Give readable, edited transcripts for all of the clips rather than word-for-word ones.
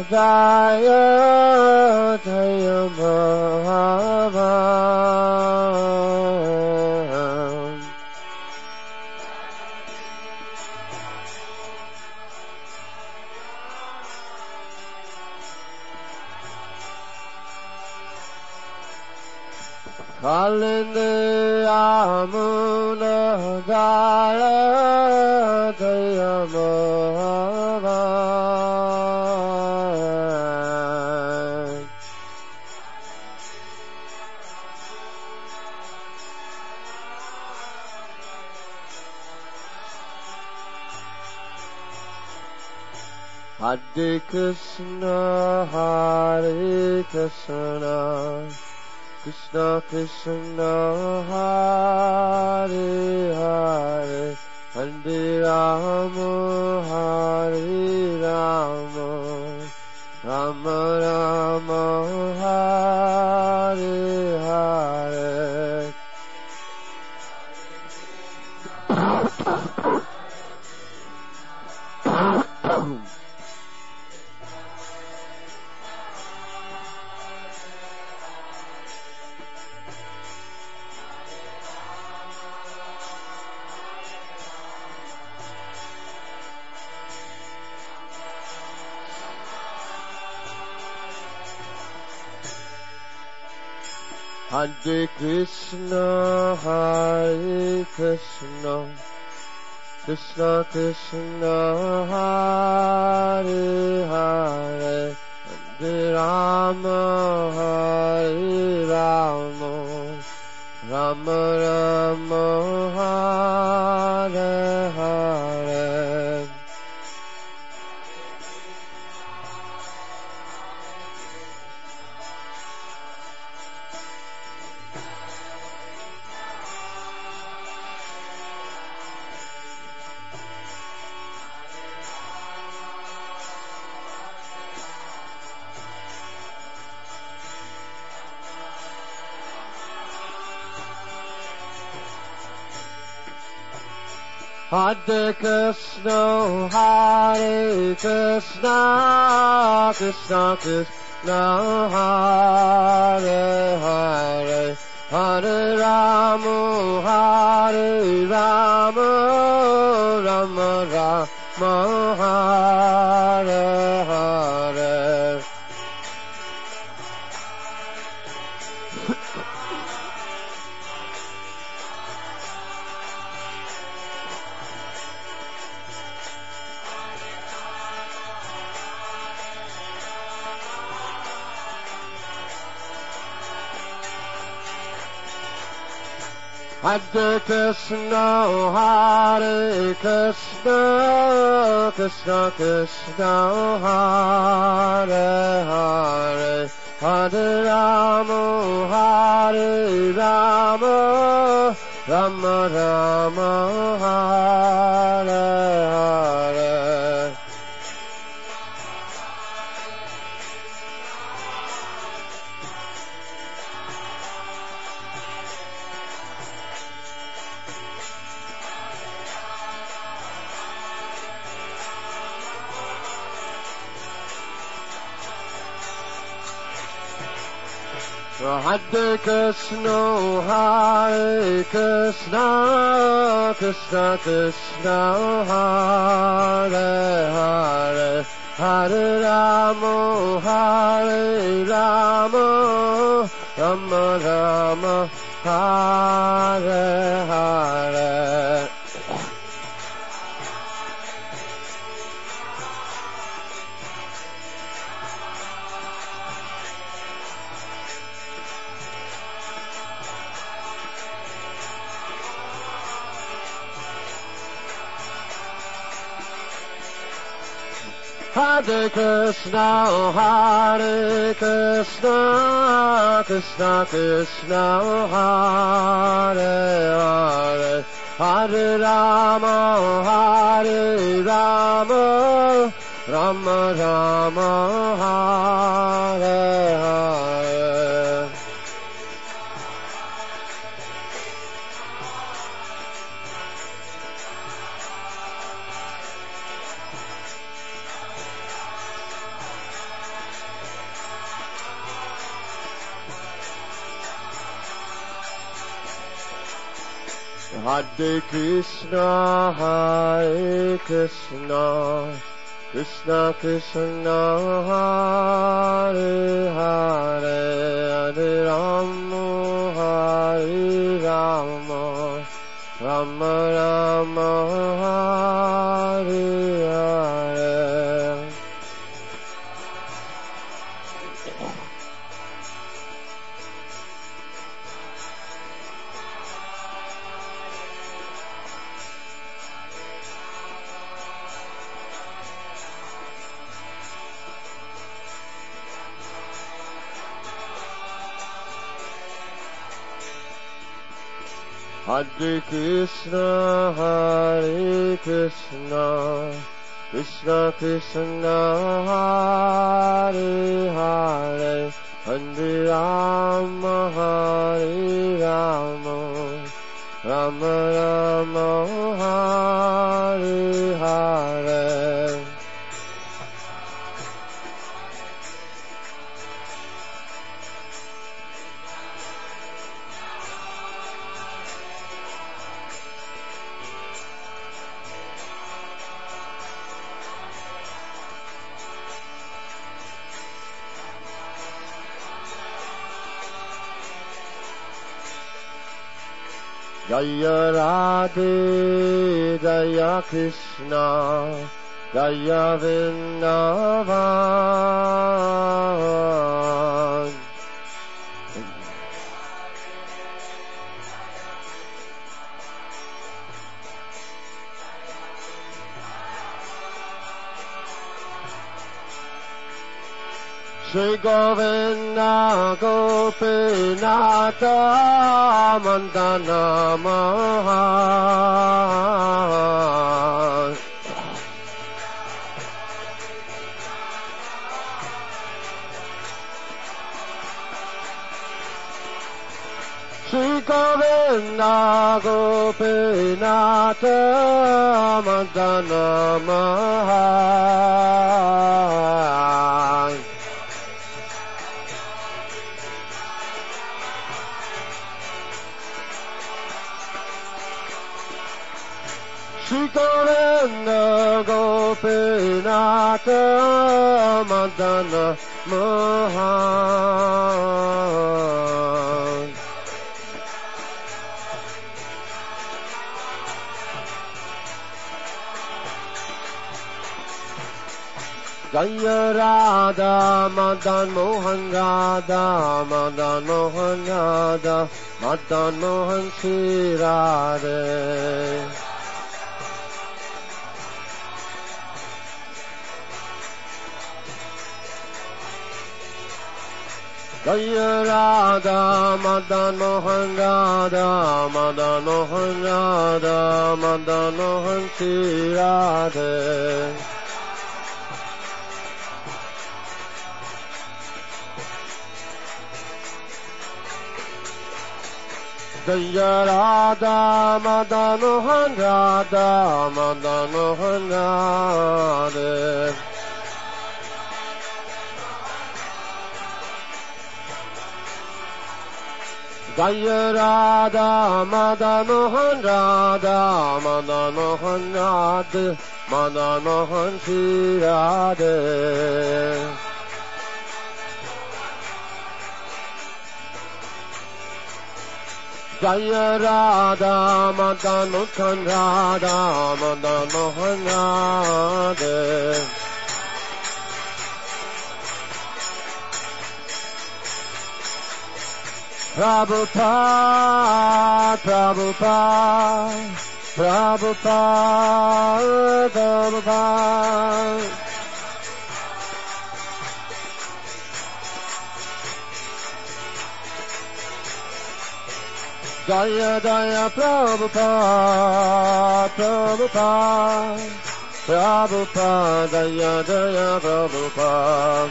Jaya Jaya Bhava Kalinde Amuna Jaya Jaya Bhava Hare Krishna, Hare Krishna, Krishna Krishna, Hare Hare, Hare Rama, Hare Rama, Rama Rama, Hare Hare. Hare Krishna, Hare Krishna, Krishna Krishna, Hare Hare, Hare Rama, Hare Rama, Rama Rama, Hare Hare. Hare Krishna, Hare Krishna, Krishna Krishna, Hare Hare, Hare Rama, Hare Rama, Rama Rama, Hare Hare. Hare Krishna, Hare Krishna, Krishna Krishna, Hare Hare, Hare Rama, Hare Rama, Rama Rama, Hare Hare. Hare Krishna, Hare Krishna, Krishna Krishna, Hare Hare, Hare Rama, Hare Rama, Rama Rama, Hare Hare. Hare Krishna, Hare Krishna, Krishna Krishna, Hare Hare, Hare Rama, Hare Rama, Rama Rama, Hare Hare. Hare Krishna, Hare Krishna, Krishna Krishna, Hare Hare, Hare Rama, Hare Rama, Rama Rama, Hare Hare. Hare Krishna, Hare Krishna, Krishna Krishna, Hare Hare, Hare Rama, Hare Rama, Rama Rama, Hare Hare. Jaya Radhe, Jaya Krishna, Jaya Vrindavan. Shri Govinda Gopinata Mandana Maha. Shri Govinda Gopinata Mandana Maha. Shri Govinda Gopinata Madana Mohan. Jaya Radha Madan Mohan Radha Madan Mohan Radha Madan Mohan Shri Radhe. Jaya Radha Madan Mohan Radha Madan Mohan Radha Madan Mohan Shri Radhe. Jaya Radha Madan Mohan Radha Madan Mohan Radhe. Jaya Radha Madan Mohan Radha Madan Mohan Radha Madan Mohan Shri Radhe. Jaya Radha Madan Mohan Radha Madan Mohan Radhe. Prabhupada, Prabhupada, Prabhupada, Prabhupada. Jaya Jaya Prabhupada, Prabhupada, Prabhupada, Jaya Jaya Prabhupada.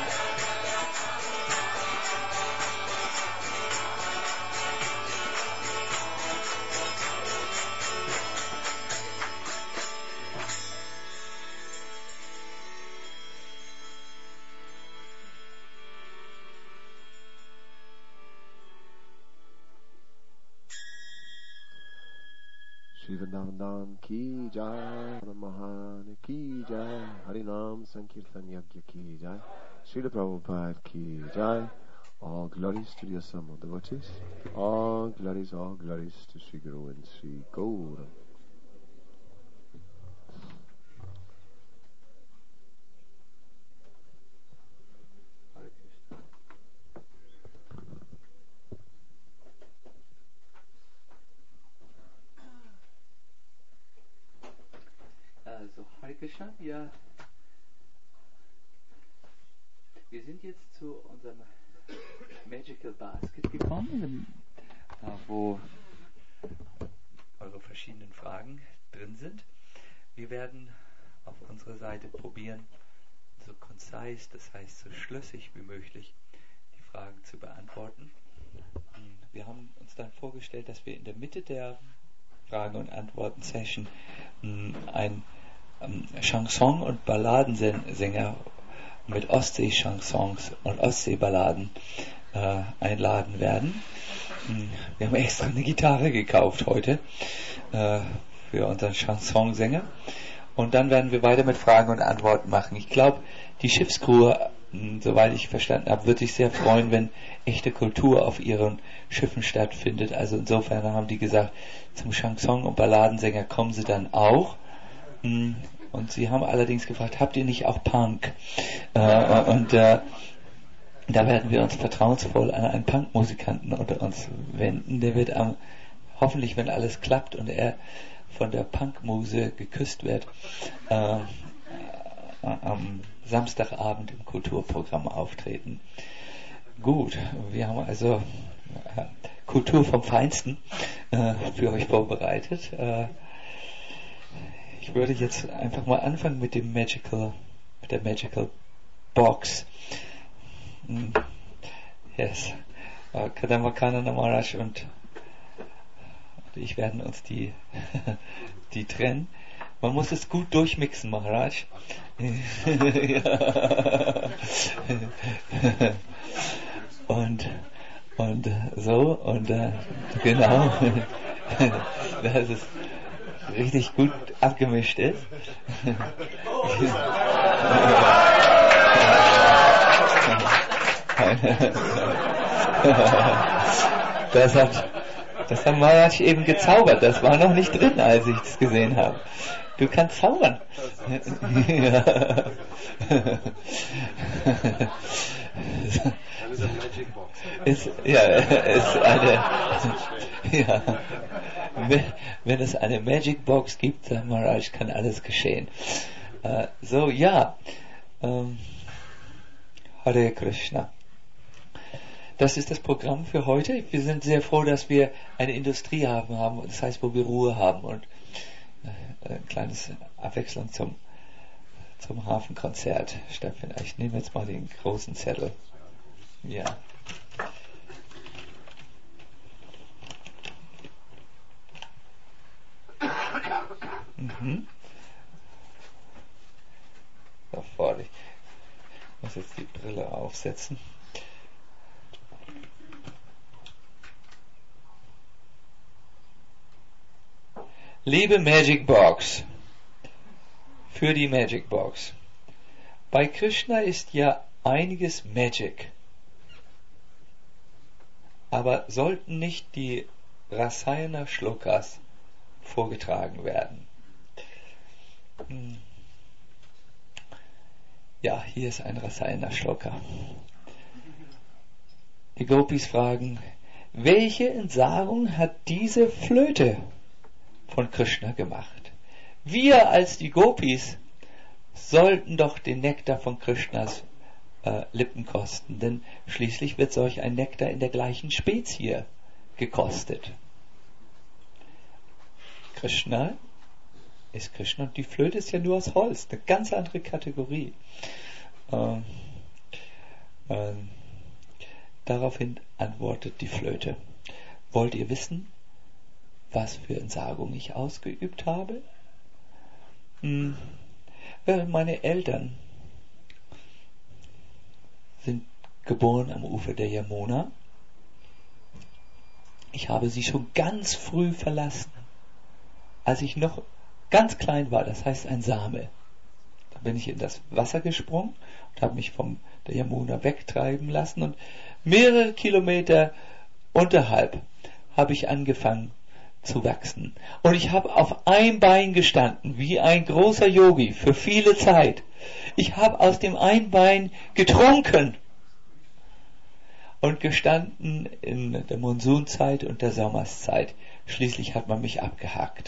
Shri Vrindavan ki jai, Mahan ki jai, Harinam Sankirtan Yagya ki jai, Srila Prabhupada ki jai. All glories to the assembled devotees. All glories to Sri Guru and Sri Gaura. Also, Hare Krishna, wir sind jetzt zu unserem Magical Basket gekommen, wo eure verschiedenen Fragen drin sind. Wir werden auf unserer Seite probieren, so concise, das heißt so schlüssig wie möglich, die Fragen zu beantworten. Wir haben uns dann vorgestellt, dass wir in der Mitte der Fragen- und Antworten-Session ein Chanson- und Balladensänger mit Ostsee-Chansons und Ostsee-Balladen einladen werden. Wir haben extra eine Gitarre gekauft heute für unseren Chansonsänger. Und dann werden wir weiter mit Fragen und Antworten machen. Ich glaube, die Schiffscrew, soweit ich verstanden habe, wird sich sehr freuen, wenn echte Kultur auf ihren Schiffen stattfindet. Also insofern haben die gesagt, zum Chanson- und Balladensänger kommen sie dann auch. Und sie haben allerdings gefragt, habt ihr nicht auch Punk? Da werden wir uns vertrauensvoll an einen Punkmusikanten unter uns wenden. Der wird hoffentlich, wenn alles klappt und er von der Punkmuse geküsst wird, am Samstagabend im Kulturprogramm auftreten. Gut, wir haben also Kultur vom Feinsten für euch vorbereitet. Ich würde jetzt einfach mal anfangen mit der Magical Box. Yes. Kadamakana Maharaj und ich werden uns die trennen. Man muss es gut durchmixen, Maharaj. und so und genau, dass es richtig gut abgemischt ist. Das hat Maharaj eben gezaubert. Das war noch nicht drin, als ich es gesehen habe. Du kannst zaubern. Wenn es eine Magic Box gibt, sagt Maharaj, kann alles geschehen. Hare Krishna. Das ist das Programm für heute. Wir sind sehr froh, dass wir eine Industrie haben, das heißt, wo wir Ruhe haben und ein kleines Abwechslung zum Hafenkonzert stattfindet. Ich nehme jetzt mal den großen Zettel. Ja. Sofort. Ich muss jetzt die Brille aufsetzen. Liebe Magic Box, für die Magic Box. Bei Krishna ist ja einiges Magic. Aber sollten nicht die Rasayana Shlokas vorgetragen werden? Ja, hier ist ein Rasayana Shloka. Die Gopis fragen, welche Entsagung hat diese Flöte von Krishna gemacht? Wir als die Gopis sollten doch den Nektar von Krishnas Lippen kosten, denn schließlich wird solch ein Nektar in der gleichen Spezie gekostet. Krishna ist Krishna und die Flöte ist ja nur aus Holz, eine ganz andere Kategorie. Daraufhin antwortet die Flöte, wollt ihr wissen, was für Entsagung ich ausgeübt habe? Meine Eltern sind geboren am Ufer der Yamuna. Ich habe sie schon ganz früh verlassen. als ich noch ganz klein war, das heißt ein Same. Da bin ich in das Wasser gesprungen und habe mich vom der Yamuna wegtreiben lassen und mehrere Kilometer unterhalb habe ich angefangen zu wachsen. Und ich habe auf einem Bein gestanden, wie ein großer Yogi für viele Zeit. Ich habe aus dem einen Bein getrunken und gestanden in der Monsunzeit und der Sommerszeit. Schließlich hat man mich abgehakt.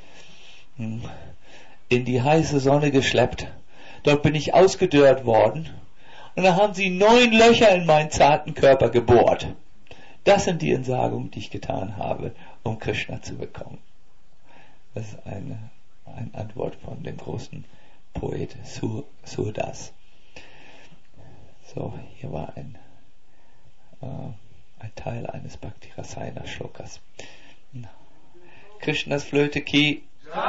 In die heiße Sonne geschleppt. Dort bin ich ausgedörrt worden. Und da haben sie 9 Löcher in meinen zarten Körper gebohrt. Das sind die Entsagungen, die ich getan habe, um Krishna zu bekommen. Das ist eine Antwort von dem großen Poet Surdas. So, hier war ein Teil eines Bhakti Rasayana Shlokas. Krishnas Flöte Ki.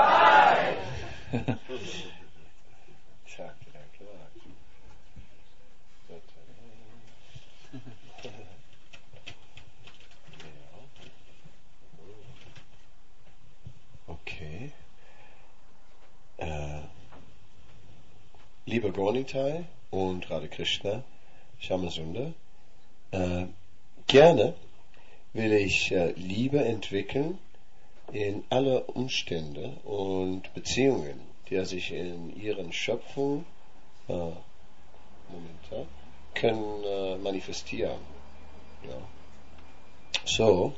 Okay. Lieber Gaunitai und Radha Krishna, Shyamasundar, gerne will ich Liebe entwickeln in alle Umstände und Beziehungen, die sich in ihren Schöpfungen können manifestieren. Ja. So,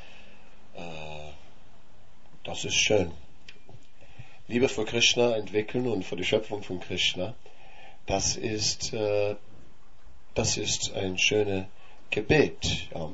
das ist schön. Liebe für Krishna entwickeln und für die Schöpfung von Krishna, das ist ein schönes Gebet. Ja.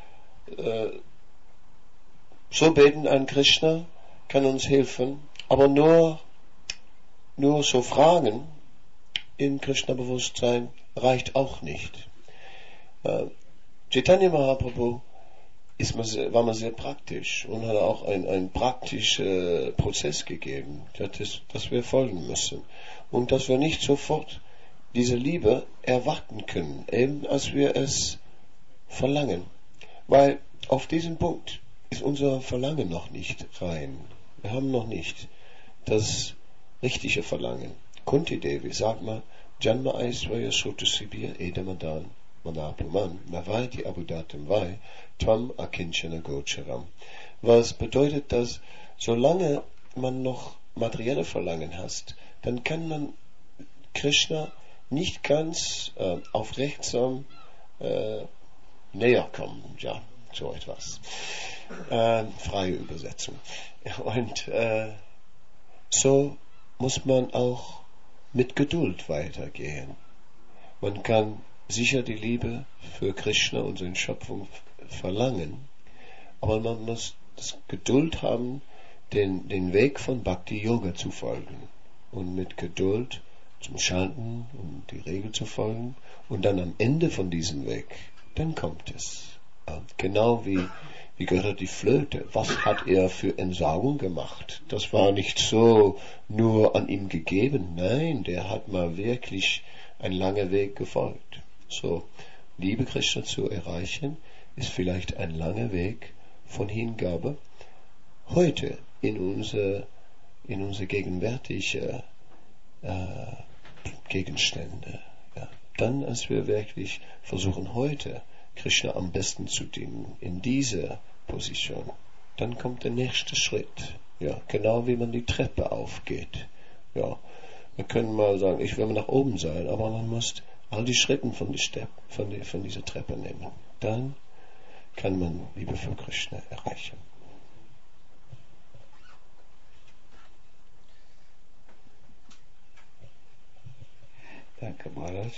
So beten an Krishna kann uns helfen, aber nur so fragen in Krishna-Bewusstsein reicht auch nicht. Chaitanya Mahaprabhu war mal sehr praktisch und hat auch einen praktischen Prozess gegeben, dass wir folgen müssen und dass wir nicht sofort diese Liebe erwarten können, eben als wir es verlangen, weil auf diesem Punkt ist unser Verlangen noch nicht rein. Wir haben noch nicht das richtige Verlangen. Kunti Devi, sag mal, Janma Aisvaya Srutusibir Edamadan Manapuman Navaiti Abudatam Vai Tvam Akinchana Gocharam. Was bedeutet das, solange man noch materielle Verlangen hat, dann kann man Krishna nicht ganz aufrechtsam näher kommen. Ja, so etwas. Freie Übersetzung. Und so muss man auch mit Geduld weitergehen. Man kann sicher die Liebe für Krishna und seine Schöpfung verlangen, aber man muss das Geduld haben, den Weg von Bhakti Yoga zu folgen und mit Geduld zum Chanten und die Regel zu folgen und dann am Ende von diesem Weg, dann kommt es. Genau wie gehört die Flöte. Was hat er für Entsagung gemacht? Das war nicht so nur an ihm gegeben. Nein, der hat mal wirklich einen langen Weg gefolgt. So, Liebe Krishna zu erreichen, ist vielleicht ein langer Weg von Hingabe. Heute in unsere gegenwärtige Gegenstände. Ja. Dann, als wir wirklich versuchen, heute Krishna am besten zu dienen, in dieser Position, dann kommt der nächste Schritt. Ja, genau wie man die Treppe aufgeht. Ja, wir können mal sagen, ich will mal nach oben sein, aber man muss all die Schritte von dieser Treppe nehmen. Dann kann man Liebe für Krishna erreichen. Danke, Maharaj.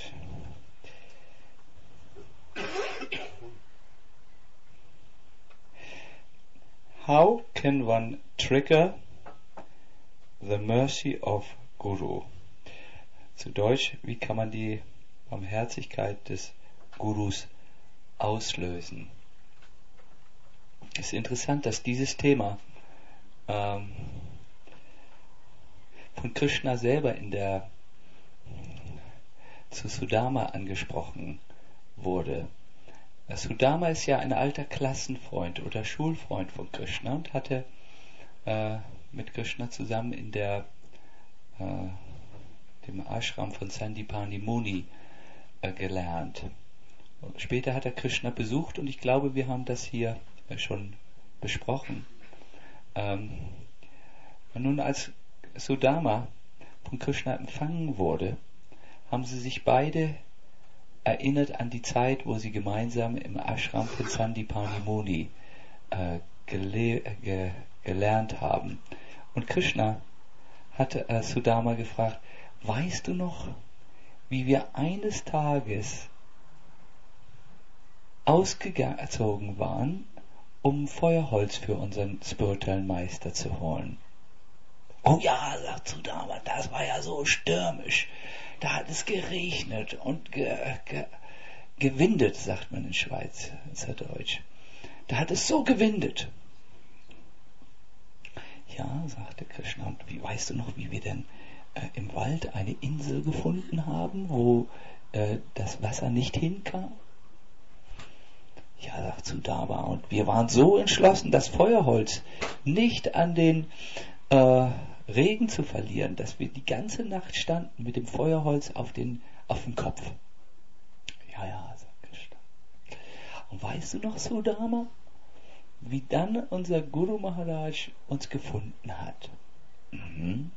How can one trigger the mercy of Guru? Zu Deutsch, wie kann man die Barmherzigkeit des Gurus auslösen? Es ist interessant, dass dieses Thema von Krishna selber zu Sudama angesprochen wurde. Sudama ist ja ein alter Klassenfreund oder Schulfreund von Krishna und hatte mit Krishna zusammen in dem Ashram von Sandipani Muni gelernt. Später hat er Krishna besucht und ich glaube, wir haben das hier schon besprochen. Und nun, als Sudama von Krishna empfangen wurde, haben sie sich beide erinnert an die Zeit, wo sie gemeinsam im Ashram von Sandipani Muni gelernt haben. Und Krishna hatte Sudama gefragt, weißt du noch, wie wir eines Tages ausgezogen waren, um Feuerholz für unseren spirituellen Meister zu holen? Oh ja, sagt Sudama, das war ja so stürmisch. Da hat es geregnet und gewindet, sagt man in Schweizerdeutsch. Da hat es so gewindet. Ja, sagte Krishna, und weißt du noch, wie wir denn im Wald eine Insel gefunden haben, wo das Wasser nicht hinkam? Ja, sagt Sudama, und wir waren so entschlossen, das Feuerholz nicht an den Regen zu verlieren, dass wir die ganze Nacht standen mit dem Feuerholz auf dem Kopf. Ja, sagt Krishna. Und weißt du noch, Sudama, wie dann unser Guru Maharaj uns gefunden hat? Mhm.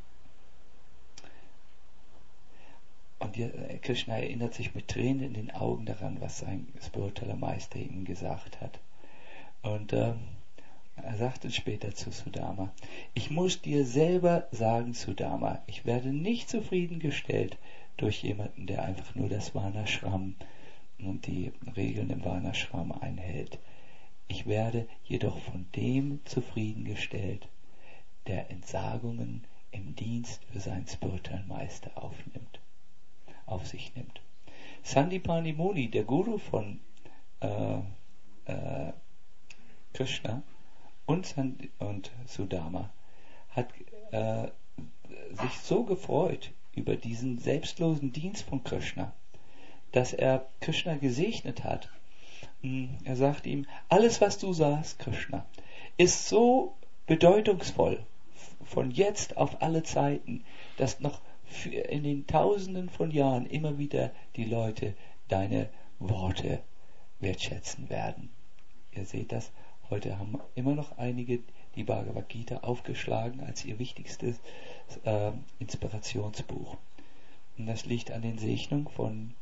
Und Krishna erinnert sich mit Tränen in den Augen daran, was sein spiritueller Meister ihm gesagt hat. Und er sagte später zu Sudama, ich muss dir selber sagen, Sudama, ich werde nicht zufriedengestellt durch jemanden, der einfach nur das Varnashram und die Regeln im Varnashram einhält. Ich werde jedoch von dem zufriedengestellt, der Entsagungen im Dienst für seinen spirituellen Meister auf sich nimmt. Sandipani Muni, der Guru von Krishna und Sudama, hat sich so gefreut über diesen selbstlosen Dienst von Krishna, dass er Krishna gesegnet hat. Er sagt ihm, alles was du sagst, Krishna, ist so bedeutungsvoll von jetzt auf alle Zeiten, dass noch in den Tausenden von Jahren immer wieder die Leute deine Worte wertschätzen werden. Ihr seht das, heute haben immer noch einige die Bhagavad Gita aufgeschlagen als ihr wichtigstes Inspirationsbuch. Und das liegt an den Segnungen von,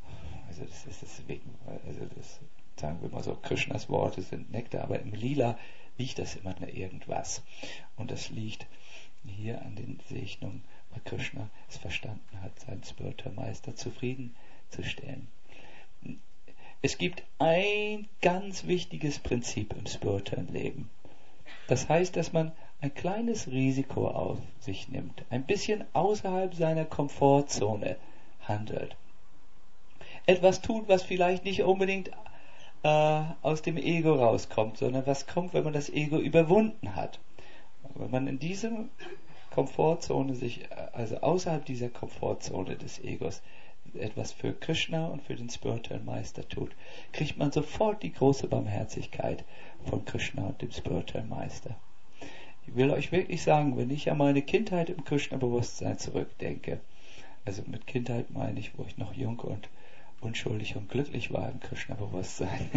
sagen wir mal so, Krishnas Worte sind Nektar, aber im Lila liegt das immer irgendwas. Und das liegt hier an den Segnungen, weil Krishna es verstanden hat, seinen spirituellen Meister zufriedenzustellen. Es gibt ein ganz wichtiges Prinzip im spirituellen Leben. Das heißt, dass man ein kleines Risiko auf sich nimmt, ein bisschen außerhalb seiner Komfortzone handelt. Etwas tut, was vielleicht nicht unbedingt aus dem Ego rauskommt, sondern was kommt, wenn man das Ego überwunden hat. Wenn man in diesem Komfortzone also außerhalb dieser Komfortzone des Egos, etwas für Krishna und für den spirituellen Meister tut, kriegt man sofort die große Barmherzigkeit von Krishna und dem spirituellen Meister. Ich will euch wirklich sagen, wenn ich an meine Kindheit im Krishna-Bewusstsein zurückdenke, also mit Kindheit meine ich, wo ich noch jung und unschuldig und glücklich war im Krishna-Bewusstsein,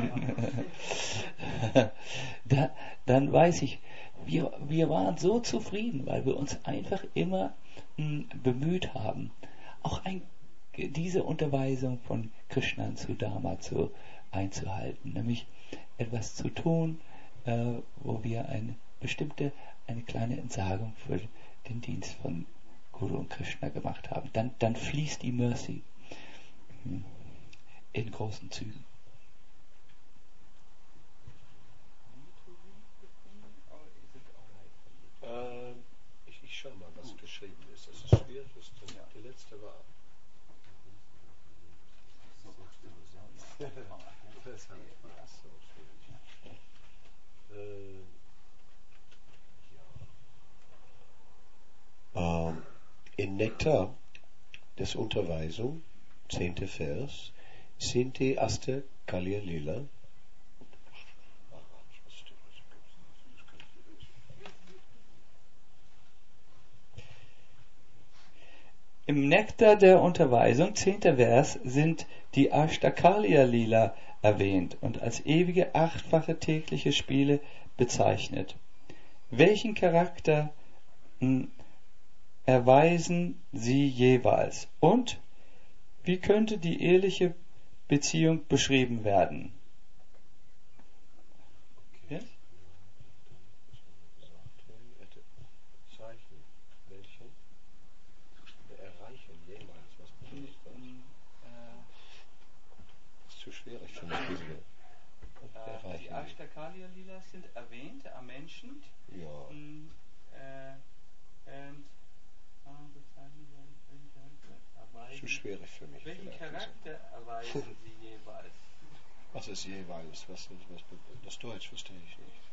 dann weiß ich, wir waren so zufrieden, weil wir uns einfach immer bemüht haben, auch diese Unterweisung von Krishna und Sudama einzuhalten, nämlich etwas zu tun, wo wir eine kleine Entsagung für den Dienst von Guru und Krishna gemacht haben. Dann fließt die Mercy in großen Zügen. Ich schau mal, was geschrieben ist. Das ist schwierig, die letzte war. In Nektar des Unterweisung, 10. Vers, Sinti Aste Kalya Lila. Im Nektar der Unterweisung, 10. Vers, sind die Ashtakalya-Lila erwähnt und als ewige achtfache tägliche Spiele bezeichnet. Welchen Charakter erweisen sie jeweils? Und wie könnte die eheliche Beziehung beschrieben werden? Yes? Zu schwierig für mich. Die Ashtakalya-Lila sind erwähnt am Menschen. Ja. Zu schwierig für mich. Welchen Charakter erweisen sie jeweils? Was ist jeweils? Das Deutsch verstehe ich nicht.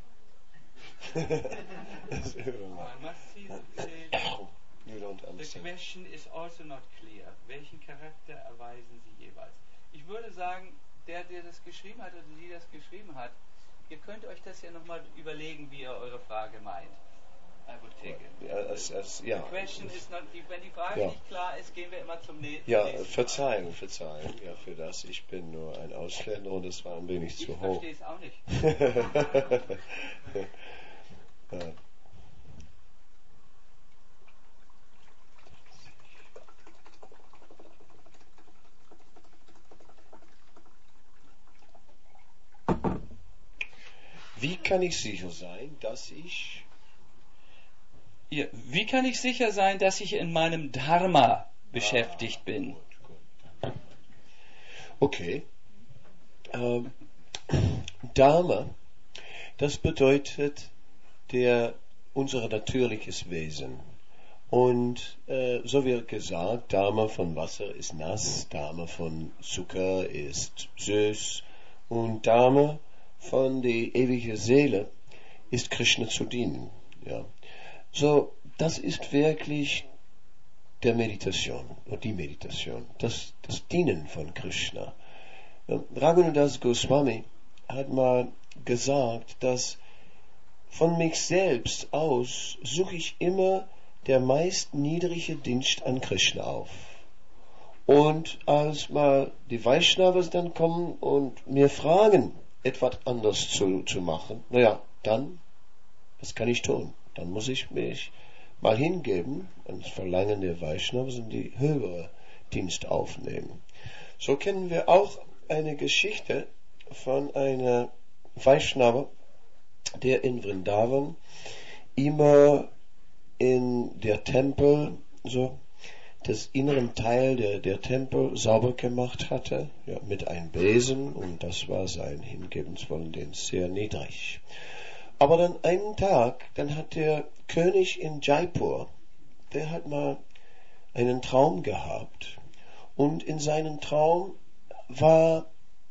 I must see You don't the understand. question is also not clear. Welchen Charakter erweisen sie jeweils? Ich würde sagen, der das geschrieben hat oder die das geschrieben hat, ihr könnt euch das ja nochmal überlegen, wie ihr eure Frage meint. I would take it. Ja. The question is not, wenn die Frage nicht klar ist, gehen wir immer zum nächsten. Ja, Verzeihung, ja, für das. Ich bin nur ein Ausländer und es war ein wenig zu hoch. Ich verstehe es auch nicht. Ja. Wie kann ich sicher sein, dass ich... Ja, wie kann ich sicher sein, dass ich in meinem Dharma beschäftigt bin? Gut. Okay. Dharma, das bedeutet unser natürliches Wesen. Und so wird gesagt, Dharma von Wasser ist nass, Dharma von Zucker ist süß und Dharma von die ewige Seele ist Krishna zu dienen. Ja. So, das ist wirklich der Meditation, oder die Meditation, das Dienen von Krishna. Raghunadas Goswami hat mal gesagt, dass von mich selbst aus suche ich immer der meist niedrige Dienst an Krishna auf. Und als mal die Vaishnavas dann kommen und mir fragen, etwas anders zu machen, naja, dann, was kann ich tun? Dann muss ich mich mal hingeben ans Verlangen der Vaishnavas und die höhere Dienst aufnehmen. So kennen wir auch eine Geschichte von einer Vaishnava, der in Vrindavan immer in der Tempel, so das inneren Teil der Tempel sauber gemacht hatte, ja, mit einem Besen, und das war sein Hingebenswollen sehr niedrig. Aber dann einen Tag, dann hat der König in Jaipur, der hat mal einen Traum gehabt, und in seinem Traum war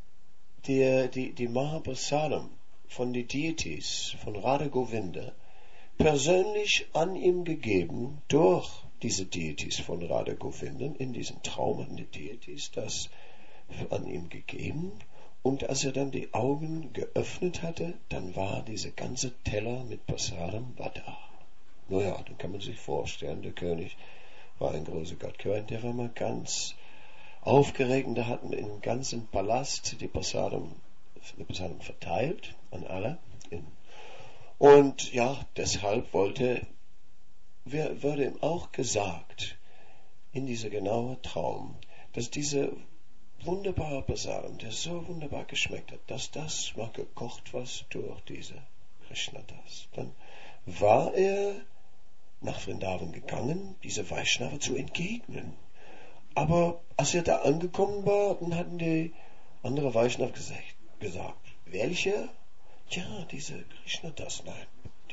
die Mahaprasadam von den Deities, von Radha Govinda, persönlich an ihm gegeben durch diese Deities von Radha Govinda. In diesem Traum hatten die Deities das an ihm gegeben, und als er dann die Augen geöffnet hatte, dann war dieser ganze Teller mit Prasadam da. Naja, dann kann man sich vorstellen, der König war ein großer Gottkönig, der war mal ganz aufgeregt, und da hatten im ganzen Palast die Prasadam verteilt an alle. Und ja, deshalb wurde ihm auch gesagt, in dieser genauen Traum, dass diese wunderbare Prasadam, der so wunderbar geschmeckt hat, dass das mal gekocht war durch diese Krishnadas. Dann war er nach Vrindavan gegangen, diese Vaishnava zu entgegnen. Aber als er da angekommen war, dann hatten die andere Vaishnava gesagt, welche? Ja, diese Krishnadas, nein.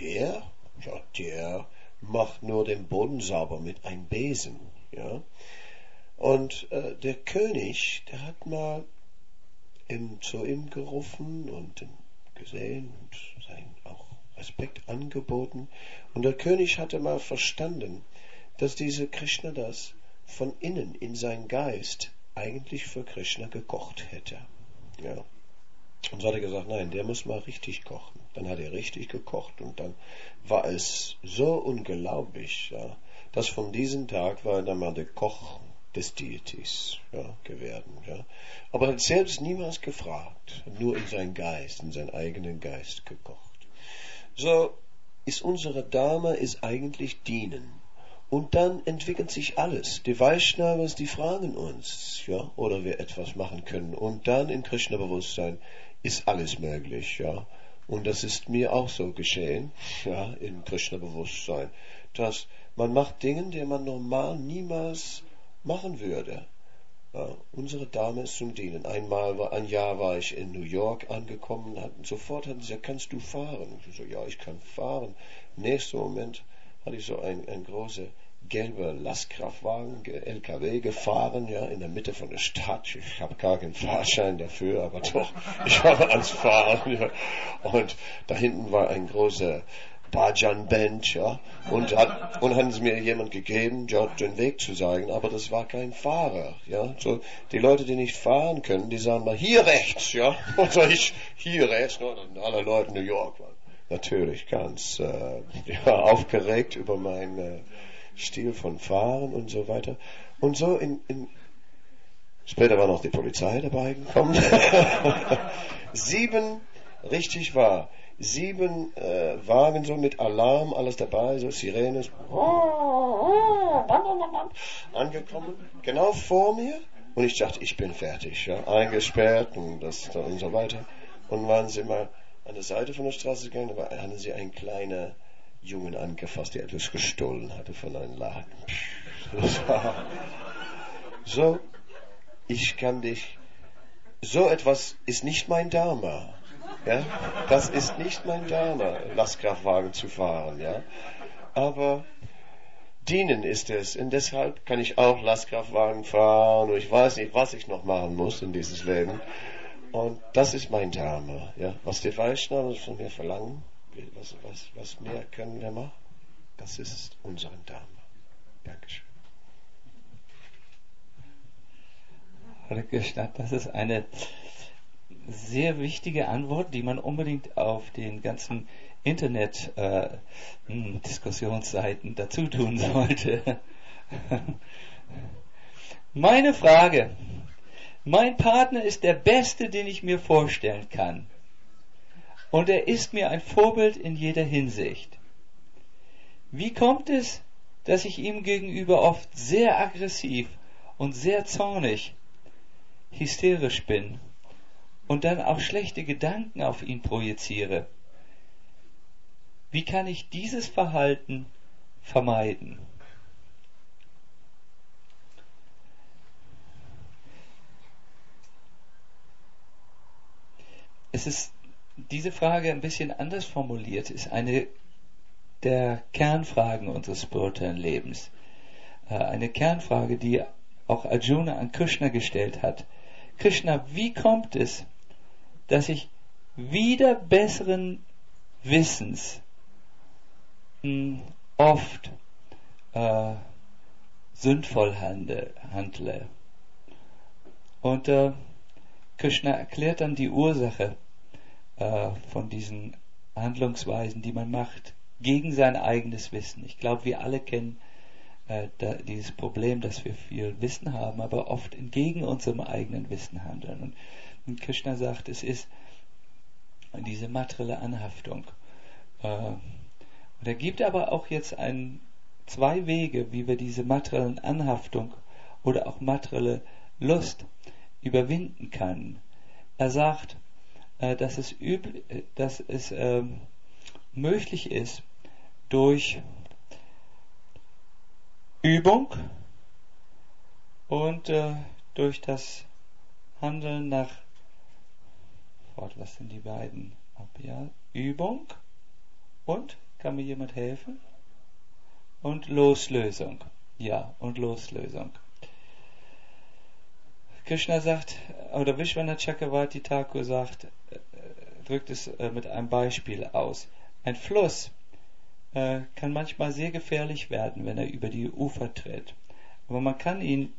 Der macht nur den Boden sauber mit einem Besen. Ja. Und der König, der hat mal zu ihm gerufen und gesehen und seinen auch Respekt angeboten. Und der König hatte mal verstanden, dass diese Krishnadas von innen in seinen Geist eigentlich für Krishna gekocht hätte. Ja. Und so hat er gesagt, nein, der muss mal richtig kochen. Dann hat er richtig gekocht, und dann war es so unglaublich, ja, dass von diesem Tag war er dann mal der Koch des Deities geworden. Ja. Aber er hat selbst niemals gefragt, nur in seinen Geist, in seinen eigenen Geist gekocht. So ist unsere Dharma ist eigentlich dienen. Und dann entwickelt sich alles. Die Vaishnavas, die fragen uns, oder wir etwas machen können. Und dann in Krishna-Bewusstsein ist alles möglich, Und das ist mir auch so geschehen, in Krishna-Bewusstsein, dass man macht Dinge, die man normal niemals machen würde. Unsere Dame ist zum Dienen. Ein Jahr war ich in New York angekommen, sofort hatten sie gesagt, kannst du fahren? Ich so, ja, ich kann fahren. Nächsten Moment hatte ich so ein großer gelber Lastkraftwagen, LKW gefahren, in der Mitte von der Stadt. Ich habe gar keinen Fahrschein dafür, aber doch, ich habe ans Fahren, Und da hinten war ein großer Bhajan-Band, und hatten sie mir jemand gegeben, den Weg zu zeigen, aber das war kein Fahrer, So, die Leute, die nicht fahren können, die sagen mal, hier rechts, oder ich, hier rechts, und alle Leute in New York waren natürlich ganz, aufgeregt über meinen Stil von Fahren und so weiter. Und so später war noch die Polizei dabei gekommen. 7 Wagen so mit Alarm, alles dabei, so Sirenes, angekommen, genau vor mir. Und ich dachte, ich bin fertig, eingesperrt und so weiter. Und waren sie mal an der Seite von der Straße gegangen, da hatten sie einen kleinen Jungen angefasst, der etwas gestohlen hatte von einem Laden. Das war so, so etwas ist nicht mein Dharma. Das ist nicht mein Dharma, Lastkraftwagen zu fahren. Aber dienen ist es. Und deshalb kann ich auch Lastkraftwagen fahren und ich weiß nicht, was ich noch machen muss in dieses Leben. Und das ist mein Dharma. Was die Vaishnavas von mir verlangen, was mehr können wir machen? Das ist unser Dharma. Dankeschön. Hare Krishna, das ist eine sehr wichtige Antwort, die man unbedingt auf den ganzen Internet-Diskussionsseiten dazu tun sollte. Meine Frage: Mein Partner ist der Beste, den ich mir vorstellen kann. Und er ist mir ein Vorbild in jeder Hinsicht. Wie kommt es, dass ich ihm gegenüber oft sehr aggressiv und sehr zornig, hysterisch bin und dann auch schlechte Gedanken auf ihn projiziere? Wie kann ich dieses Verhalten vermeiden? Es ist diese Frage ein bisschen anders formuliert, ist eine der Kernfragen unseres spirituellen Lebens. Eine Kernfrage, die auch Arjuna an Krishna gestellt hat. Krishna, wie kommt es, dass ich wieder besseren Wissens oft sündvoll handle? Und Krishna erklärt dann die Ursache von diesen Handlungsweisen, die man macht, gegen sein eigenes Wissen. Ich glaube, wir alle kennen dieses Problem, dass wir viel Wissen haben, aber oft entgegen unserem eigenen Wissen handeln. Und Krishna sagt, es ist diese materielle Anhaftung. Und er gibt aber auch jetzt zwei Wege, wie wir diese materiellen Anhaftung oder auch materielle Lust überwinden können. Er sagt, dass es möglich ist, durch Übung und durch das Handeln nach, was sind die beiden? Übung und, kann mir jemand helfen? Und Loslösung. Ja, und Loslösung. Krishna sagt, oder Vishwanath Chakravarti Thakur sagt, drückt es mit einem Beispiel aus. Ein Fluss kann manchmal sehr gefährlich werden, wenn er über die Ufer tritt. Aber man kann ihn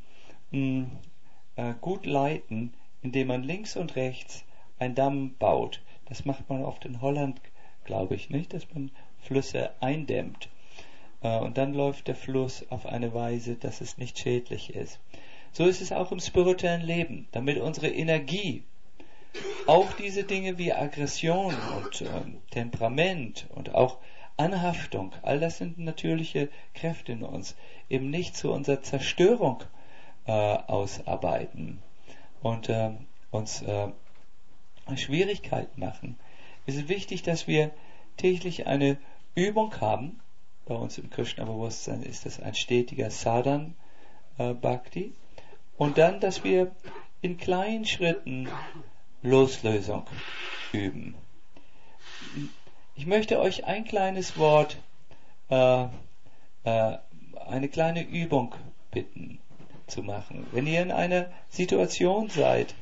gut leiten, indem man links und rechts einen Damm baut. Das macht man oft in Holland, glaube ich, nicht, dass man Flüsse eindämmt. Und dann läuft der Fluss auf eine Weise, dass es nicht schädlich ist. So ist es auch im spirituellen Leben, damit unsere Energie, auch diese Dinge wie Aggression und Temperament und auch Anhaftung, all das sind natürliche Kräfte in uns, eben nicht zu unserer Zerstörung ausarbeiten und uns Schwierigkeiten machen. Es ist wichtig, dass wir täglich eine Übung haben. Bei uns im Krishna-Bewusstsein ist das ein stetiger Sadhan-Bhakti. Und dann, dass wir in kleinen Schritten Loslösung üben. Ich möchte euch ein kleines Wort, eine kleine Übung bitten zu machen. Wenn ihr in einer Situation seid,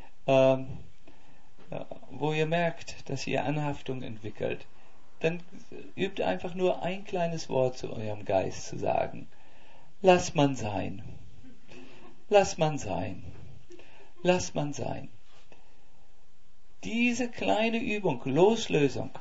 wo ihr merkt, dass ihr Anhaftung entwickelt, dann übt einfach nur ein kleines Wort zu eurem Geist zu sagen. Lass man sein. Lass man sein. Lass man sein. Diese kleine Übung, Loslösung,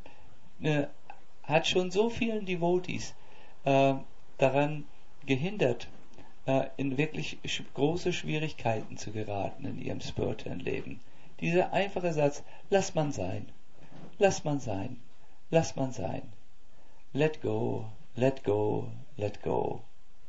hat schon so vielen Devotees daran gehindert, in wirklich große Schwierigkeiten zu geraten in ihrem spirituellen Leben. Dieser einfache Satz, lass man sein, lass man sein, lass man sein. Let go, let go, let go.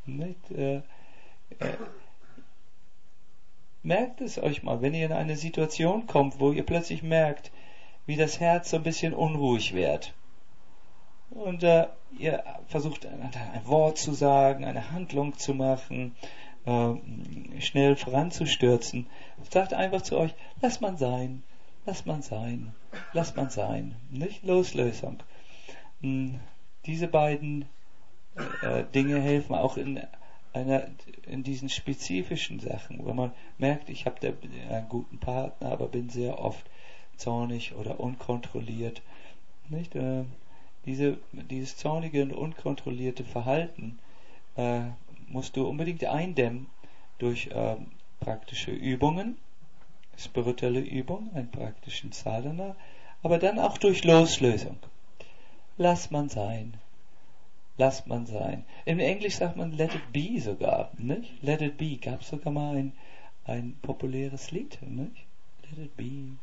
Merkt es euch mal, wenn ihr in eine Situation kommt, wo ihr plötzlich merkt, wie das Herz so ein bisschen unruhig wird. Und ihr versucht ein Wort zu sagen, eine Handlung zu machen, schnell voranzustürzen. Sagt einfach zu euch, lass man sein, lass man sein, lass man sein. Nicht Loslösung. Diese beiden Dinge helfen auch in diesen spezifischen Sachen, wo man merkt, ich habe einen guten Partner, aber bin sehr oft zornig oder unkontrolliert. Nicht? Dieses zornige und unkontrollierte Verhalten musst du unbedingt eindämmen durch praktische Übungen, spirituelle Übungen, einen praktischen Sadhana, aber dann auch durch Loslösung. Lass man sein. Lass man sein. Im Englisch sagt man let it be sogar, nicht? Let it be. Gab es sogar mal ein populäres Lied, nicht? Let it be.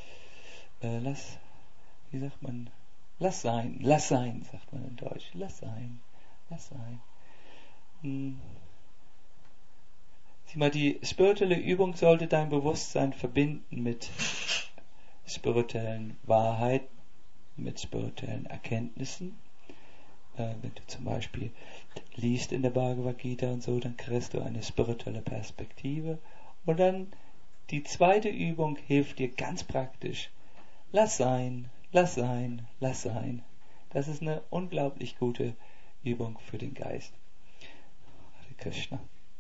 Wie sagt man? Lass sein, sagt man in Deutsch. Lass sein, lass sein. Sieh mal, die spirituelle Übung sollte dein Bewusstsein verbinden mit spirituellen Wahrheiten, mit spirituellen Erkenntnissen. Wenn du zum Beispiel liest in der Bhagavad Gita und so, dann kriegst du eine spirituelle Perspektive. Und dann die zweite Übung hilft dir ganz praktisch. Lass sein, lass sein, lass sein. Das ist eine unglaublich gute Übung für den Geist. Hare Krishna.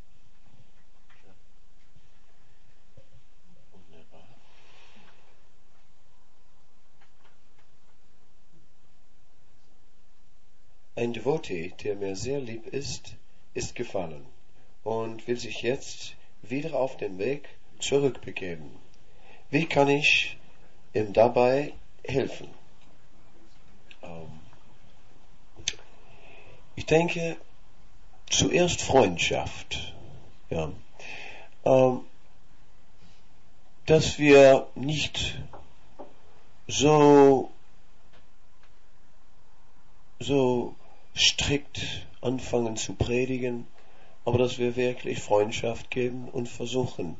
Ein Devotee, der mir sehr lieb ist, ist gefallen und will sich jetzt wieder auf den Weg zurückbegeben. Wie kann ich ihm dabei helfen? Ich denke, zuerst Freundschaft. Ja. Dass wir nicht so strikt anfangen zu predigen, aber dass wir wirklich Freundschaft geben und versuchen,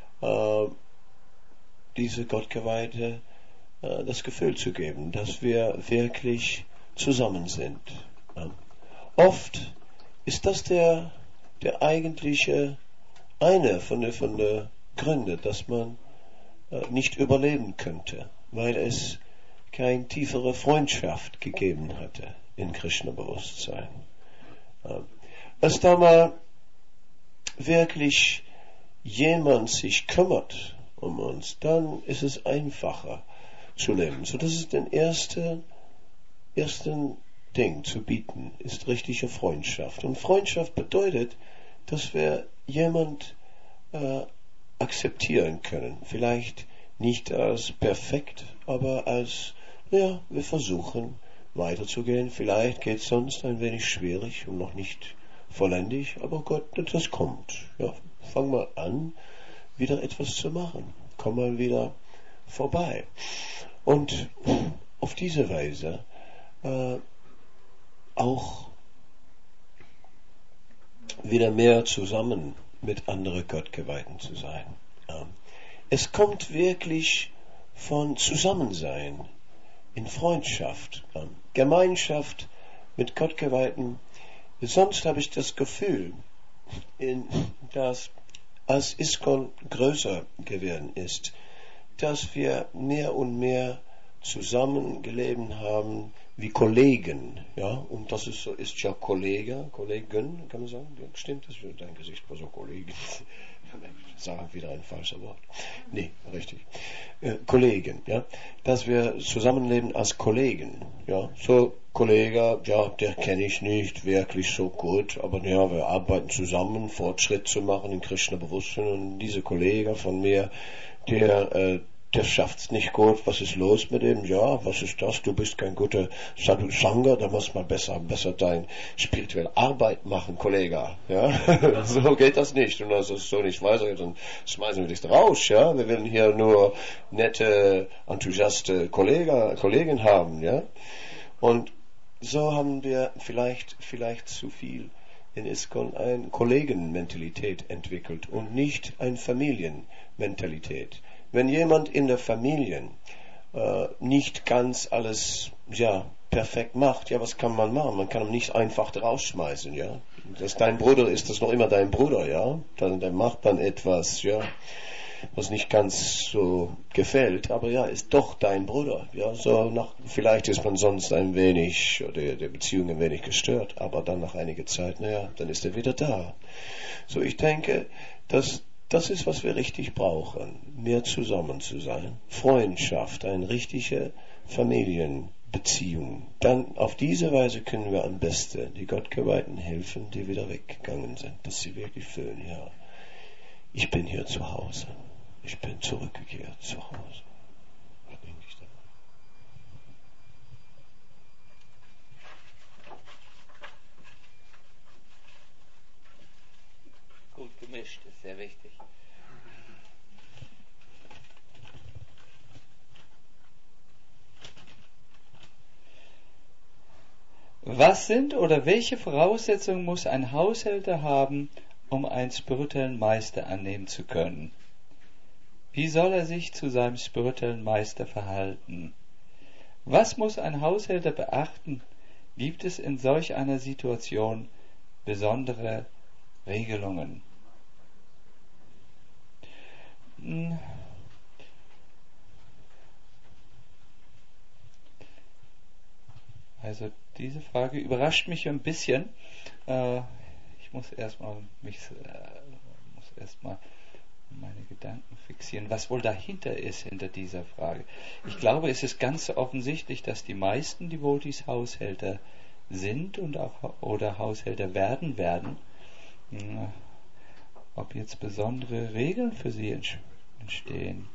diese Gottgeweihte das Gefühl zu geben, dass wir wirklich zusammen sind. Ja. Oft ist das der eigentliche eine von der Gründe, dass man nicht überleben könnte, weil es keine tiefere Freundschaft gegeben hatte in Krishna-Bewusstsein. Als da mal wirklich jemand sich kümmert um uns, dann ist es einfacher zu leben. So, das ist den ersten Ding zu bieten, ist richtige Freundschaft. Und Freundschaft bedeutet, dass wir jemand akzeptieren können. Vielleicht nicht als perfekt, aber als, ja, wir versuchen, weiterzugehen. Vielleicht geht es sonst ein wenig schwierig und noch nicht vollendig, aber Gott, das kommt. Ja, fang mal an, wieder etwas zu machen. Komm mal wieder vorbei. Und auf diese Weise auch wieder mehr zusammen mit anderen Gottgeweihten zu sein. Es kommt wirklich von Zusammensein, in Freundschaft, Gemeinschaft mit Gottgeweihten. Sonst habe ich das Gefühl, dass als ISKCON größer geworden ist, dass wir mehr und mehr zusammengelebt haben wie Kollegen, ja, und das ist so, ist ja Kollegen, kann man sagen, ja, stimmt, das ist dein Gesicht war so Kollegen, sagen wieder ein falsches Wort, nee, richtig, Kollegen, ja, dass wir zusammenleben als Kollegen, ja, so Kollege, ja, der kenne ich nicht wirklich so gut, aber ja, wir arbeiten zusammen, Fortschritt zu machen in Krishna Bewusstsein und dieser Kollege von mir, der schafft's nicht gut, was ist los mit ihm? Ja, was ist das? Du bist kein guter Sadhu Sangha, da muss man besser deine spirituelle Arbeit machen, Kollege. Ja, so geht das nicht. Und das ist so nicht weiter, dann schmeißen wir dich raus, ja. Wir wollen hier nur nette, enthusiaste Kollegen haben, ja. Und so haben wir vielleicht zu viel in ISKCON eine Kollegenmentalität entwickelt und nicht eine Familienmentalität. Wenn jemand in der Familie nicht ganz alles perfekt macht, ja, was kann man machen? Man kann ihn nicht einfach rausschmeißen, ja. Dass dein Bruder ist, das noch immer dein Bruder, ja. Dann macht man etwas, ja, was nicht ganz so gefällt, aber ja, ist doch dein Bruder, ja. Vielleicht ist man sonst ein wenig, oder der Beziehung ein wenig gestört, aber dann nach einiger Zeit, dann ist er wieder da. So, ich denke, dass das ist, was wir richtig brauchen, mehr zusammen zu sein. Freundschaft, eine richtige Familienbeziehung. Dann auf diese Weise können wir am besten die Gottgeweihten helfen, die wieder weggegangen sind, dass sie wirklich fühlen, ja, ich bin hier zu Hause. Ich bin zurückgekehrt zu Hause. Was denke ich da? Gut gemischt, ist sehr wichtig. Was sind oder welche Voraussetzungen muss ein Haushälter haben, um einen spirituellen Meister annehmen zu können? Wie soll er sich zu seinem spirituellen Meister verhalten? Was muss ein Haushälter beachten? Gibt es in solch einer Situation besondere Regelungen? Also diese Frage überrascht mich ein bisschen. Ich muss erstmal meine Gedanken fixieren, was wohl dahinter ist, hinter dieser Frage. Ich glaube, es ist ganz offensichtlich, dass die meisten Devotees Haushälter sind und auch oder Haushälter werden. Ob jetzt besondere Regeln für sie entstehen.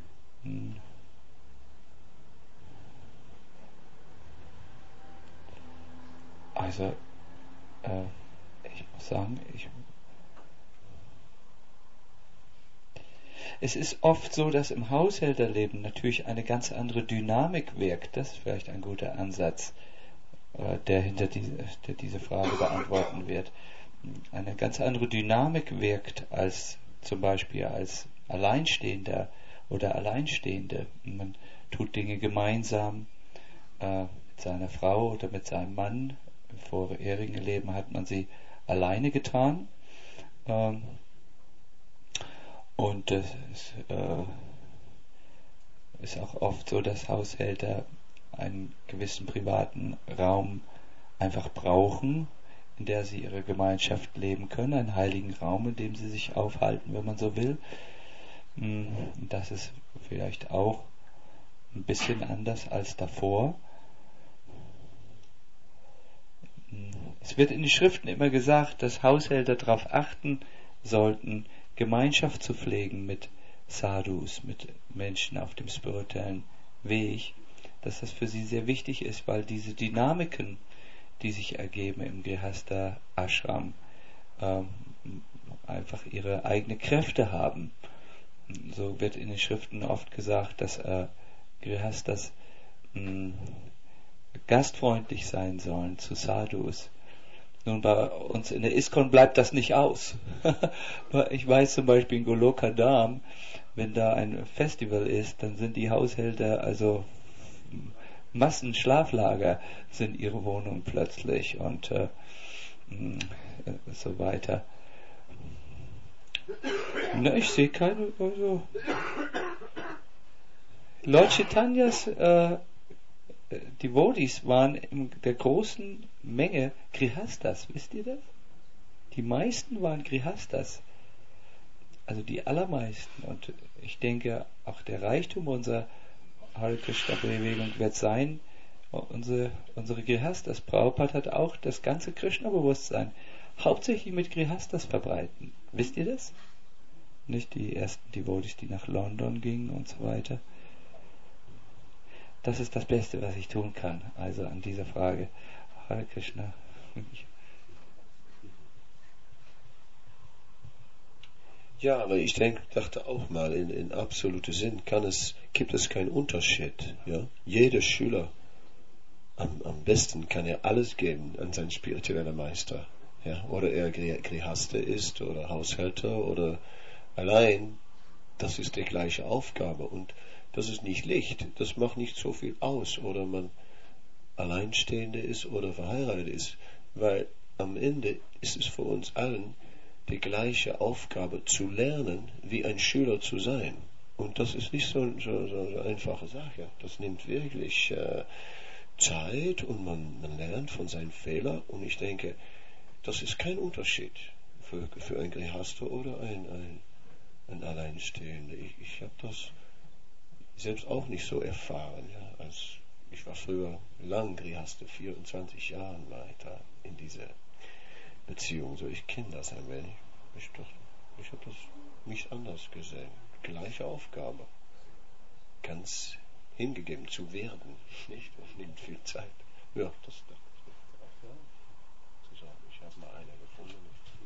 Also, ich muss sagen, es ist oft so, dass im Haushälterleben natürlich eine ganz andere Dynamik wirkt. Das ist vielleicht ein guter Ansatz, der diese Frage beantworten wird. Eine ganz andere Dynamik wirkt als zum Beispiel als Alleinstehender oder Alleinstehende. Man tut Dinge gemeinsam mit seiner Frau oder mit seinem Mann. Im vorherigen Leben hat man sie alleine getan. Und es ist auch oft so, dass Haushälter einen gewissen privaten Raum einfach brauchen, in der sie ihre Gemeinschaft leben können, einen heiligen Raum, in dem sie sich aufhalten, wenn man so will. Das ist vielleicht auch ein bisschen anders als davor. Es wird in den Schriften immer gesagt, dass Haushälter darauf achten sollten, Gemeinschaft zu pflegen mit Sadhus, mit Menschen auf dem spirituellen Weg, dass das für sie sehr wichtig ist, weil diese Dynamiken, die sich ergeben im Grihastha Ashram, einfach ihre eigene Kräfte haben. So wird in den Schriften oft gesagt, dass Grihasthas gastfreundlich sein sollen zu Sadhus. Nun, bei uns in der ISKCON bleibt das nicht aus. Ich weiß zum Beispiel in Golokadam, wenn da ein Festival ist, dann sind die Haushälter, also Massenschlaflager sind ihre Wohnungen plötzlich und so weiter. Na, ich sehe keine, also Lord Chaitanyas Devotees waren in der großen Menge Grihasthas, wisst ihr das? Die meisten waren Grihasthas, also die allermeisten. Und ich denke, auch der Reichtum unserer Hare Krishna Bewegung wird sein, unsere Grihasthas. Prabhupada hat auch das ganze Krishna-Bewusstsein hauptsächlich mit Grihasthas verbreiten. Wisst ihr das? Nicht die ersten Devotees, die nach London gingen und so weiter. Das ist das Beste, was ich tun kann. Also an dieser Frage. Hare Krishna. Ja, aber ich dachte auch mal, in absolutem Sinn gibt es keinen Unterschied. Ja? Jeder Schüler am besten kann er alles geben an seinen spirituellen Meister. Ja? Oder er Grihastha ist oder Haushälter oder allein, das ist die gleiche Aufgabe. Und das ist nicht Licht, das macht nicht so viel aus, oder man Alleinstehende ist oder verheiratet ist, weil am Ende ist es für uns allen die gleiche Aufgabe zu lernen, wie ein Schüler zu sein. Und das ist nicht so eine einfache Sache. Das nimmt wirklich Zeit und man lernt von seinen Fehlern. Und ich denke, das ist kein Unterschied für ein Grihastha oder ein Alleinstehender. Ich habe das selbst auch nicht so erfahren. Ja. Ich war früher lang Grihastha, 24 Jahre weiter in dieser Beziehung. So, ich kenne das ein wenig. Ich habe das nicht anders gesehen. Gleiche Aufgabe. Ganz hingegeben zu werden. Nicht? Das nimmt viel Zeit. Ja, das zu sagen. Ich habe mal eine gefunden.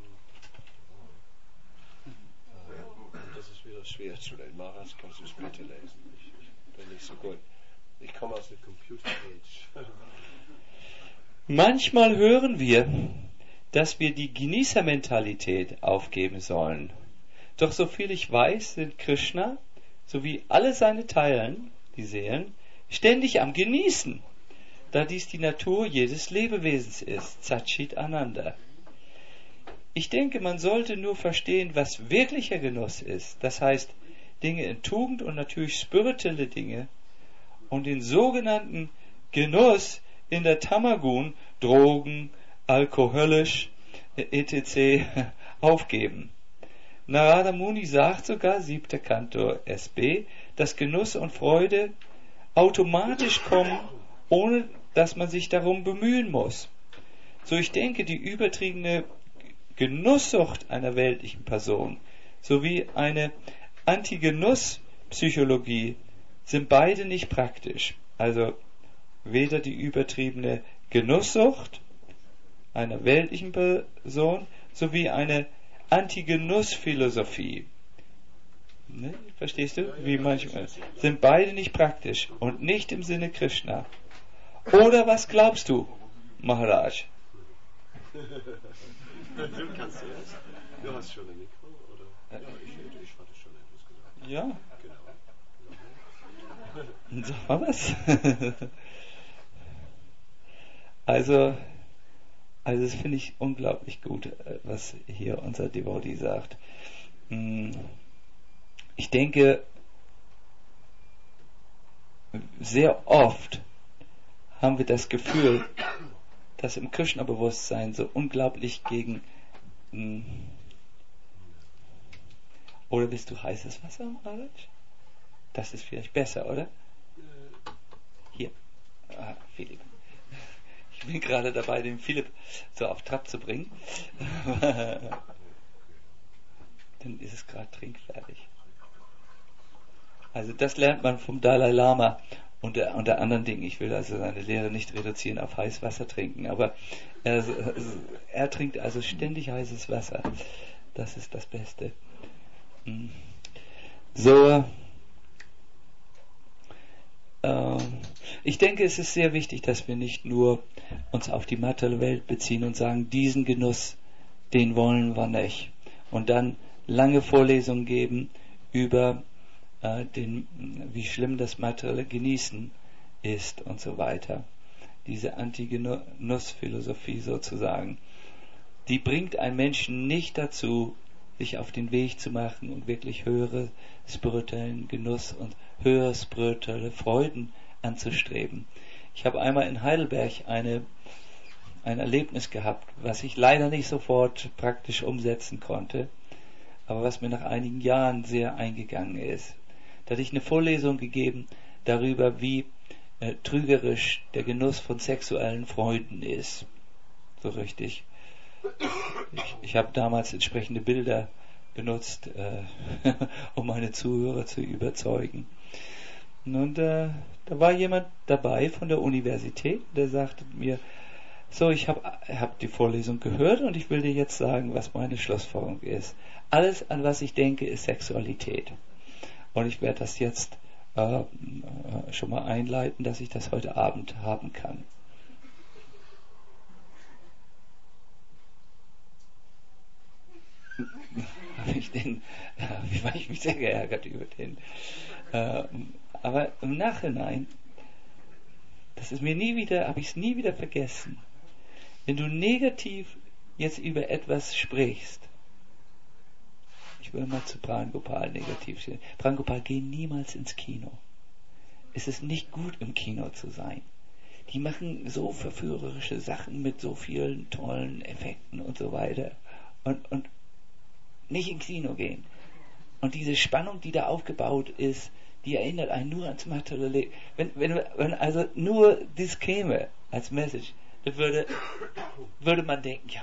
Das ist wieder schwer zu lesen. Maras, kannst du es bitte lesen? Ich bin nicht so gut. Ich komme aus der Computer Age. Manchmal hören wir, dass wir die Genießermentalität aufgeben sollen. Doch soviel ich weiß, sind Krishna sowie alle seine Teilen, die Seelen, ständig am Genießen, da dies die Natur jedes Lebewesens ist, Satchit Ananda. Ich denke, man sollte nur verstehen, was wirklicher Genuss ist, das heißt Dinge in Tugend und natürlich spirituelle Dinge, und den sogenannten Genuss in der Tamagun, Drogen, alkoholisch, etc. aufgeben. Narada Muni sagt sogar, 7. Kantor SB, dass Genuss und Freude automatisch kommen, ohne dass man sich darum bemühen muss. So ich denke, die übertriebene Genusssucht einer weltlichen Person sowie eine Anti-Genuss-Psychologie sind beide nicht praktisch. Also weder die übertriebene Genusssucht einer weltlichen Person sowie eine Anti-Genuss-Philosophie. Ne? Verstehst du? Wie manchmal. Sind beide nicht praktisch und nicht im Sinne Krishna. Oder was glaubst du, Maharaj? Du kannst erst. Du hast schon ein Mikro, oder? Ja, ich hatte schon etwas gesagt. Ja. Genau. Sag mal was. Also das finde ich unglaublich gut, was hier unser Devotee sagt. Ich denke, sehr oft haben wir das Gefühl, dass im Krishna-Bewusstsein so unglaublich gegen... Oder willst du heißes Wasser, Maharaj? Das ist vielleicht besser, oder? Hier. Philipp. Ich bin gerade dabei, den Philipp so auf Trab zu bringen. Dann ist es gerade trinkfertig. Also das lernt man vom Dalai Lama. unter anderen Dingen. Ich will also seine Lehre nicht reduzieren auf heißes Wasser trinken, aber er trinkt also ständig heißes Wasser. Das ist das Beste. So, ich denke, es ist sehr wichtig, dass wir nicht nur uns auf die materielle Welt beziehen und sagen, diesen Genuss, den wollen wir nicht. Und dann lange Vorlesungen geben über wie schlimm das materielle Genießen ist und so weiter. Diese Anti-Genuss-Philosophie sozusagen, die bringt einen Menschen nicht dazu, sich auf den Weg zu machen und wirklich höhere spirituellen Genuss und höhere spirituelle Freuden anzustreben. Ich habe einmal in Heidelberg ein Erlebnis gehabt, was ich leider nicht sofort praktisch umsetzen konnte, aber was mir nach einigen Jahren sehr eingegangen ist. Da hatte ich eine Vorlesung gegeben darüber, wie trügerisch der Genuss von sexuellen Freuden ist. So richtig. Ich habe damals entsprechende Bilder benutzt, um meine Zuhörer zu überzeugen. Und da war jemand dabei von der Universität, der sagte mir, so, ich hab die Vorlesung gehört und ich will dir jetzt sagen, was meine Schlussfolgerung ist. Alles, an was ich denke, ist Sexualität. Und ich werde das jetzt schon mal einleiten, dass ich das heute Abend haben kann. War ich mich sehr geärgert über den. Aber im Nachhinein, habe ich es nie wieder vergessen. Wenn du negativ jetzt über etwas sprichst, ich will mal zu Prangopal negativ stehen. Prangopal, geh niemals ins Kino. Es ist nicht gut, im Kino zu sein. Die machen so verführerische Sachen mit so vielen tollen Effekten und so weiter. Und nicht ins Kino gehen. Und diese Spannung, die da aufgebaut ist, die erinnert einen nur ans materielle Leben. Wenn also nur das käme als Message, dann würde man denken, ja,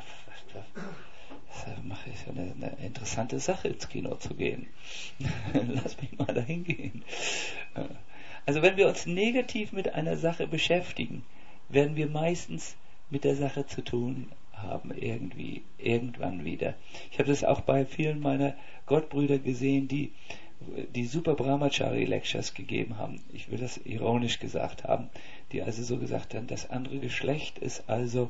das ist eine interessante Sache, ins Kino zu gehen. Lass mich mal dahin gehen. Also wenn wir uns negativ mit einer Sache beschäftigen, werden wir meistens mit der Sache zu tun haben, irgendwann wieder. Ich habe das auch bei vielen meiner Gottbrüder gesehen, die Super Brahmachari Lectures gegeben haben. Ich will das ironisch gesagt haben, die also so gesagt haben, das andere Geschlecht ist also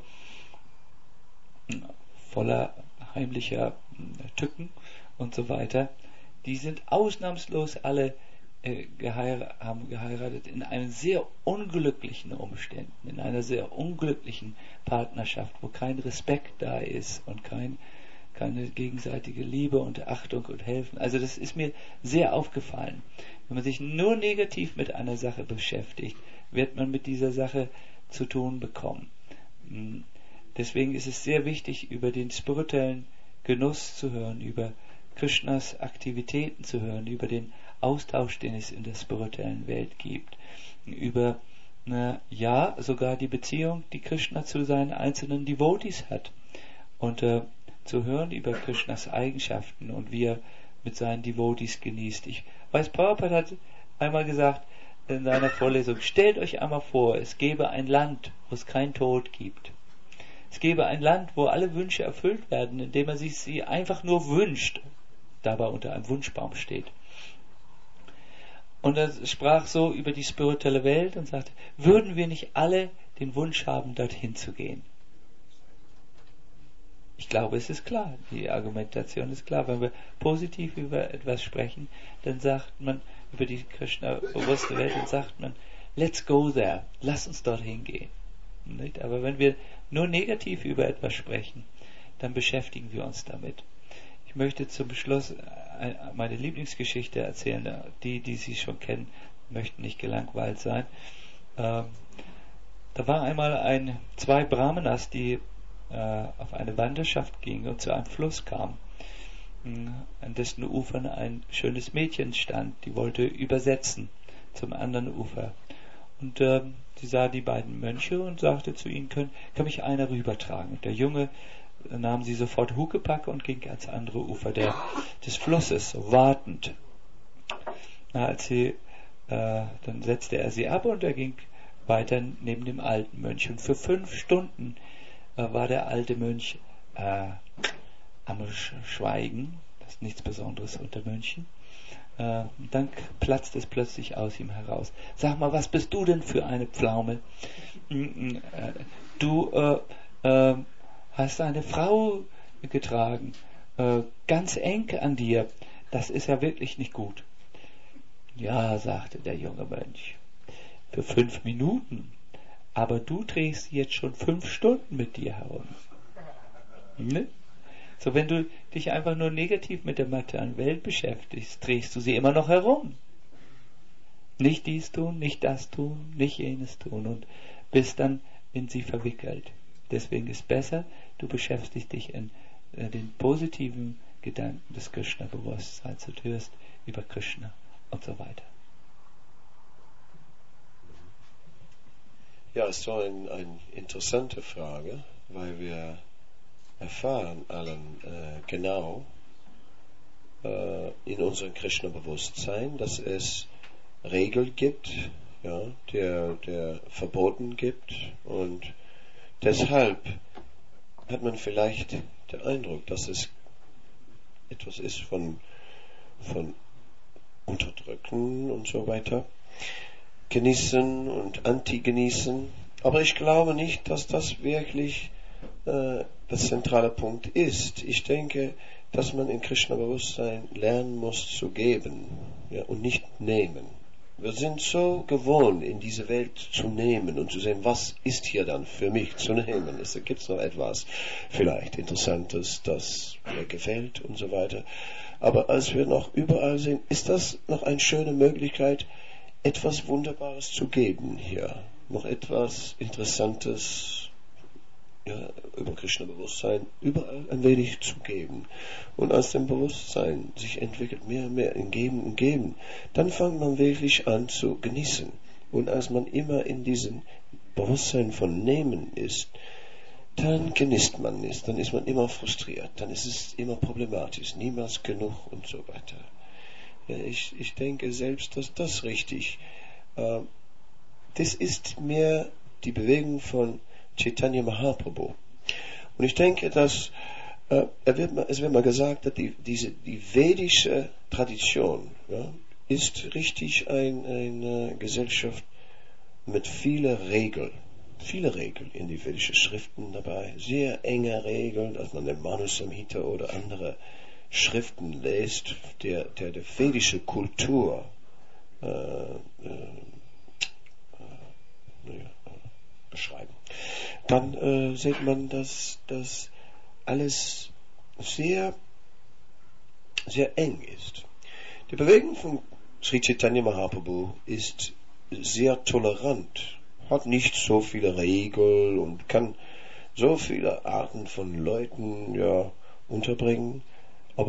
voller heimlicher Tücken und so weiter. Die sind ausnahmslos alle haben geheiratet in einem sehr unglücklichen Umständen, in einer sehr unglücklichen Partnerschaft, wo kein Respekt da ist und keine gegenseitige Liebe und Achtung und Helfen. Also das ist mir sehr aufgefallen. Wenn man sich nur negativ mit einer Sache beschäftigt, wird man mit dieser Sache zu tun bekommen. Deswegen ist es sehr wichtig, über den spirituellen Genuss zu hören, über Krishnas Aktivitäten zu hören, über den Austausch, den es in der spirituellen Welt gibt, über sogar die Beziehung, die Krishna zu seinen einzelnen Devotees hat, und zu hören über Krishnas Eigenschaften und wie er mit seinen Devotees genießt. Ich weiß, Prabhupada hat einmal gesagt in seiner Vorlesung, stellt euch einmal vor, es gäbe ein Land, wo es keinen Tod gibt. Es gäbe ein Land, wo alle Wünsche erfüllt werden, indem man sich sie einfach nur wünscht, dabei unter einem Wunschbaum steht. Und er sprach so über die spirituelle Welt und sagte, würden wir nicht alle den Wunsch haben, dorthin zu gehen? Ich glaube, es ist klar, die Argumentation ist klar. Wenn wir positiv über etwas sprechen, dann sagt man, über die Krishna-bewusste Welt, dann sagt man, let's go there, lass uns dorthin gehen. Nicht? Aber wenn wir nur negativ über etwas sprechen, dann beschäftigen wir uns damit. Ich möchte zum Schluss meine Lieblingsgeschichte erzählen. Die Sie schon kennen, möchten nicht gelangweilt sein. Da war einmal zwei Brahmanas, die auf eine Wanderschaft gingen und zu einem Fluss kamen, an dessen Ufern ein schönes Mädchen stand, die wollte übersetzen zum anderen Ufer. Und sie sah die beiden Mönche und sagte zu ihnen, kann mich einer rübertragen? Und der Junge nahm sie sofort Huckepack und ging ans andere Ufer des Flusses, so wartend. Als sie dann setzte er sie ab und er ging weiter neben dem alten Mönch. Und für 5 Stunden war der alte Mönch am Schweigen. Das ist nichts Besonderes unter Mönchen. Dann platzt es plötzlich aus ihm heraus. Sag mal, was bist du denn für eine Pflaume? Du hast eine Frau getragen, ganz eng an dir. Das ist ja wirklich nicht gut. Ja, sagte der junge Mönch, für 5 Minuten, aber du trägst sie jetzt schon 5 Stunden mit dir herum. Ne? So, wenn du dich einfach nur negativ mit der materiellen Welt beschäftigst, trägst du sie immer noch herum. Nicht dies tun, nicht das tun, nicht jenes tun und bist dann in sie verwickelt. Deswegen ist besser, du beschäftigst dich in den positiven Gedanken des Krishna-Bewusstseins. Du hörst über Krishna und so weiter. Ja, es ist so eine interessante Frage, weil wir erfahren allen genau in unserem Krishna-Bewusstsein, dass es Regeln gibt, ja, der verboten gibt, und deshalb hat man vielleicht den Eindruck, dass es etwas ist von Unterdrücken und so weiter, genießen und anti-genießen, aber ich glaube nicht, dass das wirklich das zentrale Punkt ist. Ich denke, dass man in Krishna-Bewusstsein lernen muss zu geben, ja, und nicht nehmen. Wir sind so gewohnt, in diese Welt zu nehmen und zu sehen, was ist hier dann für mich zu nehmen. Gibt es noch etwas vielleicht Interessantes, das mir gefällt und so weiter. Aber als wir noch überall sind, ist das noch eine schöne Möglichkeit, etwas Wunderbares zu geben hier. Noch etwas Interessantes, ja, über Krishna-Bewusstsein überall ein wenig zu geben. Und als das Bewusstsein sich entwickelt, mehr und mehr in Geben und Geben, dann fängt man wirklich an zu genießen. Und als man immer in diesem Bewusstsein von Nehmen ist, dann genießt man nicht, dann ist man immer frustriert, dann ist es immer problematisch, niemals genug und so weiter. Ja, ich denke selbst, dass das richtig. Das ist mehr die Bewegung von Chaitanya Mahaprabhu. Und ich denke, dass es wird mal gesagt, dass die vedische Tradition, ja, ist richtig eine Gesellschaft mit vielen Regeln in die vedischen Schriften dabei, sehr enge Regeln, dass man den Manu Samhita oder andere Schriften liest, der vedische Kultur beschreiben. Dann sieht man, dass das alles sehr, sehr eng ist. Die Bewegung von Sri Chaitanya Mahaprabhu ist sehr tolerant, hat nicht so viele Regeln und kann so viele Arten von Leuten, ja, unterbringen, aber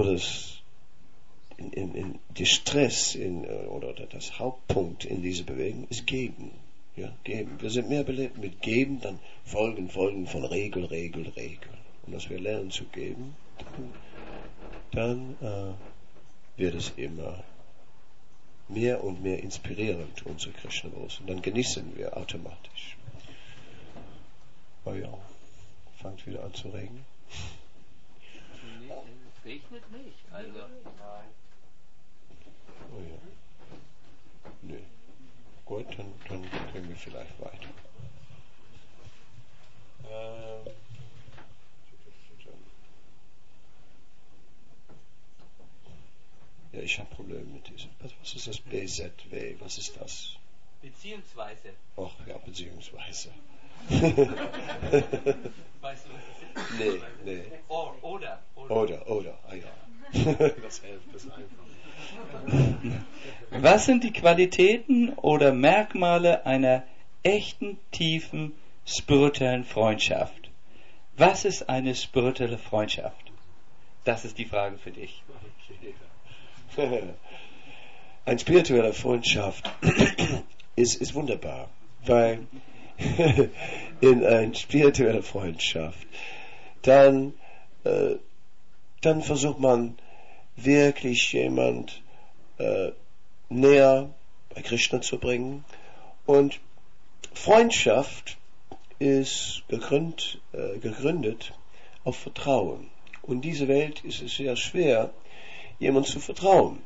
der Stress oder das Hauptpunkt in dieser Bewegung ist Geben. Ja, geben. Wir sind mehr belebt mit Geben, dann Folgen von Regel. Und dass wir lernen zu geben, dann wird es immer mehr und mehr inspirierend, unser Krishna-Bewusstsein. Und dann genießen wir automatisch. Oh ja, fängt wieder an zu regnen. Nee, es regnet nicht. Also. Oh ja. Nee. Gut, dann können wir vielleicht weiter. Ja, ich habe Probleme mit diesem. Was ist das BZW? Was ist das? Beziehungsweise. Ach ja, beziehungsweise. Weißt du, was das ist? Nee. Oder. Ah ja. Das hilft, das einfach. Was sind die Qualitäten oder Merkmale einer echten, tiefen, spirituellen Freundschaft? Was ist eine spirituelle Freundschaft? Das ist die Frage für dich. Eine spirituelle Freundschaft ist wunderbar, weil in einer spirituellen Freundschaft dann versucht man wirklich jemand näher bei Krishna zu bringen. Und Freundschaft ist gegründet auf Vertrauen. Und diese Welt ist es sehr schwer, jemandem zu vertrauen.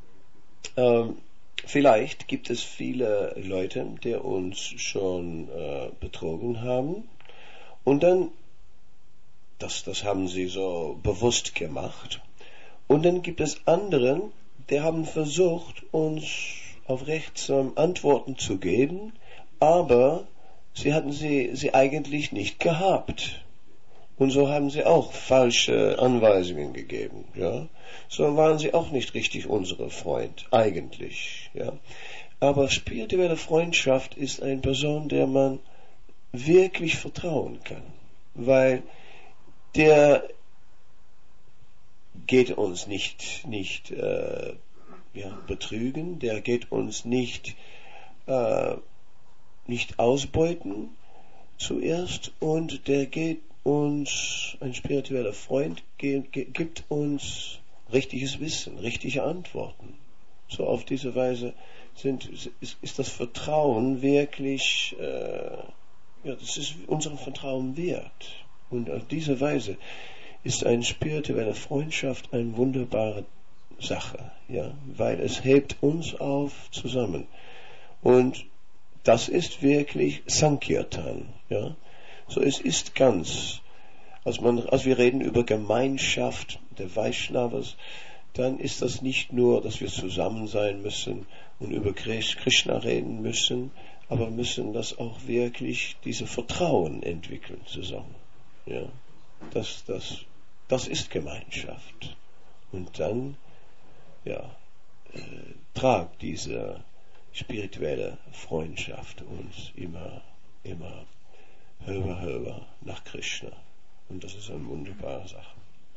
Vielleicht gibt es viele Leute, die uns schon betrogen haben. Und dann, das haben sie so bewusst gemacht. Und dann gibt es andere, die haben versucht, uns auf Rechtsam Antworten zu geben, aber sie hatten sie eigentlich nicht gehabt. Und so haben sie auch falsche Anweisungen gegeben, ja. So waren sie auch nicht richtig unsere Freund, eigentlich, ja. Aber spirituelle Freundschaft ist eine Person, der man wirklich vertrauen kann, weil der geht uns nicht betrügen, der geht uns nicht ausbeuten zuerst, und der geht uns, ein spiritueller Freund gibt uns richtiges Wissen, richtige Antworten. So auf diese Weise ist das Vertrauen wirklich, das ist unserem Vertrauen wert. Und auf diese Weise ist eine spirituelle Freundschaft eine wunderbare Sache, ja, weil es hebt uns auf zusammen. Und das ist wirklich Sankirtan, ja. So, es ist ganz, als wir reden über Gemeinschaft der Vaishnavas, dann ist das nicht nur, dass wir zusammen sein müssen und über Krishna reden müssen, aber müssen das auch wirklich diese Vertrauen entwickeln zusammen, ja. Das ist Gemeinschaft. Und dann, ja, tragt diese spirituelle Freundschaft uns immer höher nach Krishna. Und das ist eine wunderbare Sache.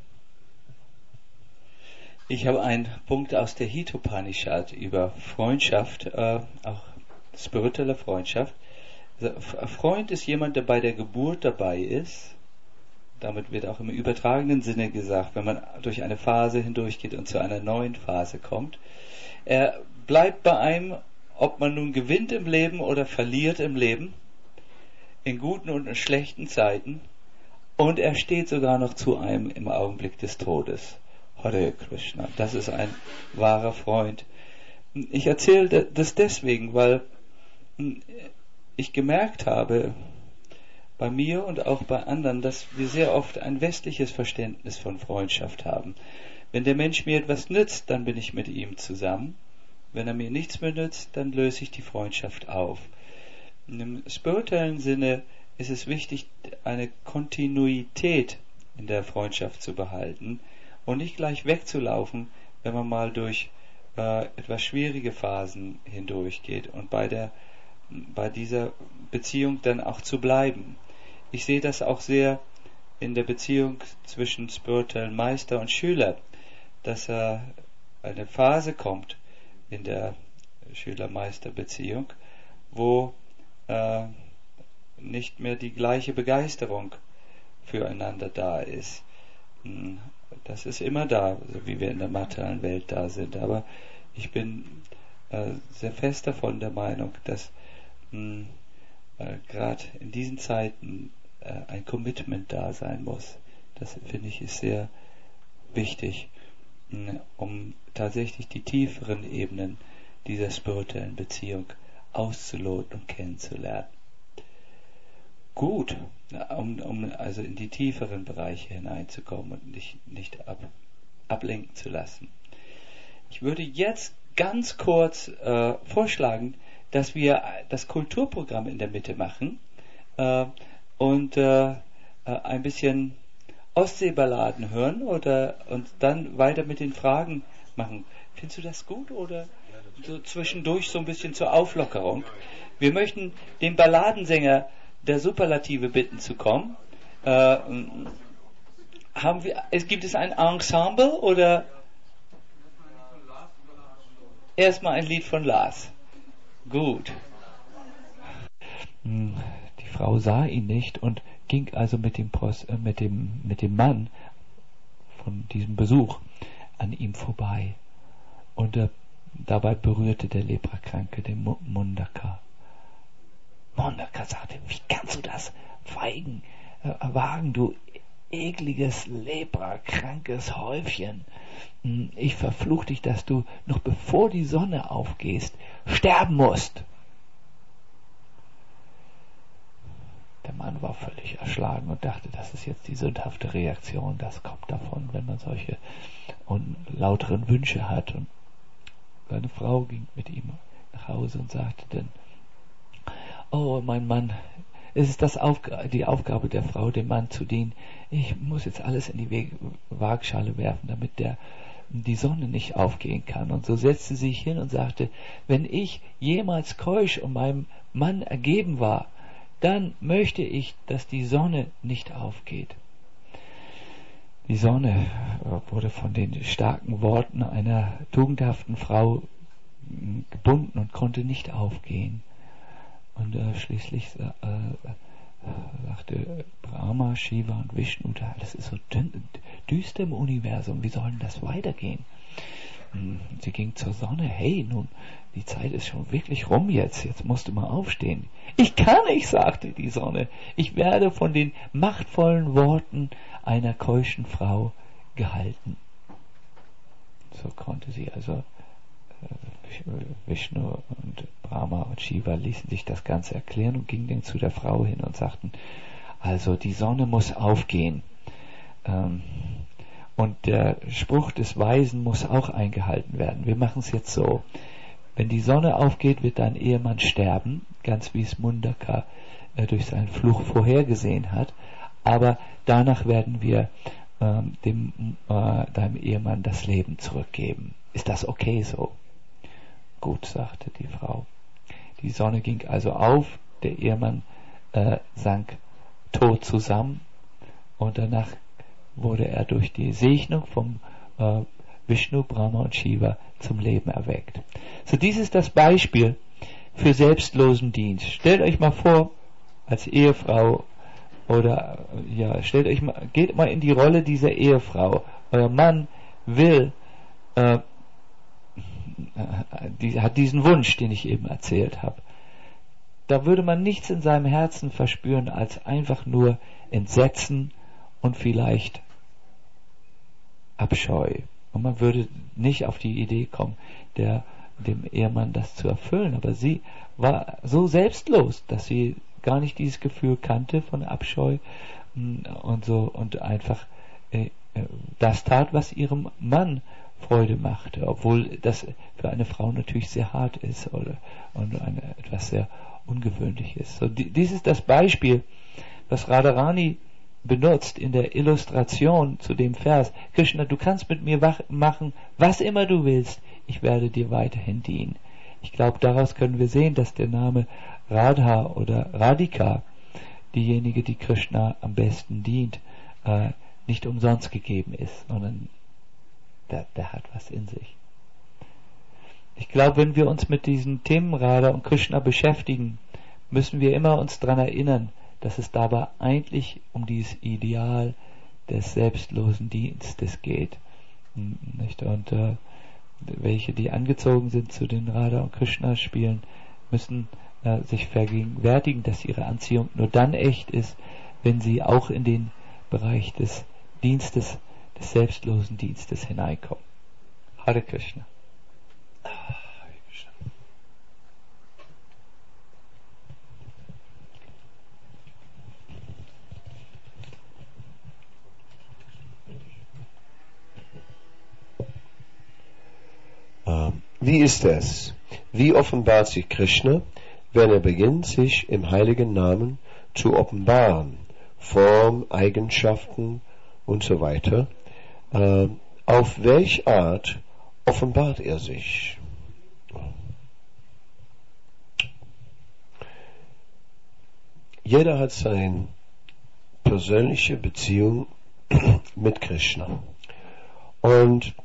Ich habe einen Punkt aus der Hitopanishad über Freundschaft, auch spirituelle Freundschaft. Ein Freund ist jemand, der bei der Geburt dabei ist. Damit wird auch im übertragenen Sinne gesagt, wenn man durch eine Phase hindurchgeht und zu einer neuen Phase kommt. Er bleibt bei einem, ob man nun gewinnt im Leben oder verliert im Leben, in guten und in schlechten Zeiten, und er steht sogar noch zu einem im Augenblick des Todes. Hare Krishna, das ist ein wahrer Freund. Ich erzähle das deswegen, weil ich gemerkt habe, bei mir und auch bei anderen, dass wir sehr oft ein westliches Verständnis von Freundschaft haben. Wenn der Mensch mir etwas nützt, dann bin ich mit ihm zusammen. Wenn er mir nichts mehr nützt, dann löse ich die Freundschaft auf. Im spirituellen Sinne ist es wichtig, eine Kontinuität in der Freundschaft zu behalten und nicht gleich wegzulaufen, wenn man mal durch etwas schwierige Phasen hindurchgeht, und bei dieser Beziehung dann auch zu bleiben. Ich sehe das auch sehr in der Beziehung zwischen spirituellen Meister und Schüler, dass eine Phase kommt in der Schüler-Meister-Beziehung, wo nicht mehr die gleiche Begeisterung füreinander da ist. Das ist immer da, so wie wir in der materiellen Welt da sind. Aber ich bin sehr fest davon der Meinung, dass gerade in diesen Zeiten ein Commitment da sein muss. Das finde ich ist sehr wichtig, um tatsächlich die tieferen Ebenen dieser spirituellen Beziehung auszuloten und kennenzulernen. Gut, um also in die tieferen Bereiche hineinzukommen und nicht ablenken zu lassen. Ich würde jetzt ganz kurz vorschlagen, dass wir das Kulturprogramm in der Mitte machen und ein bisschen Ostseeballaden hören und dann weiter mit den Fragen machen. Findest du das gut oder so zwischendurch so ein bisschen zur Auflockerung? Wir möchten den Balladensänger der Superlative bitten zu kommen. Gibt es ein Ensemble oder erstmal ein Lied von Lars? Gut. Die Frau sah ihn nicht und ging also mit dem Mann von diesem Besuch an ihm vorbei. Und Dabei berührte der Leprakranke den Mundaka. Mundaka sagte, wie kannst du das wagen, du ekliges, leprakrankes Häufchen. Ich verfluch dich, dass du noch bevor die Sonne aufgehst, sterben musst. Der Mann war völlig erschlagen und dachte, das ist jetzt die sündhafte Reaktion, das kommt davon, wenn man solche lauteren Wünsche hat. Und seine Frau ging mit ihm nach Hause und sagte dann, oh mein Mann, es ist die Aufgabe der Frau, dem Mann zu dienen. Ich muss jetzt alles in die Waagschale werfen, damit die Sonne nicht aufgehen kann. Und so setzte sie sich hin und sagte, wenn ich jemals keusch und meinem Mann ergeben war, dann möchte ich, dass die Sonne nicht aufgeht. Die Sonne wurde von den starken Worten einer tugendhaften Frau gebunden und konnte nicht aufgehen. Und schließlich sagte Brahma, Shiva und Vishnu, das ist so düster im Universum, wie soll denn das weitergehen? Sie ging zur Sonne, hey, nun, die Zeit ist schon wirklich rum jetzt musst du mal aufstehen. Ich kann nicht, sagte die Sonne, ich werde von den machtvollen Worten einer keuschen Frau gehalten. So konnte sie also, Vishnu und Brahma und Shiva ließen sich das Ganze erklären und gingen dann zu der Frau hin und sagten, also die Sonne muss aufgehen. Und der Spruch des Weisen muss auch eingehalten werden. Wir machen es jetzt so. Wenn die Sonne aufgeht, wird dein Ehemann sterben, ganz wie es Mundaka durch seinen Fluch vorhergesehen hat. Aber danach werden wir deinem Ehemann das Leben zurückgeben. Ist das okay so? Gut, sagte die Frau. Die Sonne ging also auf, der Ehemann sank tot zusammen und danach wurde er durch die Segnung vom Vishnu, Brahma und Shiva zum Leben erweckt. So, dies ist das Beispiel für selbstlosen Dienst. Stellt euch mal vor, als Ehefrau oder geht mal in die Rolle dieser Ehefrau. Euer Mann hat diesen Wunsch, den ich eben erzählt habe. Da würde man nichts in seinem Herzen verspüren als einfach nur Entsetzen und vielleicht Abscheu. Und man würde nicht auf die Idee kommen, dem Ehemann das zu erfüllen. Aber sie war so selbstlos, dass sie gar nicht dieses Gefühl kannte von Abscheu und einfach das tat, was ihrem Mann Freude machte, obwohl das für eine Frau natürlich sehr hart ist und etwas sehr ungewöhnlich ist. So, dies ist das Beispiel, was Radharani benutzt in der Illustration zu dem Vers. Krishna, du kannst mit mir machen, was immer du willst, ich werde dir weiterhin dienen. Ich glaube, daraus können wir sehen, dass der Name Radha oder Radhika, diejenige, die Krishna am besten dient, nicht umsonst gegeben ist, sondern der hat was in sich. Ich glaube, wenn wir uns mit diesen Themen Radha und Krishna beschäftigen, müssen wir immer uns daran erinnern, dass es dabei eigentlich um dieses Ideal des selbstlosen Dienstes geht. Nicht? Und welche, die angezogen sind zu den Radha und Krishna Spielen, müssen sich vergegenwärtigen, dass ihre Anziehung nur dann echt ist, wenn sie auch in den Bereich des Dienstes, des selbstlosen Dienstes hineinkommen. Hare Krishna. Wie ist es? Wie offenbart sich Krishna, wenn er beginnt, sich im heiligen Namen zu offenbaren? Form, Eigenschaften und so weiter. Auf welche Art offenbart er sich? Jeder hat seine persönliche Beziehung mit Krishna. Und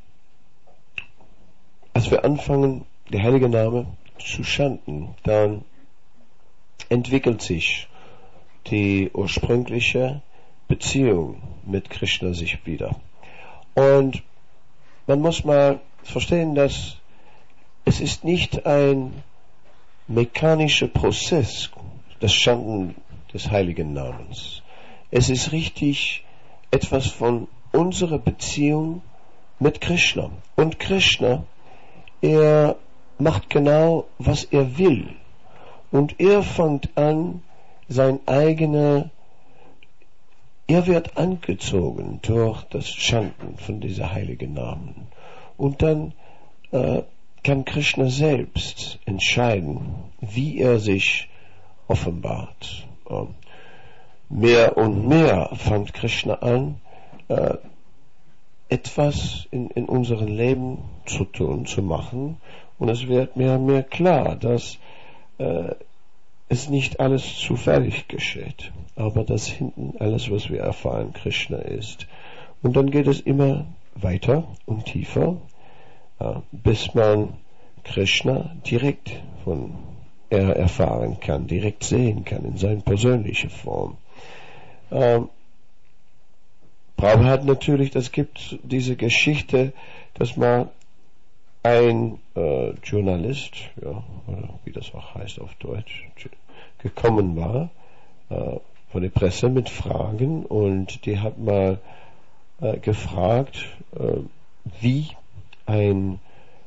als wir anfangen, der heilige Name zu chanten, dann entwickelt sich die ursprüngliche Beziehung mit Krishna sich wieder. Und man muss mal verstehen, dass es ist nicht ein mechanischer Prozess, das Chanten des heiligen Namens. Es ist richtig etwas von unserer Beziehung mit Krishna. Und Krishna, er macht genau, was er will. Und er fängt an, er wird angezogen durch das Chanten von dieser heiligen Namen. Und dann kann Krishna selbst entscheiden, wie er sich offenbart. Mehr und mehr fängt Krishna an, etwas in unserem Leben zu tun, zu machen. Und es wird mehr und mehr klar, dass es nicht alles zufällig geschieht, aber dass hinten alles, was wir erfahren, Krishna ist. Und dann geht es immer weiter und tiefer, bis man Krishna direkt von erfahren kann, direkt sehen kann in seiner persönlichen Form. Prabhupada hat natürlich, das gibt diese Geschichte, dass mal ein Journalist, ja, oder wie das auch heißt auf Deutsch, gekommen war von der Presse mit Fragen, und die hat mal gefragt, wie ein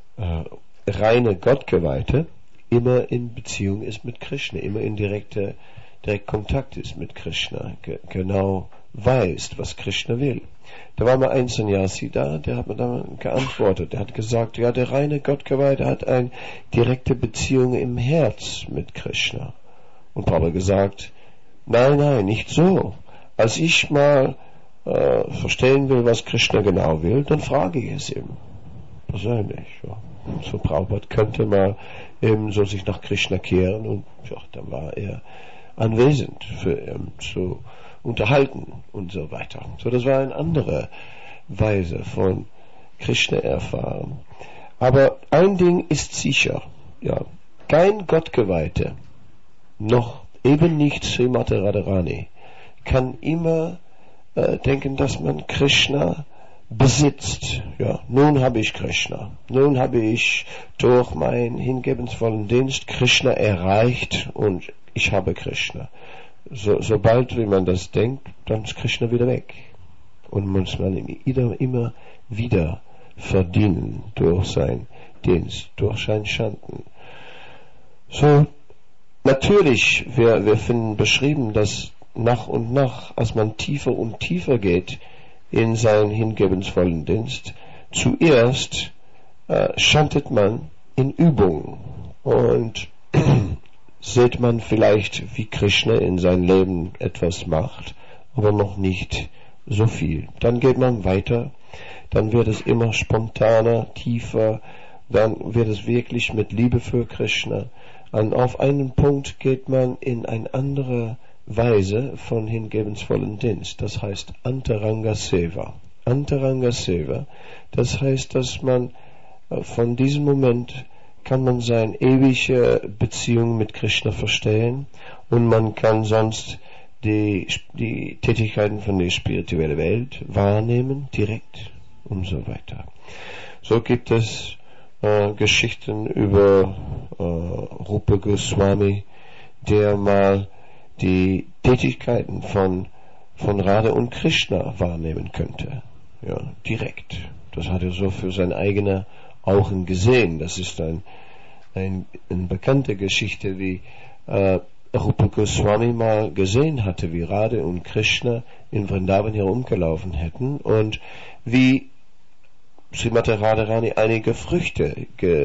reiner Gottgeweihter immer in Beziehung ist mit Krishna, immer in direkt Kontakt ist mit Krishna, genau weiß, was Krishna will. Da war mal ein Sannyasi da, der hat mir dann geantwortet. Der hat gesagt, ja, der reine Gottgeweihte hat eine direkte Beziehung im Herz mit Krishna. Und Prabhupada gesagt, nein, nicht so. Als ich mal verstehen will, was Krishna genau will, dann frage ich es ihm. Persönlich. Ja. So Prabhupada könnte mal eben so sich nach Krishna kehren, und ja, dann war er anwesend für ihn zu unterhalten und so weiter. So, das war eine andere Weise von Krishna erfahren. Aber ein Ding ist sicher, ja, kein Gottgeweihter, noch eben nicht Srimati Radharani, kann immer denken, dass man Krishna besitzt. Ja, nun habe ich Krishna. Nun habe ich durch meinen hingebensvollen Dienst Krishna erreicht und ich habe Krishna. Sobald wie man das denkt, dann ist Krishna wieder weg. Und muss man immer wieder verdienen durch seinen Dienst, durch sein Chanten. So, natürlich, wir finden beschrieben, dass nach und nach, als man tiefer und tiefer geht in seinen hingebensvollen Dienst, zuerst chantet man in Übung und sieht man vielleicht, wie Krishna in seinem Leben etwas macht, aber noch nicht so viel. Dann geht man weiter, dann wird es immer spontaner, tiefer, dann wird es wirklich mit Liebe für Krishna. Und auf einen Punkt geht man in eine andere Weise von hingebensvollen Dienst. Das heißt Antaranga Seva. Antaranga Seva, das heißt, dass man von diesem Moment kann man seine ewige Beziehung mit Krishna verstehen, und man kann sonst die Tätigkeiten von der spirituellen Welt wahrnehmen, direkt und so weiter. So gibt es Geschichten über Rupa Goswami, der mal die Tätigkeiten von Radha und Krishna wahrnehmen könnte. Ja, direkt. Das hat er so für seine eigene Augen gesehen. Das ist eine bekannte Geschichte, wie Rupa Goswami mal gesehen hatte, wie Radha und Krishna in Vrindavan herumgelaufen hätten und wie Srimati Radharani einige Früchte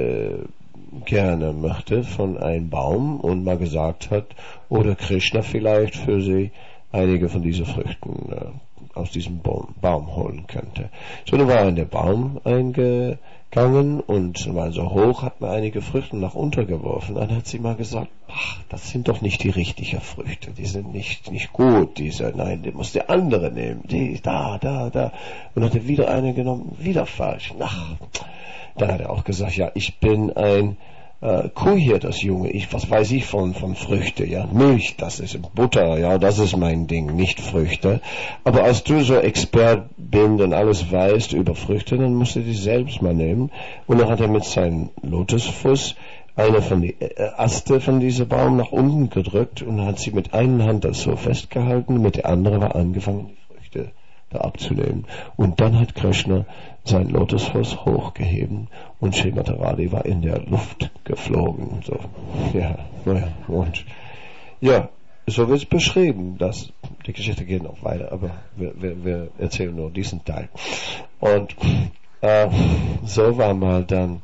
gerne möchte von einem Baum und mal gesagt hat, oder Krishna vielleicht für sie einige von diesen Früchten aus diesem Baum holen könnte. So, dann war er in den Baum eingegangen und war so hoch, hat man einige Früchte nach unten geworfen. Dann hat sie mal gesagt, ach, das sind doch nicht die richtigen Früchte, die sind nicht gut, nein, die muss der andere nehmen, die, da. Und hat er wieder eine genommen, wieder falsch. Ach, dann hat er auch gesagt, ja, ich bin ein Kuh hier, das Junge, was weiß ich von Früchte, ja, Milch, das ist Butter, ja, das ist mein Ding, nicht Früchte. Aber als du so Expert bist und alles weißt über Früchte, dann musst du die selbst mal nehmen. Und dann hat er mit seinem Lotusfuß eine von die Äste von diesem Baum nach unten gedrückt und hat sie mit einer Hand das so festgehalten, mit der anderen war angefangen, die Früchte da abzunehmen. Und dann hat Krishna sein Lotusfuß hochgeheben und Srimati Radha war in der Luft geflogen. So, ja, naja, und ja, so wird es beschrieben, dass die Geschichte geht noch weiter, aber wir erzählen nur diesen Teil. Und so war mal dann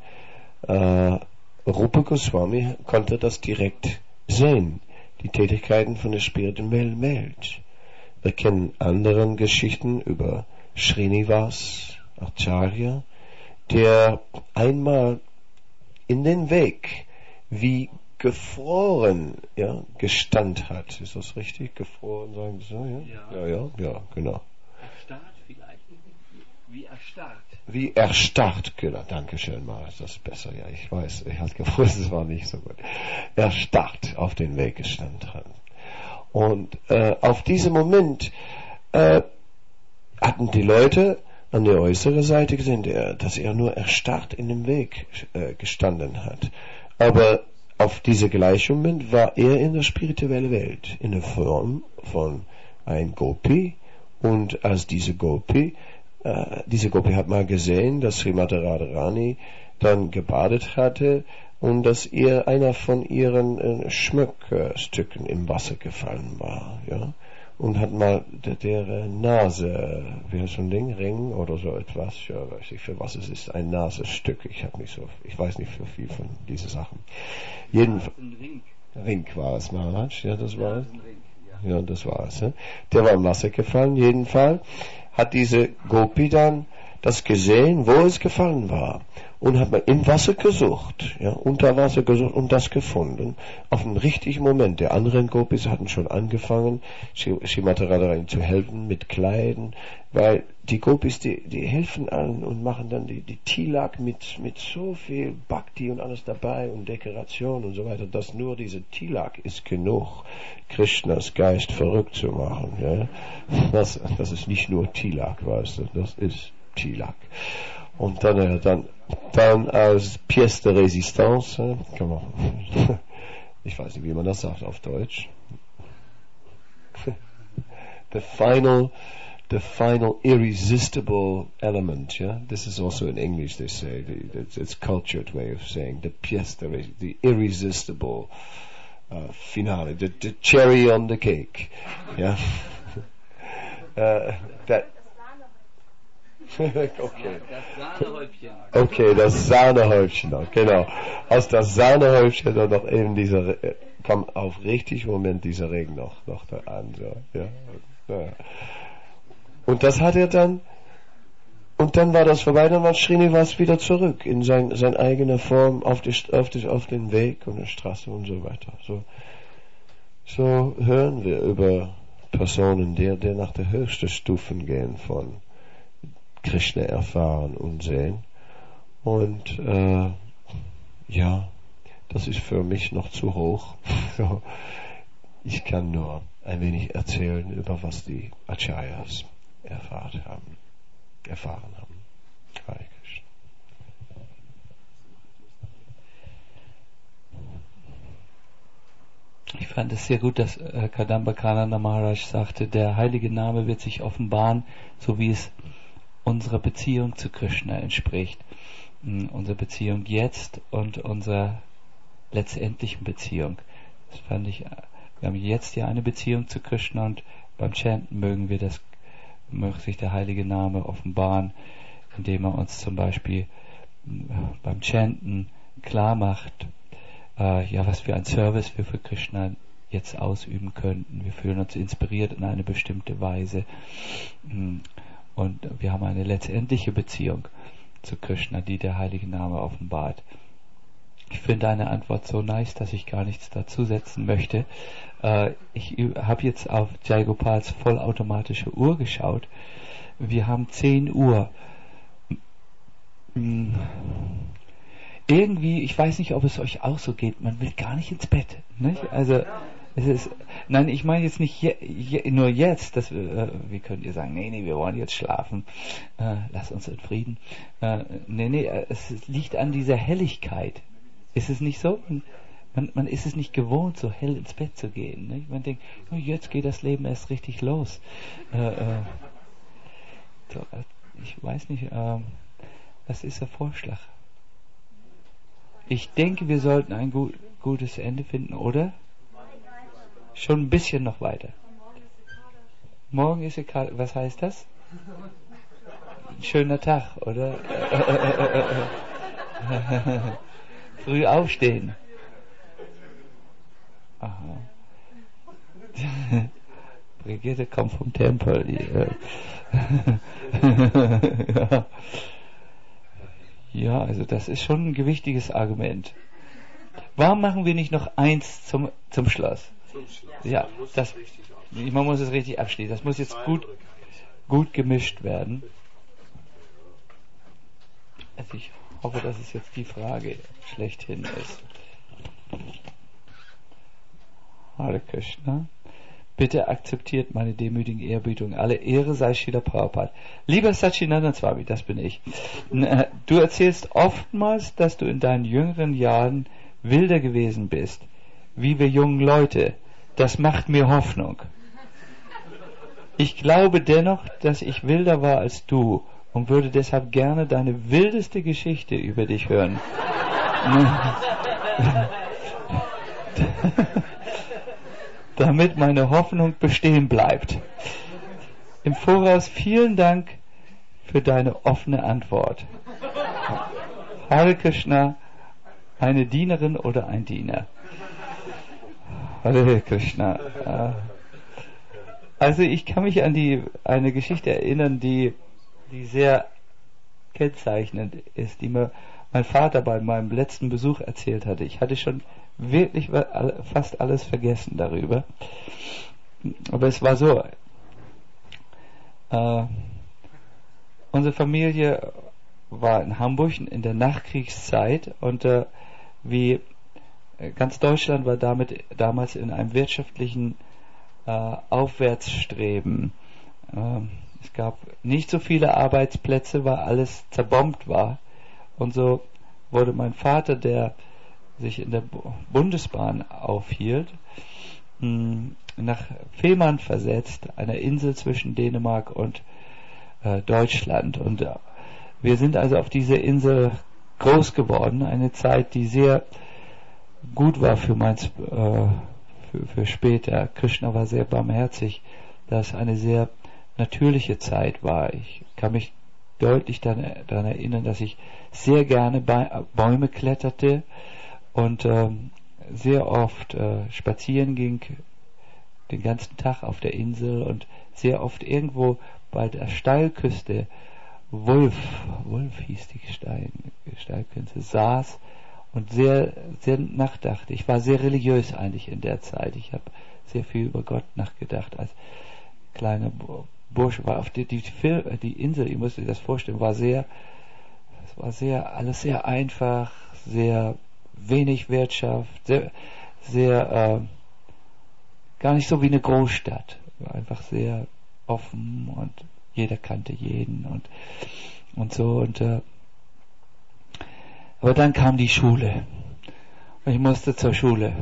Rupa Goswami konnte das direkt sehen, die Tätigkeiten von der spirituellen Welt. Wir kennen andere Geschichten über Srinivas Acharya, der einmal in den Weg wie gefroren, ja, gestand hat. Ist das richtig? Gefroren, sagen Sie so, ja? Ja, genau. Erstarrt vielleicht. Wie erstarrt. Wie erstarrt, genau. Dankeschön, mal. Ist das besser? Ja, ich weiß. Ich hatte gewusst, es war nicht so gut. Erstarrt auf den Weg gestanden hat. Und auf diesem Moment hatten die Leute an der äußeren Seite gesehen, dass er nur erstarrt in dem Weg gestanden hat. Aber auf diese gleichen Moment war er in der spirituellen Welt, in der Form von ein Gopi. Und als diese Gopi hat mal gesehen, dass Srimati Radharani dann gebadet hatte und dass ihr einer von ihren Schmuckstücken im Wasser gefallen war, ja, und hat mal der Nase, wie heißt so ein Ding, Ring oder so etwas, ja, weiß ich für was es ist, ein Nasestück, ich weiß nicht für viel von diesen Sachen. Jedenfalls, Ring war es, Maharaj, ja, das war es. Ja, das war es. Ja. Der war im Wasser gefallen, jedenfalls hat diese Gopi dann das gesehen, wo es gefallen war. Und hat man im Wasser gesucht, ja, unter Wasser gesucht und das gefunden. Auf den richtigen Moment. Der anderen Gopis hatten schon angefangen, Srimati Radharani zu helfen mit Kleiden, weil die Gopis, die helfen allen und machen dann die Tilak mit so viel Bhakti und alles dabei und Dekoration und so weiter, dass nur diese Tilak ist genug, Krishnas Geist verrückt zu machen, ja. Das ist nicht nur Tilak, weißt du, das ist Tilak. Und dann als Pièce de Résistance, ich weiß nicht, wie man das sagt auf Deutsch. The final irresistible element, yeah? This is also in English, they say, it's cultured way of saying, the irresistible finale, the cherry on the cake, yeah? Okay, das Sahnehäubchen, genau. Aus das Sahnehäubchen dann noch eben kam auf richtig Moment dieser Regen noch da an, so, ja. Und das hat er dann, und dann war das vorbei, dann war Srinivas wieder zurück in seine eigene Form auf den Weg und der Straße und so weiter. So hören wir über Personen, die nach der höchsten Stufen gehen von Krishna erfahren und sehen. Und ja, das ist für mich noch zu hoch. Ich kann nur ein wenig erzählen über was die Acharyas erfahren haben. Hare Krishna. Ich fand es sehr gut, dass Kadamba Kananda Maharaj sagte, der heilige Name wird sich offenbaren, so wie es unserer Beziehung zu Krishna entspricht. Unsere Beziehung jetzt und unserer letztendlichen Beziehung. Das fand ich, wir haben jetzt ja eine Beziehung zu Krishna und beim Chanten möge sich der heilige Name offenbaren, indem er uns zum Beispiel beim Chanten klar macht, was für ein Service wir für Krishna jetzt ausüben könnten. Wir fühlen uns inspiriert in eine bestimmte Weise. Und wir haben eine letztendliche Beziehung zu Krishna, die der heilige Name offenbart. Ich finde deine Antwort so nice, dass ich gar nichts dazusetzen möchte. Ich habe jetzt auf Jai Gopals vollautomatische Uhr geschaut. Wir haben 10 Uhr. irgendwie, ich weiß nicht, ob es euch auch so geht, man will gar nicht ins Bett. Nicht? Also, es ist, nein, ich meine jetzt nicht nur jetzt, dass wie könnt ihr sagen, nee, wir wollen jetzt schlafen, lass uns in Frieden. Nee, es liegt an dieser Helligkeit. Ist es nicht so? Man ist es nicht gewohnt, so hell ins Bett zu gehen. Nicht? Man denkt, oh, jetzt geht das Leben erst richtig los. Ich weiß nicht, was ist der Vorschlag? Ich denke, wir sollten ein gutes Ende finden, oder? Schon ein bisschen noch weiter. Morgen ist Ekade. Was heißt das? Ein schöner Tag, oder? Früh aufstehen. Aha. Brigitte kommt vom Tempel. Ja, also das ist schon ein gewichtiges Argument. Warum machen wir nicht noch eins zum Schluss? Ja, man muss es richtig abschließen. Das muss jetzt gut gemischt werden. Also ich hoffe, dass es jetzt die Frage schlechthin ist. Hare Krishna. Bitte akzeptiert meine demütigen Ehrerbietung. Alle Ehre sei Srila Prabhupada. Lieber Satchidananda Swami, das bin ich. Du erzählst oftmals, dass du in deinen jüngeren Jahren wilder gewesen bist, wie wir jungen Leute. Das macht mir Hoffnung. Ich glaube dennoch, dass ich wilder war als du und würde deshalb gerne deine wildeste Geschichte über dich hören. Damit meine Hoffnung bestehen bleibt. Im Voraus vielen Dank für deine offene Antwort. Hare Krishna, eine Dienerin oder ein Diener. Hare Krishna. Also ich kann mich an eine Geschichte erinnern, die sehr kennzeichnend ist, die mir mein Vater bei meinem letzten Besuch erzählt hatte. Ich hatte schon wirklich fast alles vergessen darüber. Aber es war so, unsere Familie war in Hamburg in der Nachkriegszeit und wie ganz Deutschland war damals in einem wirtschaftlichen Aufwärtsstreben. Es gab nicht so viele Arbeitsplätze, weil alles zerbombt war. Und so wurde mein Vater, der sich in der Bundesbahn aufhielt, nach Fehmarn versetzt, einer Insel zwischen Dänemark und Deutschland. Und wir sind also auf dieser Insel groß geworden, eine Zeit, die sehr gut war für später. Krishna war sehr barmherzig, da es eine sehr natürliche Zeit war. Ich kann mich deutlich daran erinnern, dass ich sehr gerne Bäume kletterte und sehr oft spazieren ging, den ganzen Tag auf der Insel und sehr oft irgendwo bei der Steilküste, Wolf hieß die Steilküste, saß und sehr, sehr nachdachte. Ich war sehr religiös eigentlich in der Zeit. Ich habe sehr viel über Gott nachgedacht. Als kleiner Bursche war auf die Insel, ihr müsst euch das vorstellen, alles sehr einfach, sehr wenig Wirtschaft, sehr gar nicht so wie eine Großstadt. War einfach sehr offen und jeder kannte jeden und so aber dann kam die Schule. Ich musste zur Schule.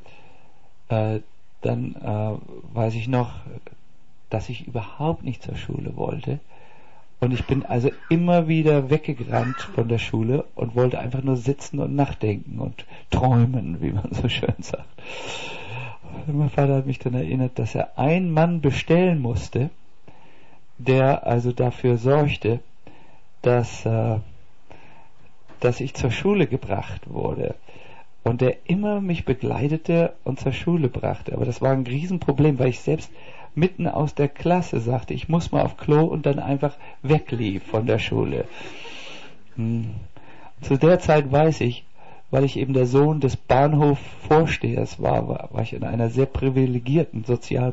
Dann weiß ich noch, dass ich überhaupt nicht zur Schule wollte. Und ich bin also immer wieder weggerannt von der Schule und wollte einfach nur sitzen und nachdenken und träumen, wie man so schön sagt. Und mein Vater hat mich dann erinnert, dass er einen Mann bestellen musste, der also dafür sorgte, dass ich zur Schule gebracht wurde. Und der immer mich begleitete und zur Schule brachte. Aber das war ein Riesenproblem, weil ich selbst mitten aus der Klasse sagte, ich muss mal auf Klo und dann einfach weglief von der Schule. Zu der Zeit weiß ich, weil ich eben der Sohn des Bahnhofvorstehers war ich in einer sehr sozial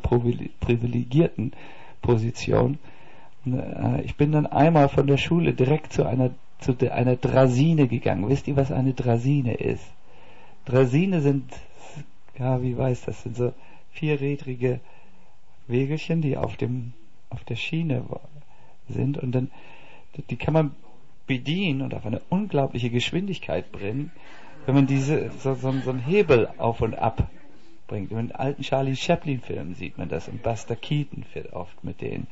privilegierten Position. Ich bin dann einmal von der Schule direkt zu einer zu einer Draisine gegangen. Wisst ihr, was eine Draisine ist? Draisine sind, ja, wie weiß das, sind so vierrädrige Wägelchen, die auf der Schiene sind, und dann, die kann man bedienen und auf eine unglaubliche Geschwindigkeit bringen, wenn man so einen Hebel auf und ab bringt. In den alten Charlie Chaplin-Filmen sieht man das, und Buster Keaton fährt oft mit denen.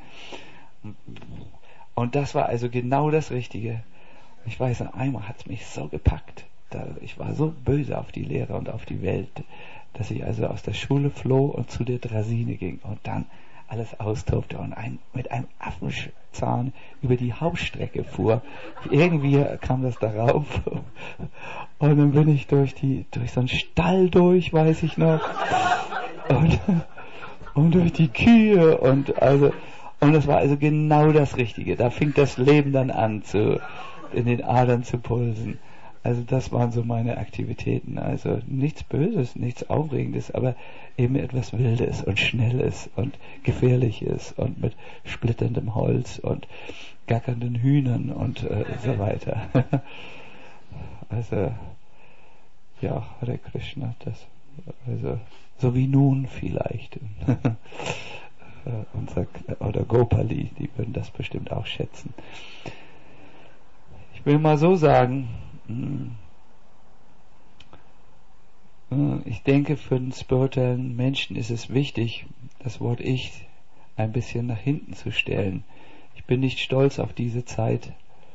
Und das war also genau das Richtige. Ich weiß, einmal hat es mich so gepackt. Ich war so böse auf die Lehrer und auf die Welt, dass ich also aus der Schule floh und zu der Draisine ging und dann alles austobte und mit einem Affenzahn über die Hauptstrecke fuhr. Irgendwie kam das darauf. Und dann bin ich durch so einen Stall durch, weiß ich noch. Und durch die Kühe und das war also genau das Richtige. Da fing das Leben dann an, in den Adern zu pulsen. Also das waren so meine Aktivitäten. Also nichts Böses, nichts Aufregendes, aber eben etwas Wildes und Schnelles und Gefährliches und mit splitterndem Holz und gackernden Hühnern und so weiter. Also, ja, Hare Krishna, so wie nun vielleicht. Oder Gopali, die würden das bestimmt auch schätzen. Ich will mal so sagen, ich denke, für einen spirituellen Menschen ist es wichtig, das Wort Ich ein bisschen nach hinten zu stellen. Ich bin nicht stolz auf diese Zeit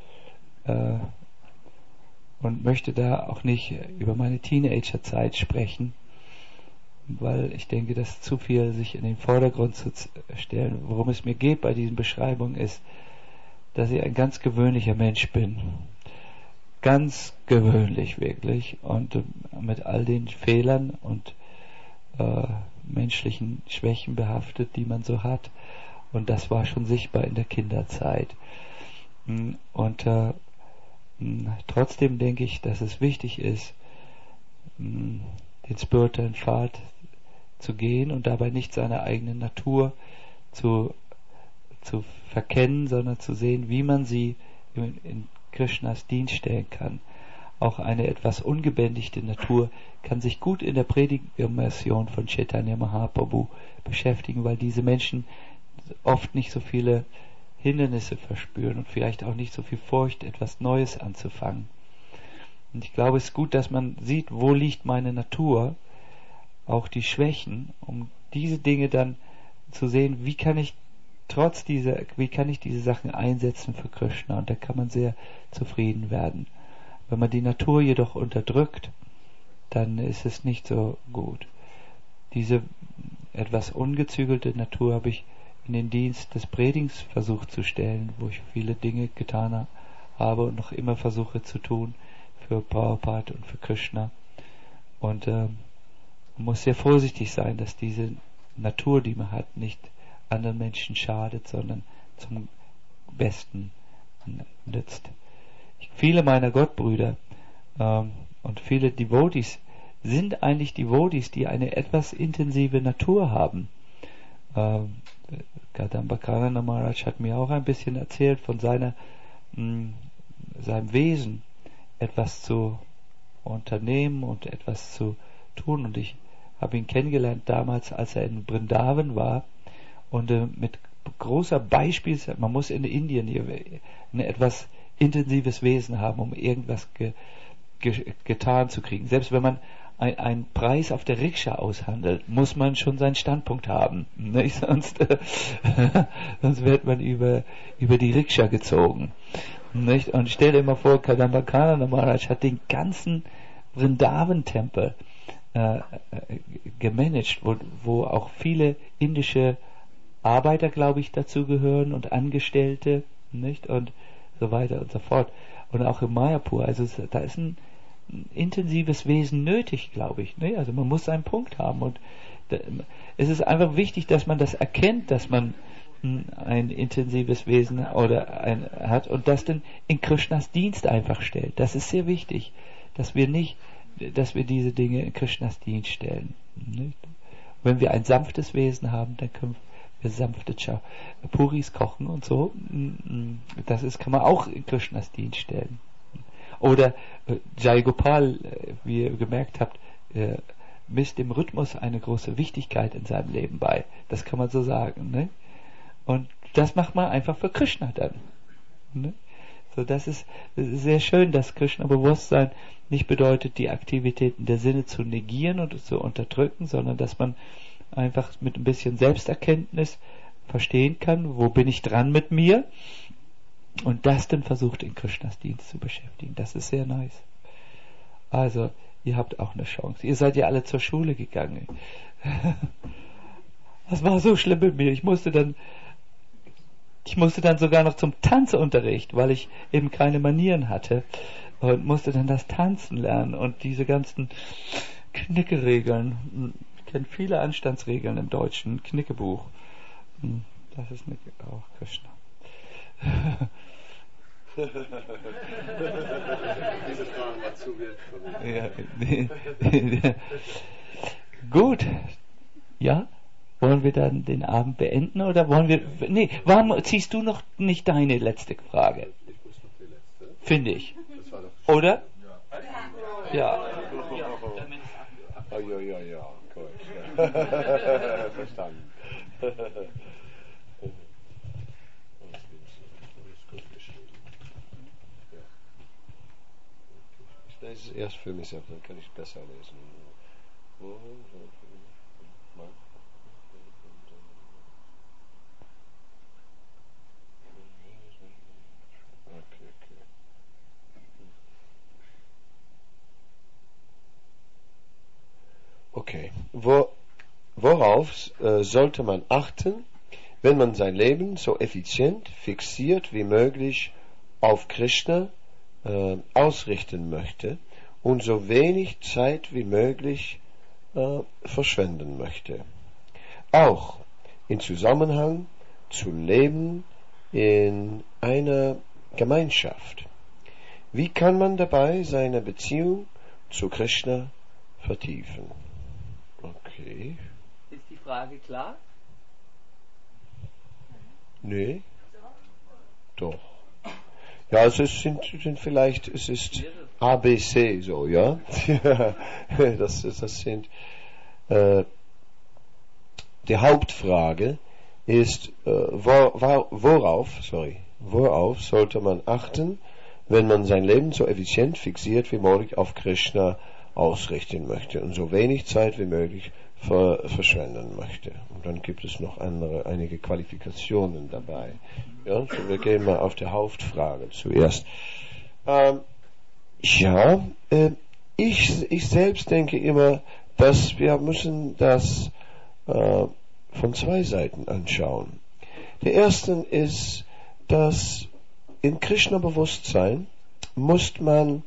und möchte da auch nicht über meine Teenagerzeit sprechen, weil ich denke, dass zu viel sich in den Vordergrund zu stellen. Worum es mir geht bei diesen Beschreibungen ist, dass ich ein ganz gewöhnlicher Mensch bin. Ganz gewöhnlich wirklich, und mit all den Fehlern und menschlichen Schwächen behaftet, die man so hat. Und das war schon sichtbar in der Kinderzeit. Und trotzdem denke ich, dass es wichtig ist, den spirituellen Pfad zu gehen und dabei nicht seine eigene Natur zu verkennen, sondern zu sehen, wie man sie in Krishnas Dienst stellen kann. Auch eine etwas ungebändigte Natur kann sich gut in der Predigtmission von Chaitanya Mahaprabhu beschäftigen, weil diese Menschen oft nicht so viele Hindernisse verspüren und vielleicht auch nicht so viel Furcht, etwas Neues anzufangen. Und ich glaube, es ist gut, dass man sieht, wo liegt meine Natur, auch die Schwächen, um diese Dinge dann zu sehen, wie kann ich diese Sachen einsetzen für Krishna, und da kann man sehr zufrieden werden. Wenn man die Natur jedoch unterdrückt, dann ist es nicht so gut. Diese etwas ungezügelte Natur habe ich in den Dienst des Predigens versucht zu stellen, wo ich viele Dinge getan habe und noch immer versuche zu tun für Prabhupada und für Krishna. Und man muss sehr vorsichtig sein, dass diese Natur, die man hat, nicht anderen Menschen schadet, sondern zum Besten nützt. Viele meiner Gottbrüder und viele Devotees sind eigentlich Devotees, die eine etwas intensive Natur haben. Kadambakara Maharaj hat mir auch ein bisschen erzählt von seinem Wesen, etwas zu unternehmen und etwas zu tun. Und ich habe ihn kennengelernt damals, als er in Vrindavan war, und mit großer Beispielszeit, man muss in Indien hier ein etwas intensives Wesen haben, um irgendwas getan zu kriegen. Selbst wenn man einen Preis auf der Rikscha aushandelt, muss man schon seinen Standpunkt haben. Nicht? Sonst wird man über die Rikscha gezogen. Nicht? Und stell dir mal vor, Kadambakara Maharaj hat den ganzen Vrindavan-Tempel gemanagt, wo auch viele indische Arbeiter, glaube ich, dazugehören und Angestellte, nicht? Und so weiter und so fort. Und auch in Mayapur, also da ist ein intensives Wesen nötig, glaube ich. Ne? Also man muss seinen Punkt haben, und es ist einfach wichtig, dass man das erkennt, dass man ein intensives Wesen hat und das dann in Krishnas Dienst einfach stellt. Das ist sehr wichtig, dass wir diese Dinge in Krishnas Dienst stellen. Nicht? Wenn wir ein sanftes Wesen haben, dann können wir sanfte Puris kochen und so. Das kann man auch in Krishnas Dienst stellen. Oder Jai Gopal, wie ihr gemerkt habt, misst dem Rhythmus eine große Wichtigkeit in seinem Leben bei. Das kann man so sagen. Ne? Und das macht man einfach für Krishna dann. Ne? So, das ist sehr schön, dass Krishna-Bewusstsein nicht bedeutet, die Aktivitäten der Sinne zu negieren und zu unterdrücken, sondern dass man einfach mit ein bisschen Selbsterkenntnis verstehen kann, wo bin ich dran mit mir, und das dann versucht in Krishnas Dienst zu beschäftigen. Das ist sehr nice. Also, ihr habt auch eine Chance. Ihr seid ja alle zur Schule gegangen. Das war so schlimm mit mir. Ich musste dann sogar noch zum Tanzunterricht, weil ich eben keine Manieren hatte, und musste dann das Tanzen lernen und diese ganzen Knickeregeln. Ich kenne viele Anstandsregeln im deutschen Knickebuch. Das ist auch Krishna. Diese Frage war zu wild für mich. Ja. Gut. Ja? Wollen wir dann den Abend beenden oder wollen wir... Nee, warum ziehst du noch nicht deine letzte Frage? Ich muss noch die letzte. Finde ich. Das war doch Oder? Ja. ja, gut. Verstanden. Ich lese es erst für mich selbst, dann kann ich besser lesen. Okay. Worauf sollte man achten, wenn man sein Leben so effizient, fixiert wie möglich auf Krishna ausrichten möchte und so wenig Zeit wie möglich verschwenden möchte? Auch in Zusammenhang zu leben in einer Gemeinschaft. Wie kann man dabei seine Beziehung zu Krishna vertiefen? Okay. Ist die Frage klar? Nee. Doch. Ja, es ist ABC so, ja. das sind die Hauptfrage ist, worauf sollte man achten, wenn man sein Leben so effizient fixiert wie möglich auf Krishna ausrichten möchte und so wenig Zeit wie möglich verschwenden möchte. Und dann gibt es noch einige Qualifikationen dabei. Ja, so wir gehen mal auf die Hauptfrage zuerst. Ich selbst denke immer, dass wir müssen das von zwei Seiten anschauen. Der erste ist, dass in Krishna-Bewusstsein muss man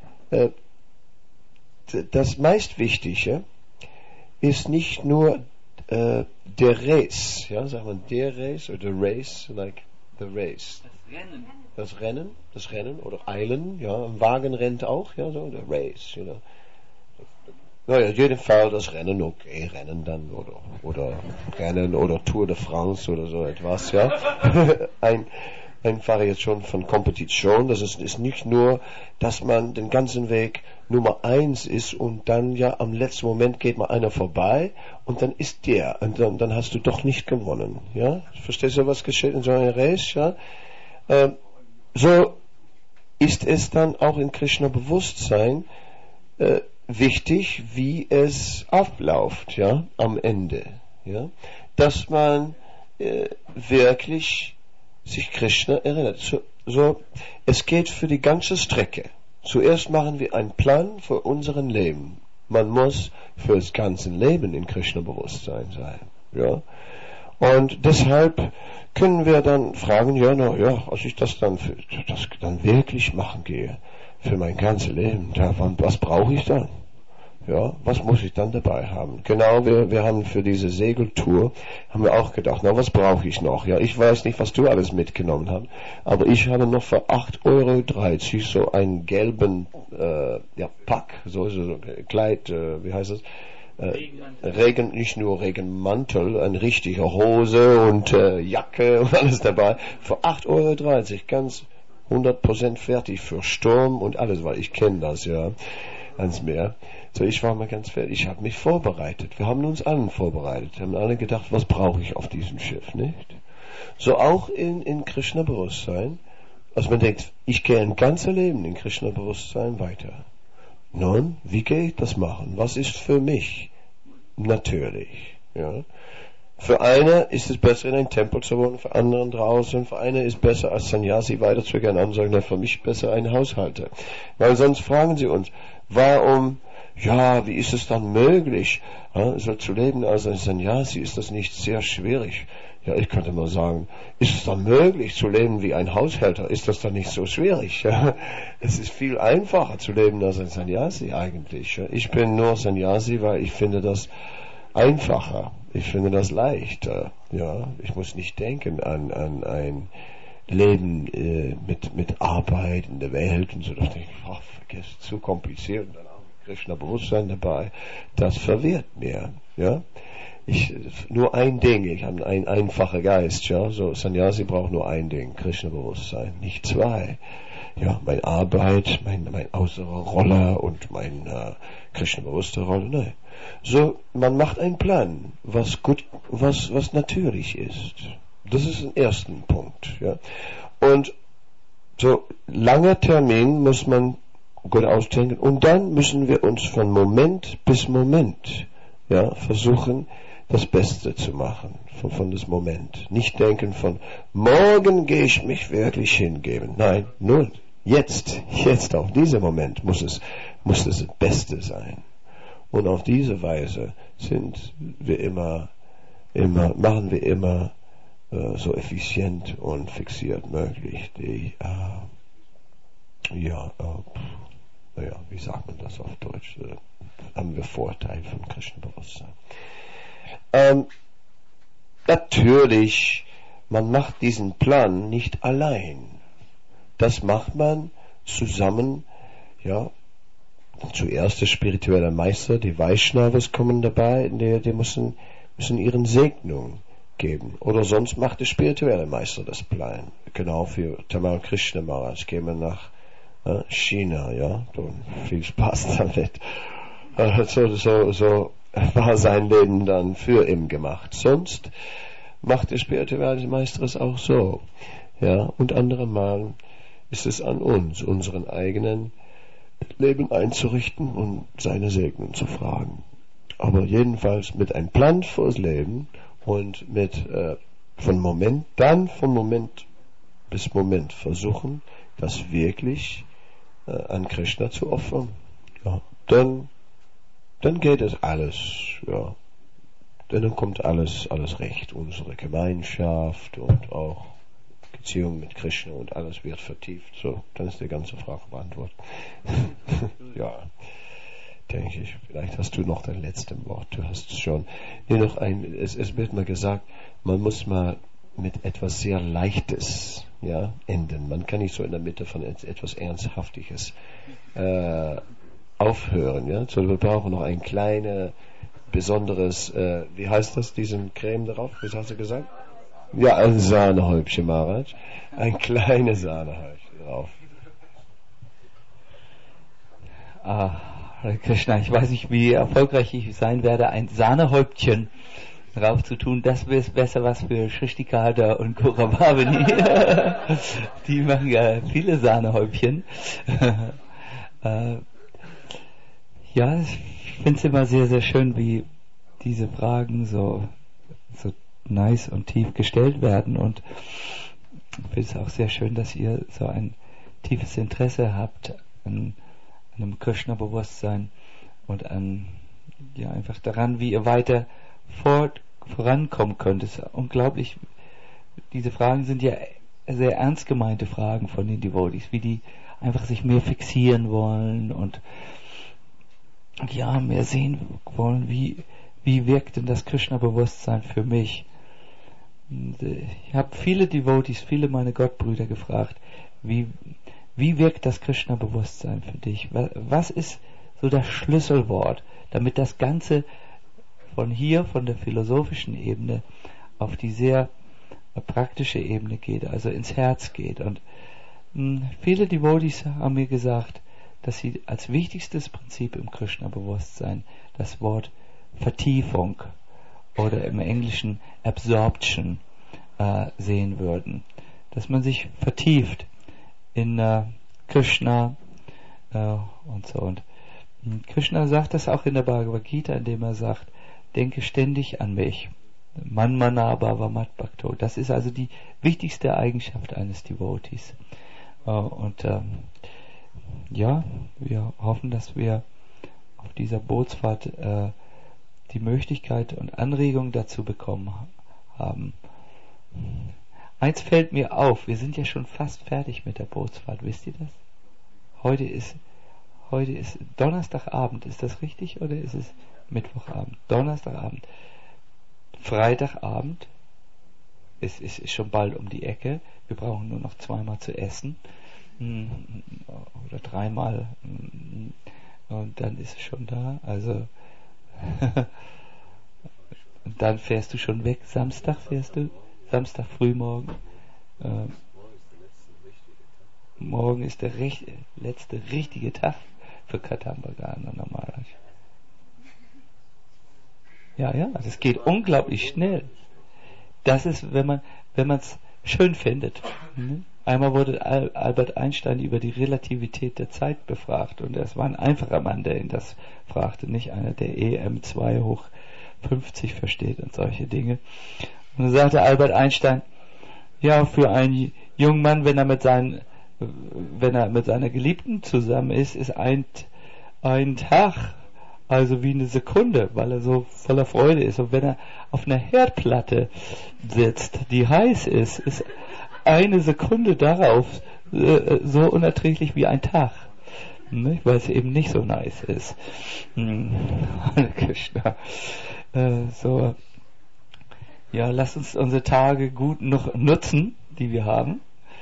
das meistwichtige ist nicht nur der Race, ja, sagt man der Race oder Race, like the Race. Das Rennen oder Eilen, ja, ein Wagen rennt auch, ja, so, der Race, you know. Naja, in jedem Fall das Rennen, okay, Rennen dann, oder Rennen oder Tour de France oder so etwas, ja. Eine Variation von Kompetition, das ist nicht nur, dass man den ganzen Weg Nummer 1 ist und dann ja am letzten Moment geht mal einer vorbei und dann ist der und dann hast du doch nicht gewonnen, ja. Verstehst du, was geschieht in so einer Race, ja? So ist es dann auch in Krishna-Bewusstsein wichtig, wie es abläuft, ja, am Ende, ja, dass man wirklich sich Krishna erinnert. So, es geht für die ganze Strecke. Zuerst machen wir einen Plan für unseren Leben. Man muss für das ganze Leben in Krishna-Bewusstsein sein, ja. Und deshalb können wir dann fragen, als ich das dann wirklich machen gehe, für mein ganzes Leben, was brauche ich dann? Ja, was muss ich dann dabei haben? Genau, wir haben für diese Segeltour, haben wir auch gedacht, was brauche ich noch? Ja, ich weiß nicht, was du alles mitgenommen hast, aber ich habe noch für 8,30 € so einen gelben, Pack, so Kleid, wie heißt das? Nicht nur Regenmantel, eine richtige Hose und Jacke und alles dabei. Für 8,30 € ganz 100% fertig für Sturm und alles, weil ich kenne das ja ans Meer. So, ich war mal ganz fertig. Ich habe mich vorbereitet. Wir haben uns allen vorbereitet. Wir haben alle gedacht, was brauche ich auf diesem Schiff, nicht? So auch in Krishna-Bewusstsein. Also man denkt, ich gehe ein ganzes Leben in Krishna-Bewusstsein weiter. Nun, wie gehe ich das machen? Was ist für mich natürlich? Ja. Für eine ist es besser, in einem Tempel zu wohnen, für anderen draußen. Für eine ist es besser, als Sannyasi weiterzugehen. Andere sagen, für mich besser ein Haushalter. Weil sonst fragen sie uns, warum, ja, wie ist es dann möglich, so zu leben als ein Sannyasi? Ist das nicht sehr schwierig? Ja, ich könnte mal sagen, ist es dann möglich zu leben wie ein Haushälter? Ist das dann nicht so schwierig? Ja? Es ist viel einfacher zu leben als ein Sannyasi eigentlich. Ja? Ich bin nur Sannyasi, weil ich finde das einfacher. Ich finde das leichter. Ja? Ich muss nicht denken an ein Leben mit Arbeit in der Welt und so. Da denke ich, vergiss, zu kompliziert und dann auch Krishna-Bewusstsein dabei. Das verwirrt mir. Ja? Nur ein Ding, ich habe einen einfachen Geist, ja, so Sannyasi braucht nur ein Ding, Krishna-Bewusstsein, nicht zwei. Ja, meine Arbeit, mein äußere Rolle und mein Krishna-bewusste Rolle, nein. So, man macht einen Plan, was natürlich ist. Das ist ein erster Punkt, ja. Und so, langer Termin muss man gut ausdenken und dann müssen wir uns von Moment bis Moment, ja, versuchen, das Beste zu machen von das Moment. Nicht denken von, morgen gehe ich mich wirklich hingeben. Nein, nun, jetzt auf diesem Moment muss es das Beste sein. Und auf diese Weise machen wir immer so effizient und fixiert möglich wie sagt man das auf Deutsch? Haben wir Vorteil von Krishna-Bewusstsein. Natürlich, man macht diesen Plan nicht allein. Das macht man zusammen, ja. Zuerst der spirituelle Meister, die Vaishnavas kommen dabei, die müssen ihren Segnung geben. Oder sonst macht der spirituelle Meister das Plan. Genau für Tamal Krishna Maharaj gehen wir nach China, ja. Und viel Spaß damit. So war sein Leben dann für ihn gemacht. Sonst macht der spirituelle Meister es auch so. Ja, und andere Mal ist es an uns, unseren eigenen Leben einzurichten und seine Segnung zu fragen. Aber jedenfalls mit einem Plan fürs Leben und von Moment bis Moment versuchen, das wirklich an Krishna zu opfern. Ja, dann geht es alles, ja. Dann kommt alles recht. Unsere Gemeinschaft und auch Beziehung mit Krishna und alles wird vertieft. So, dann ist die ganze Frage beantwortet. Ja, denke ich. Vielleicht hast du noch dein letztes Wort. Du hast schon. Es wird mal gesagt, man muss mal mit etwas sehr Leichtes, ja, enden. Man kann nicht so in der Mitte von etwas Ernsthaftiges aufhören, ja. So, wir brauchen noch ein kleines, besonderes, wie heißt das, diesen Creme darauf? Was hast du gesagt? Ja, ein Sahnehäubchen, Maharaj. Ein kleines Sahnehäubchen drauf. Hare Krishna, ich weiß nicht, wie erfolgreich ich sein werde, ein Sahnehäubchen drauf zu tun. Das ist besser was für Shrishtikada und Kauravini. Die machen ja viele Sahnehäubchen. Ja, ich finde es immer sehr, sehr schön, wie diese Fragen so nice und tief gestellt werden, und ich finde es auch sehr schön, dass ihr so ein tiefes Interesse habt an einem Krishna-Bewusstsein und einfach daran, wie ihr weiter vorankommen könnt. Es ist unglaublich, diese Fragen sind ja sehr ernst gemeinte Fragen von den Devotees, wie die einfach sich mehr fixieren wollen und ja, mehr sehen wollen, wie wirkt denn das Krishna-Bewusstsein für mich. Ich habe viele Devotees, viele meiner Gottbrüder gefragt, wie wirkt das Krishna-Bewusstsein für dich? Was ist so das Schlüsselwort, damit das Ganze von der philosophischen Ebene auf die sehr praktische Ebene geht, also ins Herz geht? Und Viele Devotees haben mir gesagt, dass sie als wichtigstes Prinzip im Krishna-Bewusstsein das Wort Vertiefung oder im Englischen Absorption sehen würden. Dass man sich vertieft in Krishna und so. Und Krishna sagt das auch in der Bhagavad Gita, indem er sagt, denke ständig an mich. Manmana bhava mat bhakto. Das ist also die wichtigste Eigenschaft eines Devotees. Ja, wir hoffen, dass wir auf dieser Bootsfahrt die Möglichkeit und Anregung dazu bekommen haben. Eins fällt mir auf, wir sind ja schon fast fertig mit der Bootsfahrt, wisst ihr das? Heute ist Donnerstagabend, ist das richtig oder ist es Mittwochabend? Donnerstagabend. Freitagabend, es ist schon bald um die Ecke, wir brauchen nur noch 2-mal zu essen oder 3-mal und dann ist es schon da, also und dann fährst du schon weg, Samstag frühmorgen. Morgen ist der letzte richtige Tag für Katambagana Maharaj. Ja, das geht unglaublich schnell. Das ist, wenn man es schön findet. Einmal wurde Albert Einstein über die Relativität der Zeit befragt und es war ein einfacher Mann, der ihn das fragte, nicht einer, der EM2 hoch 50 versteht und solche Dinge. Und dann sagte Albert Einstein, ja, für einen jungen Mann, wenn er mit seiner Geliebten zusammen ist ein Tag also wie eine Sekunde, weil er so voller Freude ist. Und wenn er auf einer Herdplatte sitzt, die heiß ist eine Sekunde darauf so unerträglich wie ein Tag. Nicht? Weil es eben nicht so nice ist. Hare Krishna. Ja, lasst uns unsere Tage gut noch nutzen, die wir haben.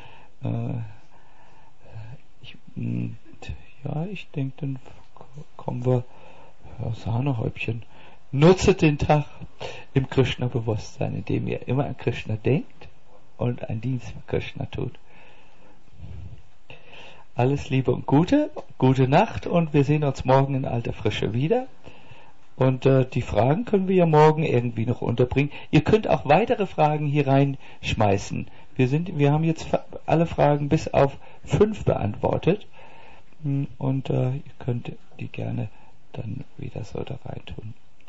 Ich denke, dann kommen wir Sahnehäubchen. Nutzet den Tag im Krishna-Bewusstsein, indem ihr immer an Krishna denkt und einen Dienst für Krishna tut. Alles Liebe und Gute Nacht und wir sehen uns morgen in alter Frische wieder. Und die Fragen können wir ja morgen irgendwie noch unterbringen. Ihr könnt auch weitere Fragen hier reinschmeißen. Wir haben jetzt alle Fragen bis auf 5 beantwortet. Und ihr könnt die gerne dann wieder so da rein tun.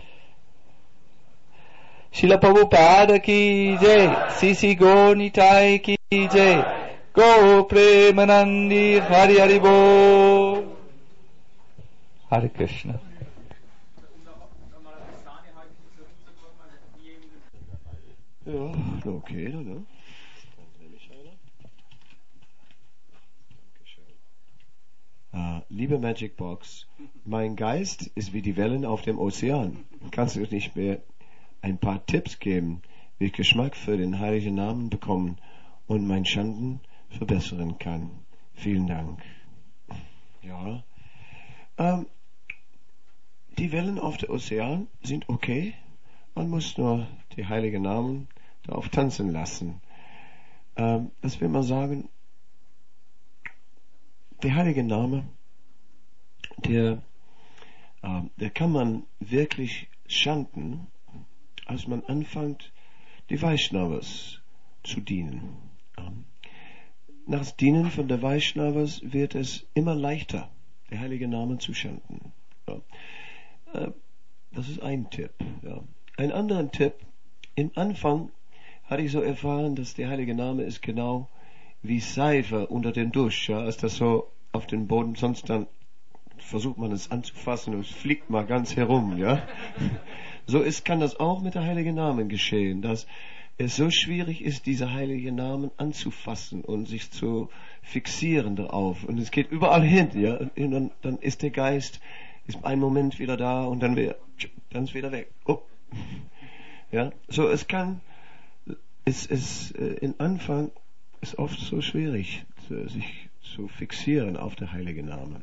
Srila Prabhupada ki jai, Sisi Gonitai ki jai, Go Premanandi Hari Hari Bo. Hare Krishna. Ja, okay, dann, ne? Liebe Magic Box, mein Geist ist wie die Wellen auf dem Ozean. Kannst du nicht mehr ein paar Tipps geben, wie ich Geschmack für den heiligen Namen bekommen und mein Schanden verbessern kann? Vielen Dank. Ja. Die Wellen auf dem Ozean sind okay. Man muss nur die heiligen Namen darauf tanzen lassen. Das will man sagen, der heilige Name, der kann man wirklich chanten, als man anfängt, die Vaishnavas zu dienen. Nach dem Dienen von der Vaishnavas wird es immer leichter, der heilige Name zu chanten. Ja. Das ist ein Tipp. Ja. Ein anderer Tipp, im Anfang hatte ich so erfahren, dass der heilige Name ist genau wie Seife unter dem Dusch, ja, als das so auf den Boden, sonst dann versucht man es anzufassen und es fliegt mal ganz herum, ja. So kann das auch mit der heiligen Namen geschehen, dass es so schwierig ist, diese heiligen Namen anzufassen und sich zu fixieren darauf. Und es geht überall hin, ja. Und dann ist der Geist, ist einen Moment wieder da und dann ist wieder weg. Oh. Ja, so im Anfang ist oft so schwierig, sich zu fixieren auf den heiligen Namen.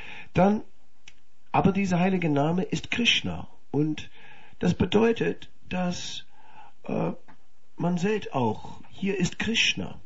Aber dieser heilige Name ist Krishna und das bedeutet, dass man sieht auch, hier ist Krishna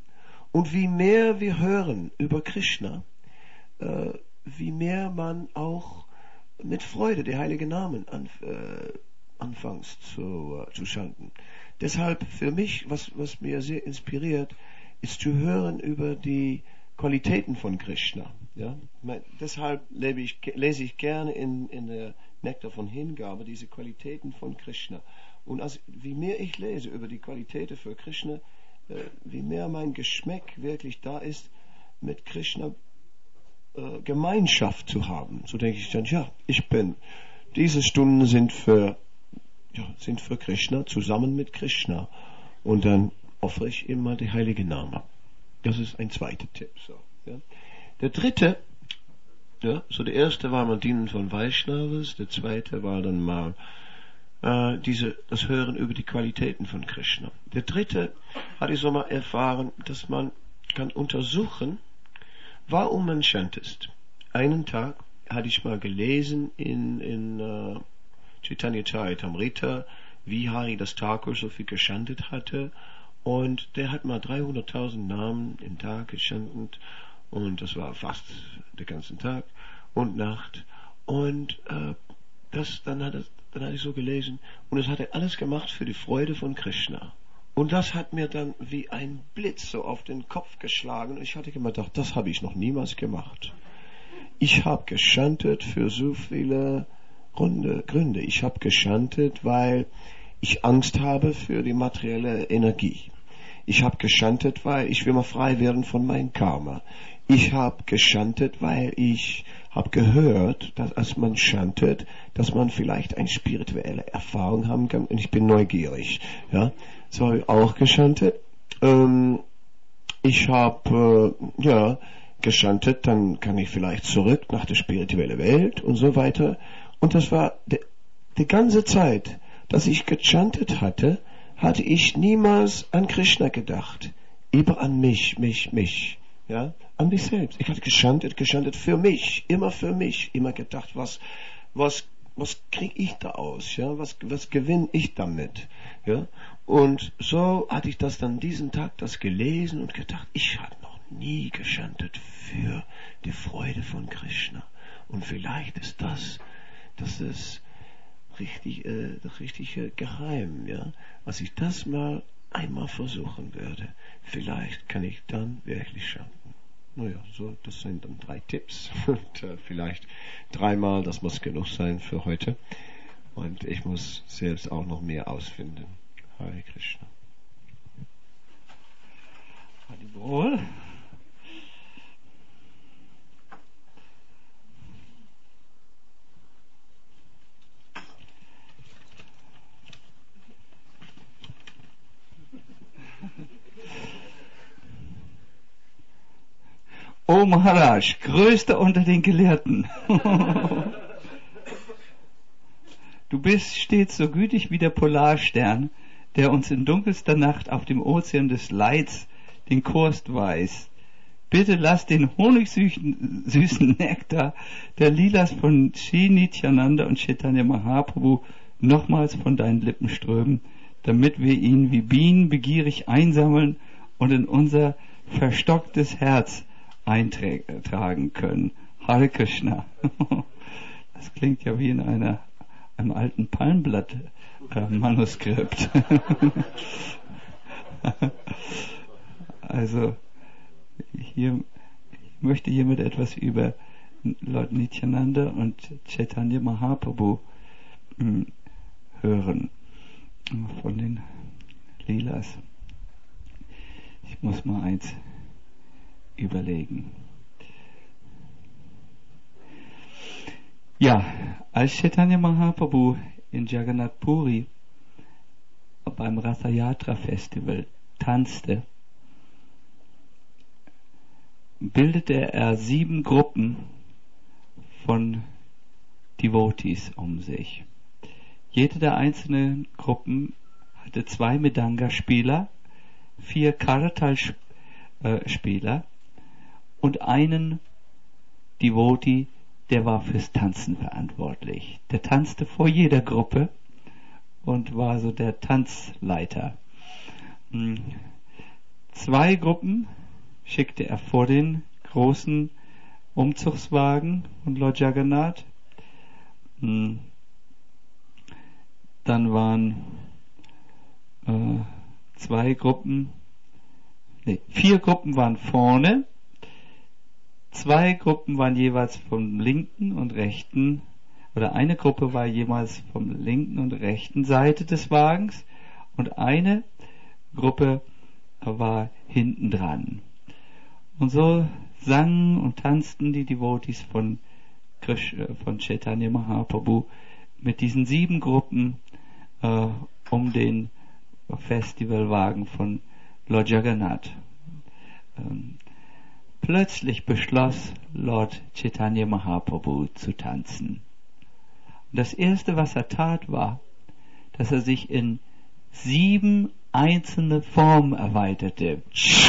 Und wie mehr wir hören über Krishna, wie mehr man auch mit Freude die heiligen Namen anfängt zu chanten. Deshalb für mich, was mir sehr inspiriert, ist zu hören über die Qualitäten von Krishna. Ja? Deshalb lese ich gerne in der Nektar von Hingabe diese Qualitäten von Krishna. Und wie mehr ich lese über die Qualitäten für Krishna, wie mehr mein Geschmack wirklich da ist, mit Krishna Gemeinschaft zu haben. So denke ich dann, diese Stunden sind für Krishna, zusammen mit Krishna. Und dann opfere ich immer die heilige Namen. Das ist ein zweiter Tipp. So, ja. Der dritte, so der erste war mal Dienen von Vaishnavas, der zweite war dann mal das Hören über die Qualitäten von Krishna. Der dritte hatte ich so mal erfahren, dass man kann untersuchen, warum man chantet. Einen Tag hatte ich mal gelesen in Chaitanya Charitamrita, wie Hari Das Thakur so viel geschantet hatte. Und der hat mal 300.000 Namen im Tag geschantet. Und das war fast den ganzen Tag und Nacht. Und dann hatte ich so gelesen. Und das hat er alles gemacht für die Freude von Krishna. Und das hat mir dann wie ein Blitz so auf den Kopf geschlagen. Und ich hatte immer gedacht, das habe ich noch niemals gemacht. Ich habe geschantet für so viele Gründe. Ich habe geschantet, weil ich Angst habe für die materielle Energie. Ich habe geschantet, weil ich will mal frei werden von meinem Karma. Ich habe geschantet, weil ich habe gehört, dass als man chantet, dass man vielleicht eine spirituelle Erfahrung haben kann. Und ich bin neugierig. Ja, so habe ich auch geschantet. Ich habe geschantet, dann kann ich vielleicht zurück nach der spirituellen Welt und so weiter. Und das war die ganze Zeit, dass ich gechantet hatte ich niemals an Krishna gedacht. Immer an mich, ja, an mich selbst. Ich hatte gechantet für mich, immer gedacht, was kriege ich da aus, ja, was gewinne ich damit, ja. Und so hatte ich das dann diesen Tag gelesen und gedacht, ich habe noch nie gechantet für die Freude von Krishna. Und vielleicht ist das ist das richtige Geheim, ja. Als ich das mal einmal versuchen würde, vielleicht kann ich dann wirklich chanten. Naja, so, das sind dann 3 Tipps. Und vielleicht 3-mal, das muss genug sein für heute. Und ich muss selbst auch noch mehr ausfinden. Hare Krishna. Haribol. Oh Maharaj, größter unter den Gelehrten. Du bist stets so gütig wie der Polarstern, der uns in dunkelster Nacht auf dem Ozean des Leids den Kurs weist. Bitte lass den honigsüßen Nektar der Lilas von Sri Nityananda und Chaitanya Mahaprabhu nochmals von deinen Lippen strömen, damit wir ihn wie Bienen begierig einsammeln und in unser verstocktes Herz eintragen können. Hare Krishna. Das klingt ja wie in einem alten Palmblatt-Manuskript. Also, hier möchte jemand etwas über Lord Nityananda und Chaitanya Mahaprabhu hören. Von den Leelas. Ich muss mal eins überlegen. Ja, als Chaitanya Mahaprabhu in Jagannath Puri beim Ratha Yatra Festival tanzte, bildete er 7 Gruppen von Devotees um sich. Jede der einzelnen Gruppen hatte 2 Mridanga-Spieler, 4 Karatal-Spieler und einen Devotee, der war fürs Tanzen verantwortlich. Der tanzte vor jeder Gruppe und war so der Tanzleiter. 2 Gruppen schickte er vor den großen Umzugswagen von Lord Jagannath. Dann waren 4 Gruppen waren vorne, 2 Gruppen waren jeweils vom linken und rechten, oder eine Gruppe war jeweils vom linken und rechten Seite des Wagens und eine Gruppe war hinten dran. Und so sangen und tanzten die Devotees von Chaitanya Mahaprabhu mit diesen 7 Gruppen um den Festivalwagen von Lord Jagannath. Plötzlich beschloss Lord Chaitanya Mahaprabhu zu tanzen. Und das erste, was er tat, war, dass er sich in 7 einzelne Formen erweiterte.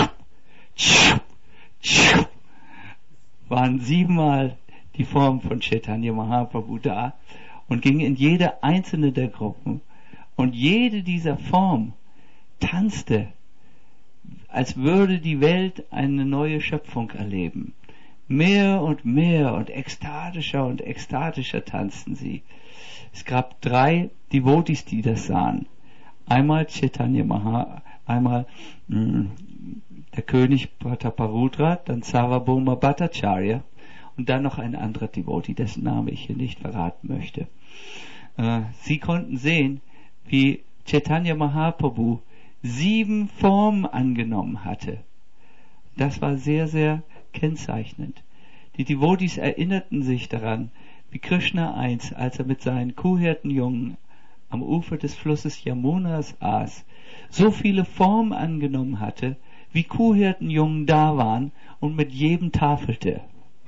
Waren 7-mal die Form von Chaitanya Mahaprabhu da und ging in jede einzelne der Gruppen. Und jede dieser Formen tanzte, als würde die Welt eine neue Schöpfung erleben. Mehr und ekstatischer tanzten sie. Es gab 3 Devotees, die das sahen. Einmal Chaitanya Mahaprabhu, einmal der König Prataparudra, dann Sarvabhauma Bhattacharya und dann noch ein anderer Devotee, dessen Name ich hier nicht verraten möchte. Sie konnten sehen, wie Chaitanya Mahaprabhu 7 Formen angenommen hatte. Das war sehr, sehr kennzeichnend. Die Devotees erinnerten sich daran, wie Krishna einst, als er mit seinen Kuhhirtenjungen am Ufer des Flusses Yamunas aß, so viele Formen angenommen hatte, wie Kuhhirtenjungen da waren und mit jedem tafelte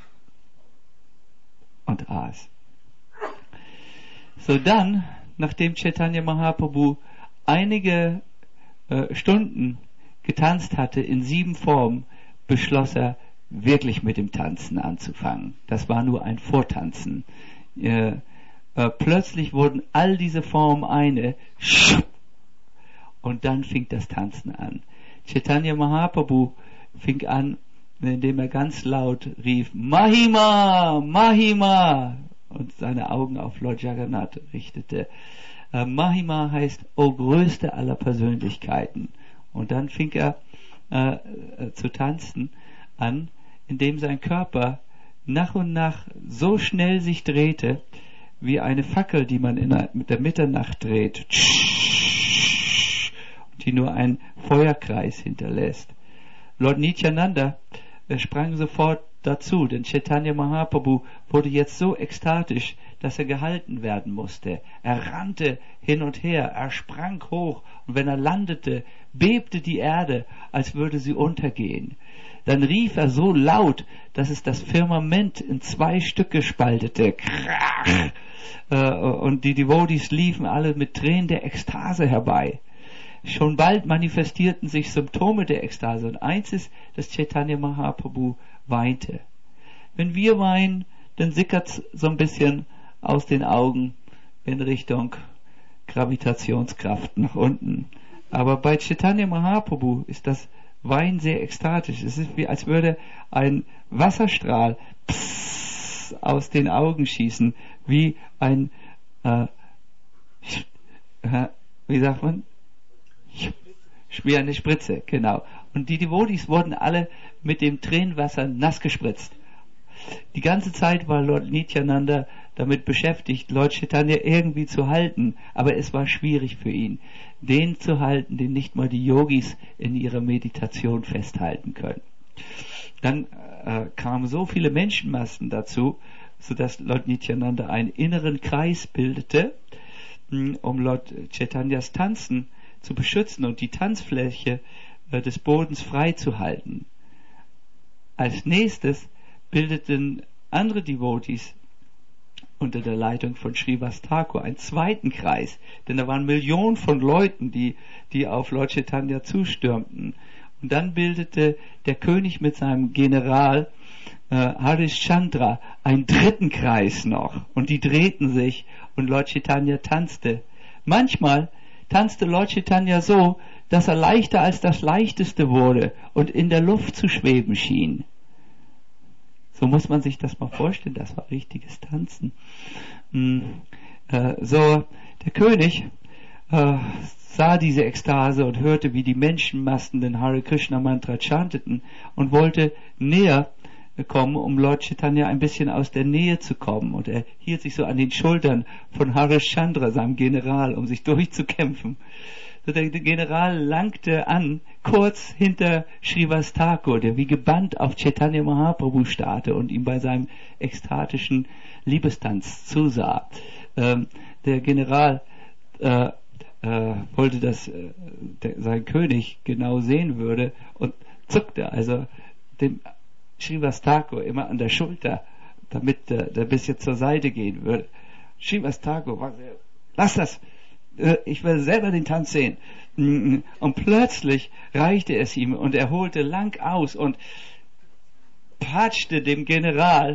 und aß. So dann, nachdem Chaitanya Mahaprabhu einige Stunden getanzt hatte in 7 Formen, beschloss er wirklich mit dem Tanzen anzufangen. Das war nur ein Vortanzen. Plötzlich wurden all diese Formen eine und dann fing das Tanzen an. Chaitanya Mahaprabhu fing an, indem er ganz laut rief, Mahima, Mahima, und seine Augen auf Lord Jagannath richtete. Mahima heißt, o größte aller Persönlichkeiten. Und dann fing er zu tanzen an, indem sein Körper nach und nach so schnell sich drehte, wie eine Fackel, die man mit der Mitternacht dreht, und die nur einen Feuerkreis hinterlässt. Lord Nityananda sprang sofort dazu, denn Chaitanya Mahaprabhu wurde jetzt so ekstatisch, dass er gehalten werden musste. Er rannte hin und her, er sprang hoch, und wenn er landete, bebte die Erde, als würde sie untergehen. Dann rief er so laut, dass es das Firmament in 2 Stücke spaltete. Krach! Und die Devotees liefen alle mit Tränen der Ekstase herbei. Schon bald manifestierten sich Symptome der Ekstase, und eins ist, dass Chaitanya Mahaprabhu weinte. Wenn wir weinen, dann sickert's so ein bisschen aus den Augen in Richtung Gravitationskraft nach unten. Aber bei Chaitanya Mahaprabhu ist das Weinen sehr ekstatisch. Es ist wie, als würde ein Wasserstrahl aus den Augen schießen, wie ein, wie sagt man? Wie eine Spritze, genau. Und die Devotees wurden alle mit dem Tränenwasser nass gespritzt. Die ganze Zeit war Lord Nityananda damit beschäftigt, Lord Chaitanya irgendwie zu halten, aber es war schwierig für ihn, den zu halten, den nicht mal die Yogis in ihrer Meditation festhalten können. Dann kamen so viele Menschenmassen dazu, sodass Lord Nityananda einen inneren Kreis bildete, um Lord Chaitanyas Tanzen zu beschützen und die Tanzfläche des Bodens frei zu halten. Als nächstes bildeten andere Devotees unter der Leitung von Srivas Thakur einen zweiten Kreis, denn da waren Millionen von Leuten, die auf Lord Chaitanya zustürmten. Und dann bildete der König mit seinem General Harishchandra einen dritten Kreis noch, und die drehten sich und Lord Chaitanya tanzte. Manchmal tanzte Lord Chaitanya so, dass er leichter als das Leichteste wurde und in der Luft zu schweben schien. So muss man sich das mal vorstellen, das war richtiges Tanzen. Der König sah diese Ekstase und hörte, wie die Menschenmassen den Hare Krishna Mantra chanteten und wollte näher kommen, um Lord Chaitanya ein bisschen aus der Nähe zu kommen. Und er hielt sich so an den Schultern von Harishchandra, seinem General, um sich durchzukämpfen. So der General langte an, kurz hinter Srivas Thakur, der wie gebannt auf Chaitanya Mahaprabhu starrte und ihm bei seinem ekstatischen Liebestanz zusah. Der General wollte, dass sein König genau sehen würde und zuckte also dem Srivas Thakur immer an der Schulter, damit der ein bisschen zur Seite gehen würde. Srivas Thakur war sehr, lass das! Ich will selber den Tanz sehen. Und plötzlich reichte es ihm und er holte lang aus und patschte dem General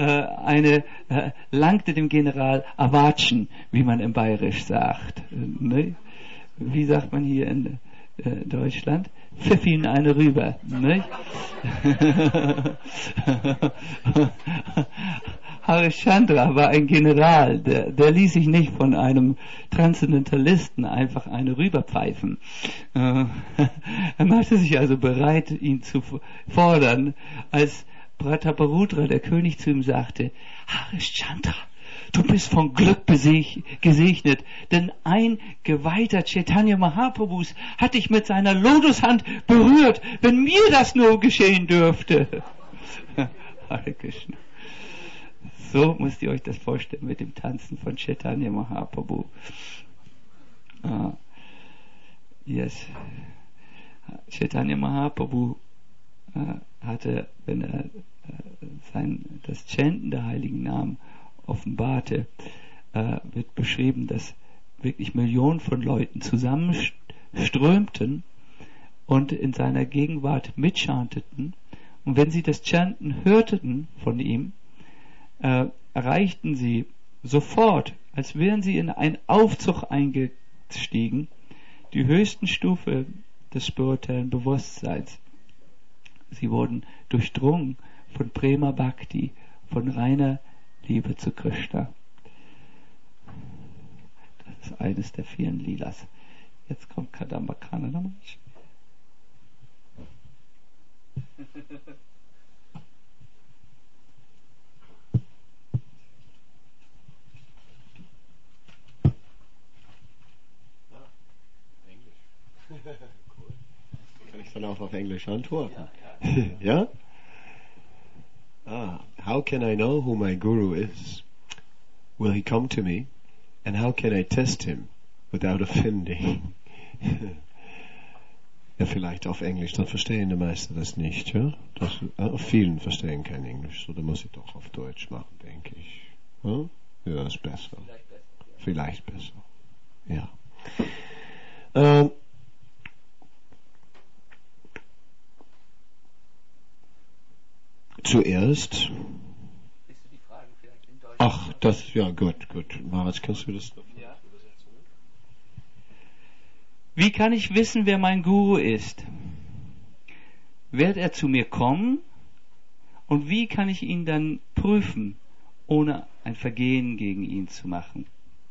langte dem General Awatschen, wie man im Bayerisch sagt. Ne? Wie sagt man hier in Deutschland? Pfiff ihn eine rüber. Ne? Harishchandra war ein General, der ließ sich nicht von einem Transzendentalisten einfach eine rüberpfeifen. Er machte sich also bereit, ihn zu fordern, als Prataparudra, der König, zu ihm sagte: Harishchandra, du bist von Glück gesegnet, denn ein Geweihter Chaitanya Mahaprabhus hat dich mit seiner Lotushand berührt, wenn mir das nur geschehen dürfte. Hare Krishna. So müsst ihr euch das vorstellen mit dem Tanzen von Chaitanya Mahaprabhu. Yes. Chaitanya Mahaprabhu hatte, wenn er das Chanten der heiligen Namen offenbarte, wird beschrieben, dass wirklich Millionen von Leuten zusammenströmten und in seiner Gegenwart mitchanteten. Und wenn sie das Chanten hörten von ihm, erreichten sie sofort, als wären sie in einen Aufzug eingestiegen, die höchsten Stufe des spirituellen Bewusstseins. Sie wurden durchdrungen von Prema Bhakti, von reiner Liebe zu Krishna. Das ist eines der vielen Lilas. Jetzt kommt Kadamba Kananam. Kann ich dann auch auf Englisch antworten? Ja? How can I know who my Guru is? Will he come to me? And how can I test him without offending? Ja, vielleicht auf Englisch, dann verstehen die meisten das nicht, ja? Vielen verstehen kein Englisch, so dann muss ich doch auf Deutsch machen, denke ich. Ja, ja, ist besser. Vielleicht besser. Ja. Zuerst. Ach, das, ja, gut. Maritz, kannst du das noch übersetzen? Wie kann ich wissen, wer mein Guru ist? Wird er zu mir kommen? Und wie kann ich ihn dann prüfen, ohne ein Vergehen gegen ihn zu machen?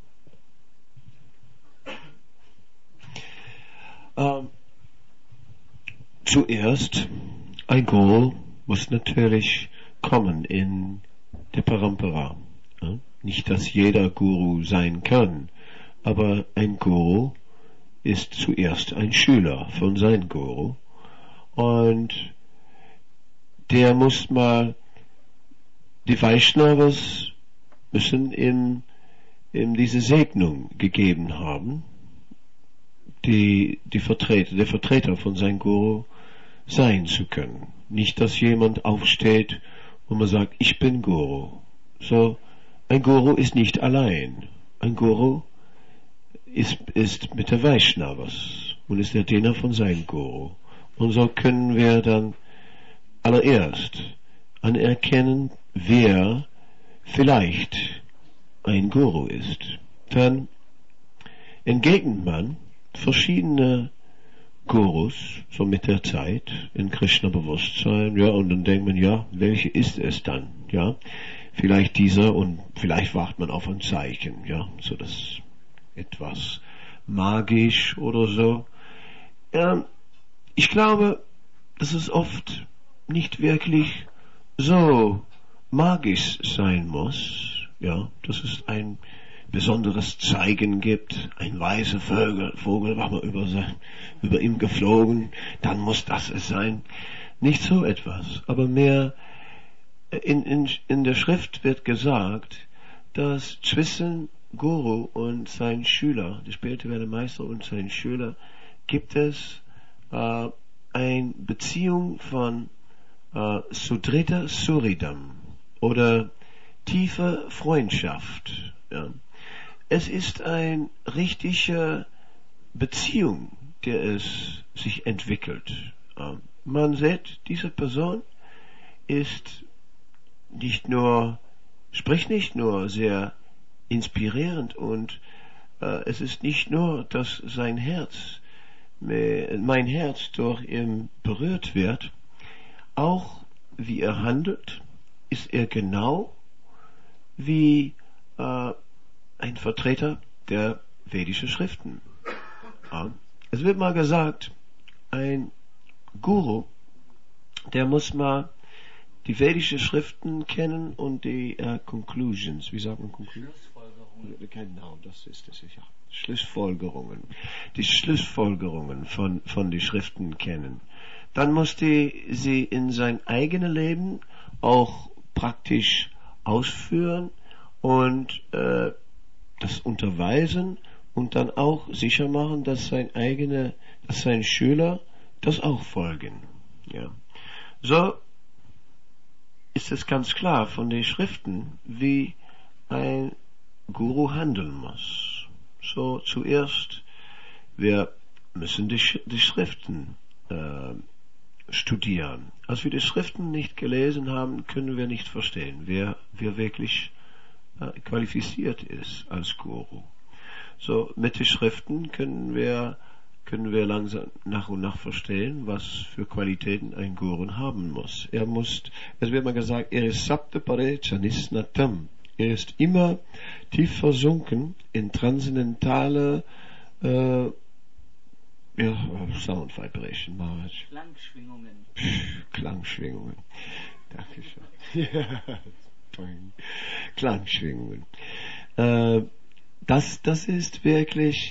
Zuerst, ein Guru muss natürlich kommen in der Parampara. Ja? Nicht, dass jeder Guru sein kann, aber ein Guru ist zuerst ein Schüler von seinem Guru und der muss mal, die Vaishnavas müssen ihm diese Segnung gegeben haben, der Vertreter von seinem Guru sein zu können. Nicht, dass jemand aufsteht und man sagt, ich bin Guru. So, ein Guru ist nicht allein. Ein Guru ist mit der Vaishnavas und ist der Diener von seinem Guru. Und so können wir dann allererst anerkennen, wer vielleicht ein Guru ist. Dann entgegnet man verschiedene Gurus, so mit der Zeit, in Krishna-Bewusstsein, ja, und dann denkt man, ja, welche ist es dann, ja? Vielleicht dieser und vielleicht wartet man auf ein Zeichen, ja, so das etwas magisch oder so. Ich glaube, dass es oft nicht wirklich so magisch sein muss, ja, dass es ein besonderes Zeichen gibt, ein weißer Vogel war mal über ihm geflogen, dann muss das es sein. Nicht so etwas, aber mehr in der Schrift wird gesagt, dass zwischen Guru und sein Schüler, der spirituelle Meister und sein Schüler, gibt es eine Beziehung von Sudrita Suridam oder tiefe Freundschaft. Ja. Es ist eine richtige Beziehung, der es sich entwickelt. Man sieht, diese Person spricht nicht nur sehr inspirierend und es ist nicht nur, dass mein Herz durch ihn berührt wird, auch wie er handelt, ist er genau wie ein Vertreter der vedischen Schriften. Es wird mal gesagt, ein Guru, der muss mal die vedischen Schriften kennen und die Conclusions, wie sagt man Conclusions? Schlussfolgerungen. Genau, das ist es, ja. Schlussfolgerungen. Die Schlussfolgerungen von den Schriften kennen. Dann muss sie in sein eigenes Leben auch praktisch ausführen und das unterweisen und dann auch sicher machen, dass sein Schüler das auch folgen. Ja. So ist es ganz klar von den Schriften, wie ein Guru handeln muss. So zuerst, wir müssen die Schriften studieren. Als wir die Schriften nicht gelesen haben, können wir nicht verstehen, wer wirklich qualifiziert ist als Guru. So mit den Schriften können wir langsam nach und nach verstehen, was für Qualitäten ein Guru haben muss. Es wird mal gesagt, er ist Sapta Pare Chanisnatam. Er ist immer tief versunken in transzendentale Sound Vibration, Maharaj. Klangschwingungen. Dankeschön. Ja, Klangschwingungen. Das ist wirklich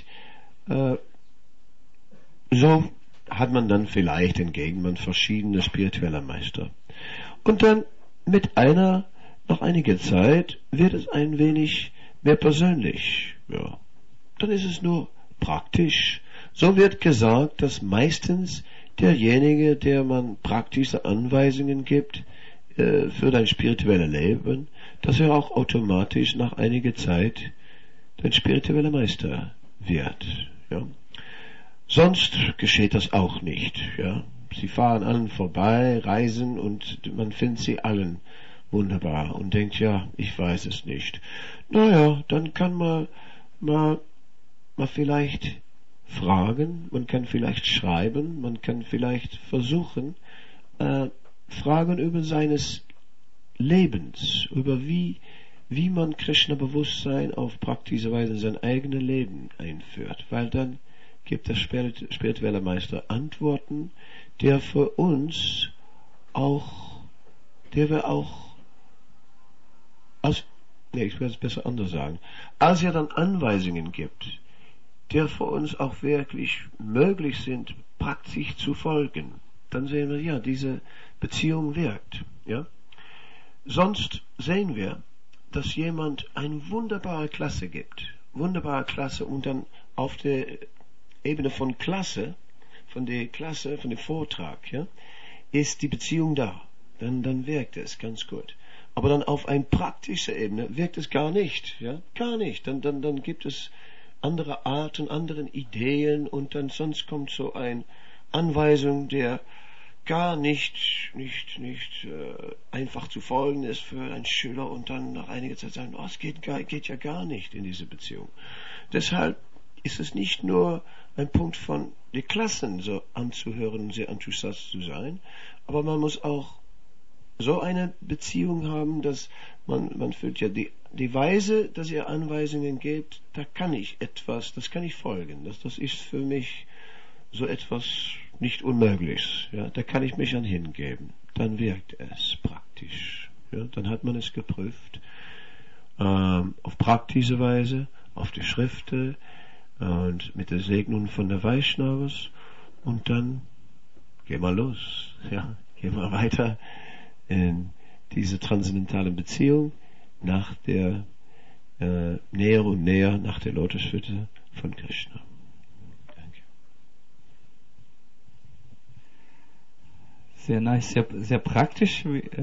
so hat man dann vielleicht entgegen verschiedene spirituelle Meister. Und dann nach einiger Zeit wird es ein wenig mehr persönlich. Ja. Dann ist es nur praktisch. So wird gesagt, dass meistens derjenige, der man praktische Anweisungen gibt für dein spirituelles Leben, dass er auch automatisch nach einiger Zeit dein spiritueller Meister wird. Ja. Sonst geschieht das auch nicht. Ja. Sie fahren allen vorbei, reisen und man findet sie allen wunderbar und denkt, ja, ich weiß es nicht. Naja, dann kann man vielleicht fragen, man kann vielleicht schreiben, man kann vielleicht versuchen, Fragen über seines Lebens, über wie man Krishna-Bewusstsein auf praktische Weise in sein eigenes Leben einführt, weil dann gibt der spirituelle Meister Antworten, der für uns ich werde es besser anders sagen, als er dann Anweisungen gibt, der für uns auch wirklich möglich sind, praktisch zu folgen, dann sehen wir, ja, diese Beziehung wirkt, ja. Sonst sehen wir, dass jemand eine wunderbare Klasse gibt, und dann auf der Ebene von dem Vortrag, ja, ist die Beziehung da. Dann wirkt es ganz gut. Aber dann auf eine praktische Ebene wirkt es gar nicht, ja, gar nicht. Dann gibt es andere Arten, anderen Ideen und dann sonst kommt so eine Anweisung, der gar nicht einfach zu folgen ist für einen Schüler und dann nach einiger Zeit sagen, es geht ja gar nicht in diese Beziehung. Deshalb ist es nicht nur ein Punkt von die Klassen so anzuhören, sehr enthusiastisch zu sein, aber man muss auch so eine Beziehung haben, dass man fühlt ja die Weise, dass ihr Anweisungen gebt, da kann ich etwas, das kann ich folgen. Das ist für mich so etwas nicht Unmögliches. Ja, da kann ich mich an hingeben. Dann wirkt es praktisch. Ja, dann hat man es geprüft. Auf praktische Weise, auf die Schriften und mit der Segnung von der Vaishnavas. Und dann geh mal los. Ja, geh mal weiter in diese transzendentale Beziehung nach der näher und näher nach der Lotusfütte von Krishna. Danke. Sehr nice, sehr praktisch.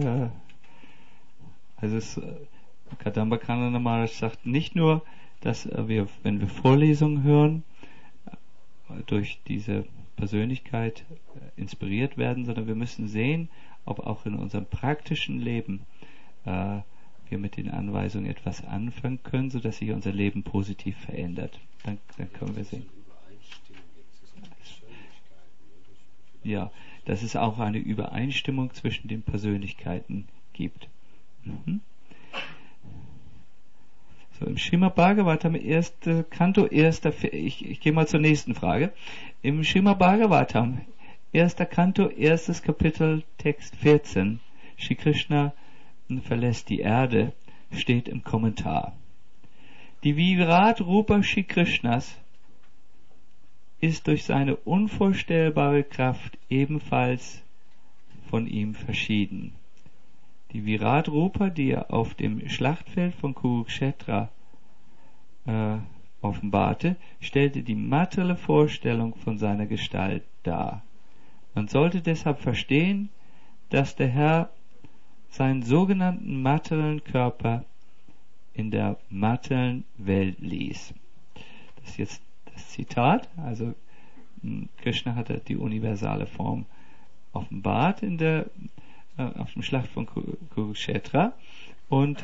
Kadamba Kanana Maharaj sagt nicht nur, dass wir, wenn wir Vorlesungen hören, durch diese Persönlichkeit inspiriert werden, sondern wir müssen sehen, ob auch in unserem praktischen Leben wir mit den Anweisungen etwas anfangen können, sodass sich unser Leben positiv verändert. Dann können wir sehen. Ja, dass es auch eine Übereinstimmung zwischen den Persönlichkeiten gibt. So, im Srimad Bhagavatam, Kanto, ich gehe mal zur nächsten Frage. Im Srimad Bhagavatam, 1. Kanto, 1. Kapitel, Text 14, Shri Krishna verlässt die Erde, steht im Kommentar. Die Virat Rupa Shri Krishnas ist durch seine unvorstellbare Kraft ebenfalls von ihm verschieden. Die Virat Rupa, die er auf dem Schlachtfeld von Kurukshetra offenbarte, stellte die materielle Vorstellung von seiner Gestalt dar. Man sollte deshalb verstehen, dass der Herr seinen sogenannten materiellen Körper in der materiellen Welt ließ. Das ist jetzt das Zitat. Also Krishna hatte die universale Form offenbart auf dem Schlacht von Kurukshetra, und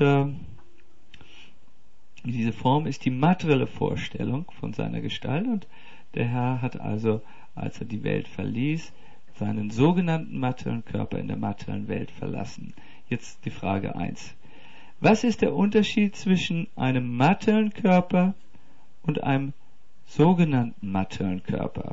diese Form ist die materielle Vorstellung von seiner Gestalt, und der Herr hat also, als er die Welt verließ, seinen sogenannten materiellen Körper in der materiellen Welt verlassen. Jetzt die Frage 1. Was ist der Unterschied zwischen einem materiellen Körper und einem sogenannten materiellen Körper?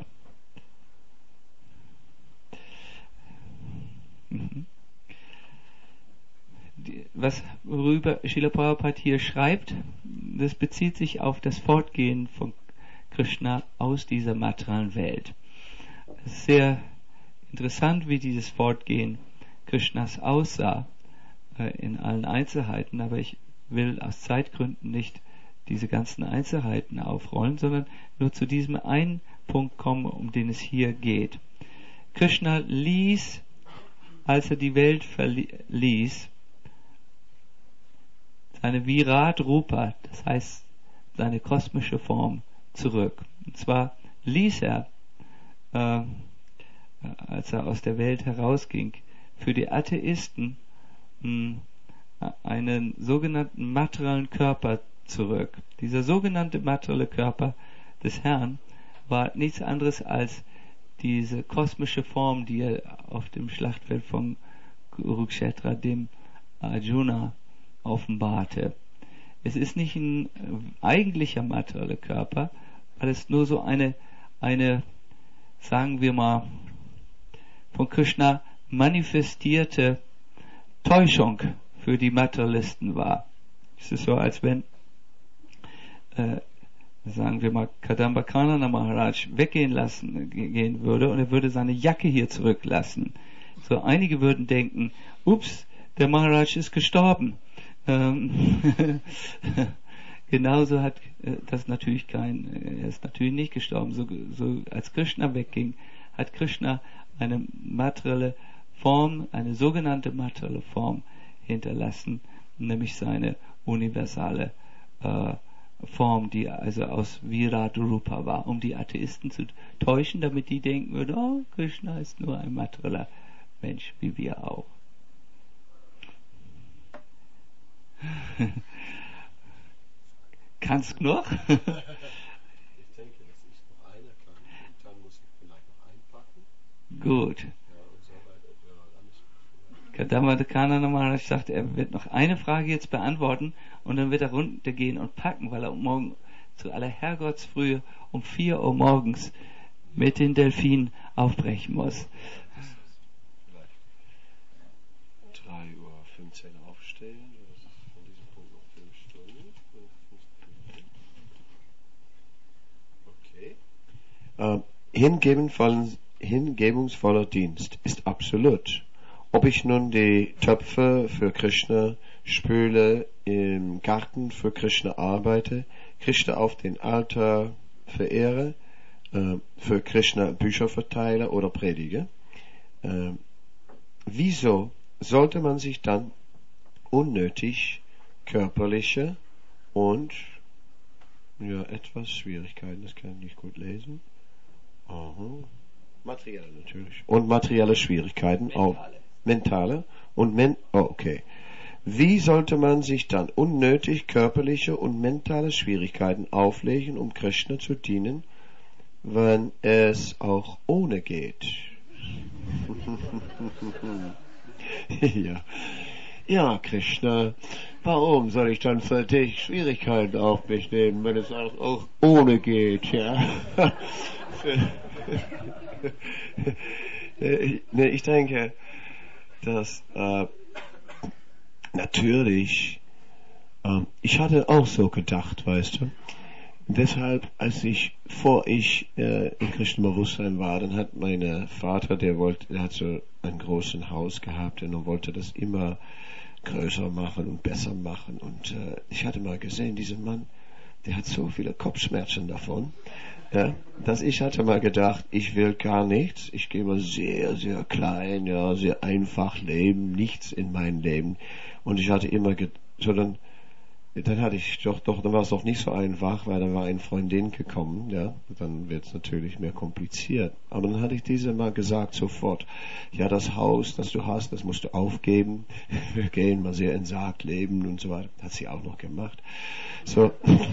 Worüber Srila Prabhupada hier schreibt, das bezieht sich auf das Fortgehen von Krishna aus dieser materiellen Welt. Es ist sehr interessant, wie dieses Fortgehen Krishnas aussah, in allen Einzelheiten, aber ich will aus Zeitgründen nicht diese ganzen Einzelheiten aufrollen, sondern nur zu diesem einen Punkt kommen, um den es hier geht. Krishna ließ, als er die Welt verließ, seine Virat Rupa, das heißt seine kosmische Form, zurück. Und zwar ließ er, als er aus der Welt herausging, für die Atheisten einen sogenannten materiellen Körper zurück. Dieser sogenannte materielle Körper des Herrn war nichts anderes als diese kosmische Form, die er auf dem Schlachtfeld von Kurukshetra dem Arjuna offenbarte. Es ist nicht ein eigentlicher materieller Körper, weil es nur so eine, sagen wir mal, von Krishna manifestierte Täuschung für die Materialisten war. Es ist so, als wenn, sagen wir mal, Kadamba Kanana Maharaj weggehen gehen würde, und er würde seine Jacke hier zurücklassen. So, einige würden denken, ups, der Maharaj ist gestorben. Genauso hat das natürlich er ist natürlich nicht gestorben. So als Krishna wegging, hat Krishna eine materielle Form, eine sogenannte materielle Form hinterlassen, nämlich seine universale Form, die also aus Virat Rupa war, um die Atheisten zu täuschen, damit die denken würden, oh, Krishna ist nur ein materieller Mensch, wie wir auch. Kannst du noch? Ich denke, das ist noch einer gut. Kadamba Maharaj sagt, er wird noch eine Frage jetzt beantworten und dann wird er runtergehen und packen, weil er morgen zu aller Herrgottsfrühe um 4 Uhr morgens mit den Delfinen aufbrechen muss. 3:15 Uhr aufstehen, das ist von diesem Punkt noch 5 Stunden. Okay. Hingebungsvoller Dienst ist absolut. Ob ich nun die Töpfe für Krishna spüle, im Garten für Krishna arbeite, Krishna auf den Altar verehre, für Krishna Bücher verteile oder predige, wieso sollte man sich dann unnötig körperliche und etwas Schwierigkeiten, das kann ich nicht gut lesen. Materielle natürlich. Und materielle Schwierigkeiten auch. Mentale. Okay. Wie sollte man sich dann unnötig körperliche und mentale Schwierigkeiten auflegen, um Krishna zu dienen, wenn es auch ohne geht? Ja, Krishna, warum soll ich dann für dich Schwierigkeiten auf mich nehmen, wenn es auch ohne geht, ja? Ich denke, dass natürlich, ich hatte auch so gedacht, weißt du. Deshalb, bevor ich in Krishna-Bewusstsein war, dann hat mein Vater, der hat so ein großes Haus gehabt und er wollte das immer größer machen und besser machen. Und ich hatte mal gesehen, dieser Mann, der hat so viele Kopfschmerzen davon, dass ich hatte mal gedacht, ich will gar nichts. Ich gehe mal sehr, sehr klein, sehr einfach leben, nichts in meinem Leben. Und ich hatte immer dann hatte ich dann war es doch nicht so einfach, weil da war eine Freundin gekommen, dann wird es natürlich mehr kompliziert. Aber dann hatte ich diese mal gesagt sofort, das Haus, das du hast, das musst du aufgeben. Wir gehen mal sehr entsagt leben und so weiter. Hat sie auch noch gemacht. So,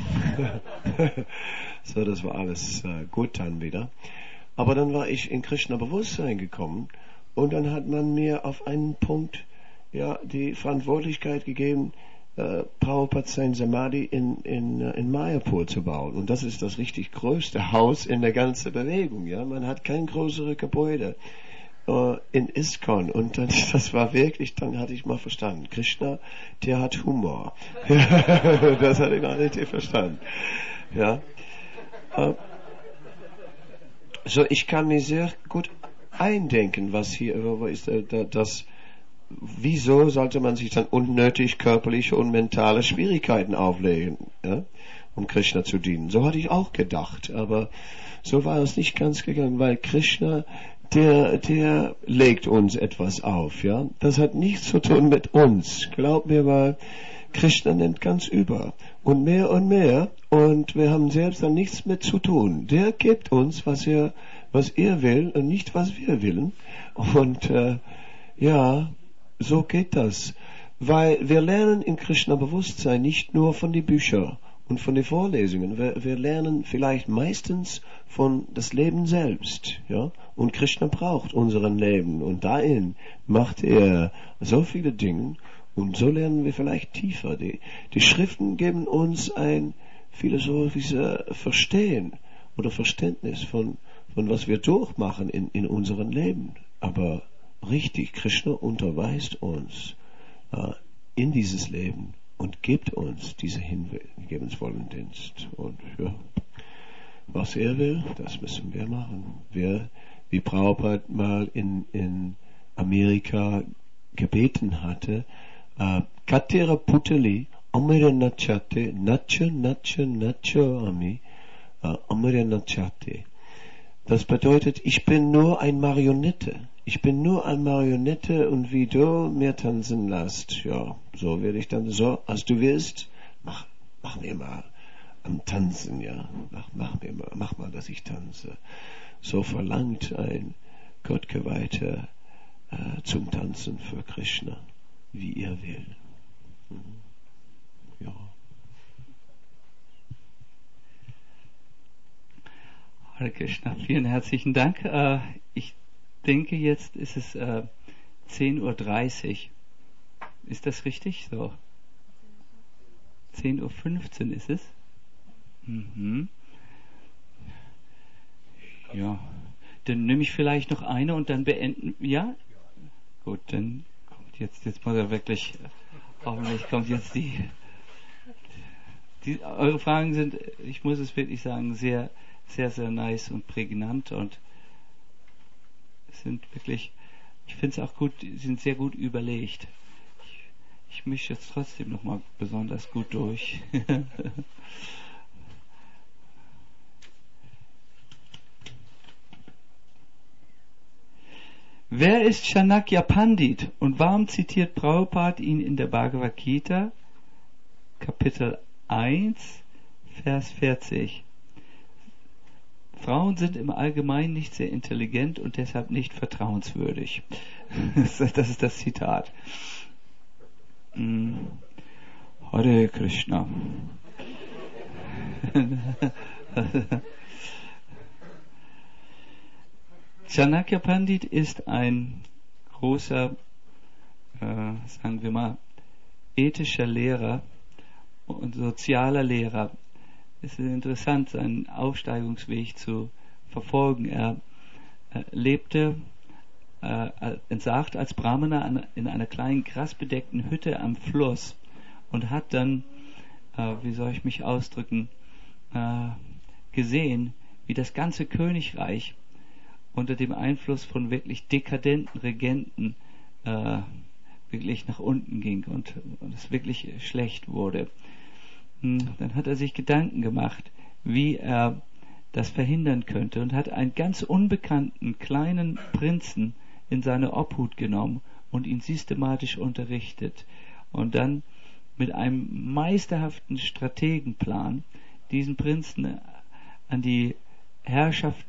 das war alles gut dann wieder. Aber dann war ich in Krishna-Bewusstsein gekommen und dann hat man mir auf einen Punkt die Verantwortlichkeit gegeben, Prabhupada sein Samadhi in Mayapur zu bauen. Und das ist das richtig größte Haus in der ganzen Bewegung. Man hat kein größeres Gebäude in ISKCON. Und das war wirklich, dann hatte ich mal verstanden. Krishna, der hat Humor. Das hatte ich noch nicht verstanden. So, ich kann mir sehr gut eindenken, was hier ist, wieso sollte man sich dann unnötig körperliche und mentale Schwierigkeiten auflegen, um Krishna zu dienen? So hatte ich auch gedacht, aber so war es nicht ganz gegangen, weil Krishna, der legt uns etwas auf, Das hat nichts zu tun mit uns. Glaub mir mal, Krishna nimmt ganz über und mehr und wir haben selbst dann nichts mit zu tun. Der gibt uns, was er will und nicht, was wir wollen. Und so geht das. Weil wir lernen in Krishna-Bewusstsein nicht nur von den Büchern und von den Vorlesungen. Wir lernen vielleicht meistens von das Leben selbst. Und Krishna braucht unseren Leben. Und dahin macht er so viele Dinge. Und so lernen wir vielleicht tiefer. Die Schriften geben uns ein philosophisches Verstehen oder Verständnis von was wir durchmachen in unserem Leben. Aber richtig, Krishna unterweist uns in dieses Leben und gibt uns diese hingebungsvollen Dienst. Und was er will, das müssen wir machen. Wie Prabhupada mal in Amerika gebeten hatte, Katera Putali Amira Nachate Nacha Ami Amira Nachate. Das bedeutet, ich bin nur ein Marionette. Ich bin nur eine Marionette und wie du mir tanzen lässt, so werde ich dann so, als du willst, mach mir mal am Tanzen, mach mal, dass ich tanze. So verlangt ein Gottgeweihter zum Tanzen für Krishna, wie er will. Hare Krishna, vielen herzlichen Dank. Ich denke, jetzt ist es 10:30 Uhr. Ist das richtig? So. 10:15 Uhr ist es? Mhm. Ja. Dann nehme ich vielleicht noch eine und dann beenden. Ja? Gut, dann kommt jetzt muss er wirklich, hoffentlich kommt jetzt eure Fragen sind, ich muss es wirklich sagen, sehr, sehr, sehr nice und prägnant und sind wirklich, ich finde es auch gut, sind sehr gut überlegt. Ich mische jetzt trotzdem nochmal besonders gut durch. Wer ist Chanakya Pandit und warum zitiert Prabhupada ihn in der Bhagavad Gita, Kapitel 1, Vers 40? Frauen sind im Allgemeinen nicht sehr intelligent und deshalb nicht vertrauenswürdig. Das ist das Zitat. Hare Krishna. Chanakya Pandit ist ein großer, sagen wir mal, ethischer Lehrer und sozialer Lehrer. Es ist interessant, seinen Aufsteigungsweg zu verfolgen. Er lebte entsagt als Brahmana in einer kleinen grasbedeckten Hütte am Fluss und hat dann, wie soll ich mich ausdrücken, gesehen, wie das ganze Königreich unter dem Einfluss von wirklich dekadenten Regenten wirklich nach unten ging und es wirklich schlecht wurde. Dann hat er sich Gedanken gemacht, wie er das verhindern könnte und hat einen ganz unbekannten kleinen Prinzen in seine Obhut genommen und ihn systematisch unterrichtet und dann mit einem meisterhaften Strategenplan diesen Prinzen an die Herrschaft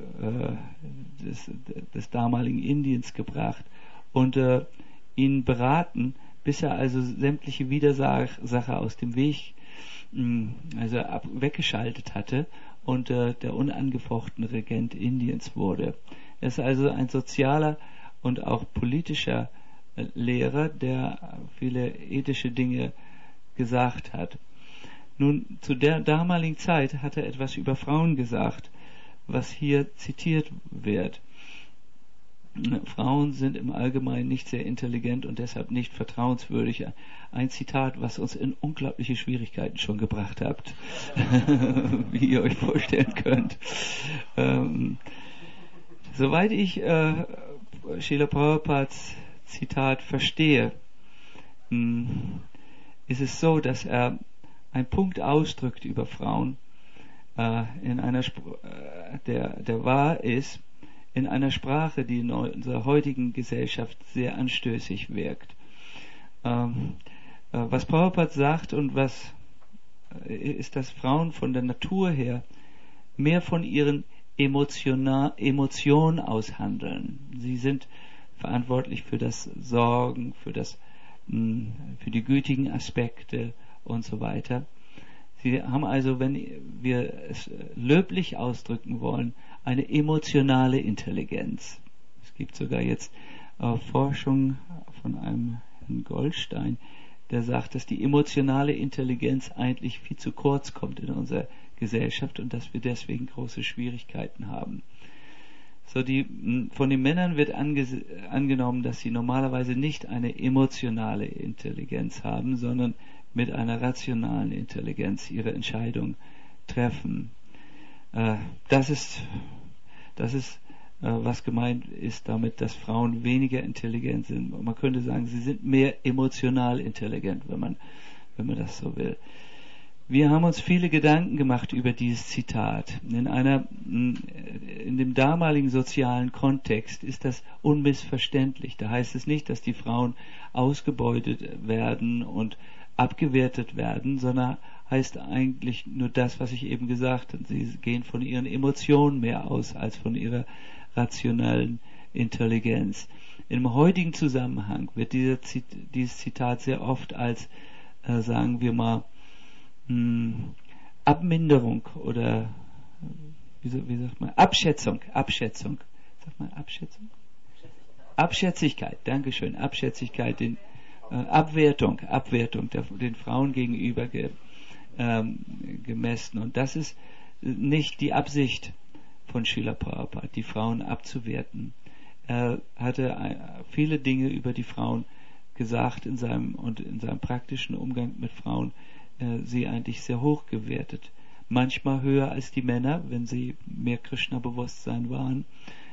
des damaligen Indiens gebracht und ihn beraten, bis er also sämtliche Widersacher aus dem Weg weggeschaltet hatte und der unangefochtene Regent Indiens wurde. Er ist also ein sozialer und auch politischer Lehrer, der viele ethische Dinge gesagt hat. Nun, zu der damaligen Zeit hat er etwas über Frauen gesagt, was hier zitiert wird. Frauen sind im Allgemeinen nicht sehr intelligent und deshalb nicht vertrauenswürdig. Ein Zitat, was uns in unglaubliche Schwierigkeiten schon gebracht habt, wie ihr euch vorstellen könnt. Soweit ich Srila Prabhupads Zitat verstehe, ist es so, dass er einen Punkt ausdrückt über Frauen, in einer der wahr ist, in einer Sprache, die in unserer heutigen Gesellschaft sehr anstößig wirkt. Was Prabhupada sagt und was ist, dass Frauen von der Natur her mehr von ihren Emotionen aushandeln. Sie sind verantwortlich für das Sorgen, für die gütigen Aspekte und so weiter. Sie haben also, wenn wir es löblich ausdrücken wollen, eine emotionale Intelligenz. Es gibt sogar jetzt Forschung von einem Herrn Goldstein, der sagt, dass die emotionale Intelligenz eigentlich viel zu kurz kommt in unserer Gesellschaft und dass wir deswegen große Schwierigkeiten haben. Von den Männern wird angenommen, dass sie normalerweise nicht eine emotionale Intelligenz haben, sondern mit einer rationalen Intelligenz ihre Entscheidung treffen. Das ist, was gemeint ist damit, dass Frauen weniger intelligent sind. Man könnte sagen, sie sind mehr emotional intelligent, wenn man das so will. Wir haben uns viele Gedanken gemacht über dieses Zitat. In dem damaligen sozialen Kontext ist das unmissverständlich. Da heißt es nicht, dass die Frauen ausgebeutet werden und abgewertet werden, sondern heißt eigentlich nur das, was ich eben gesagt habe. Sie gehen von ihren Emotionen mehr aus als von ihrer rationalen Intelligenz. Im heutigen Zusammenhang wird dieses Zitat sehr oft als, sagen wir mal, Abminderung oder wie sagt man, Abschätzung. Sagt man Abschätzung? Abschätzigkeit, Dankeschön, Abschätzigkeit, Abwertung den Frauen gegenüber gemessen. Und das ist nicht die Absicht von Srila Prabhupada, die Frauen abzuwerten. Er hatte viele Dinge über die Frauen gesagt in seinem praktischen Umgang mit Frauen, sie eigentlich sehr hoch gewertet. Manchmal höher als die Männer, wenn sie mehr Krishna-bewusst waren.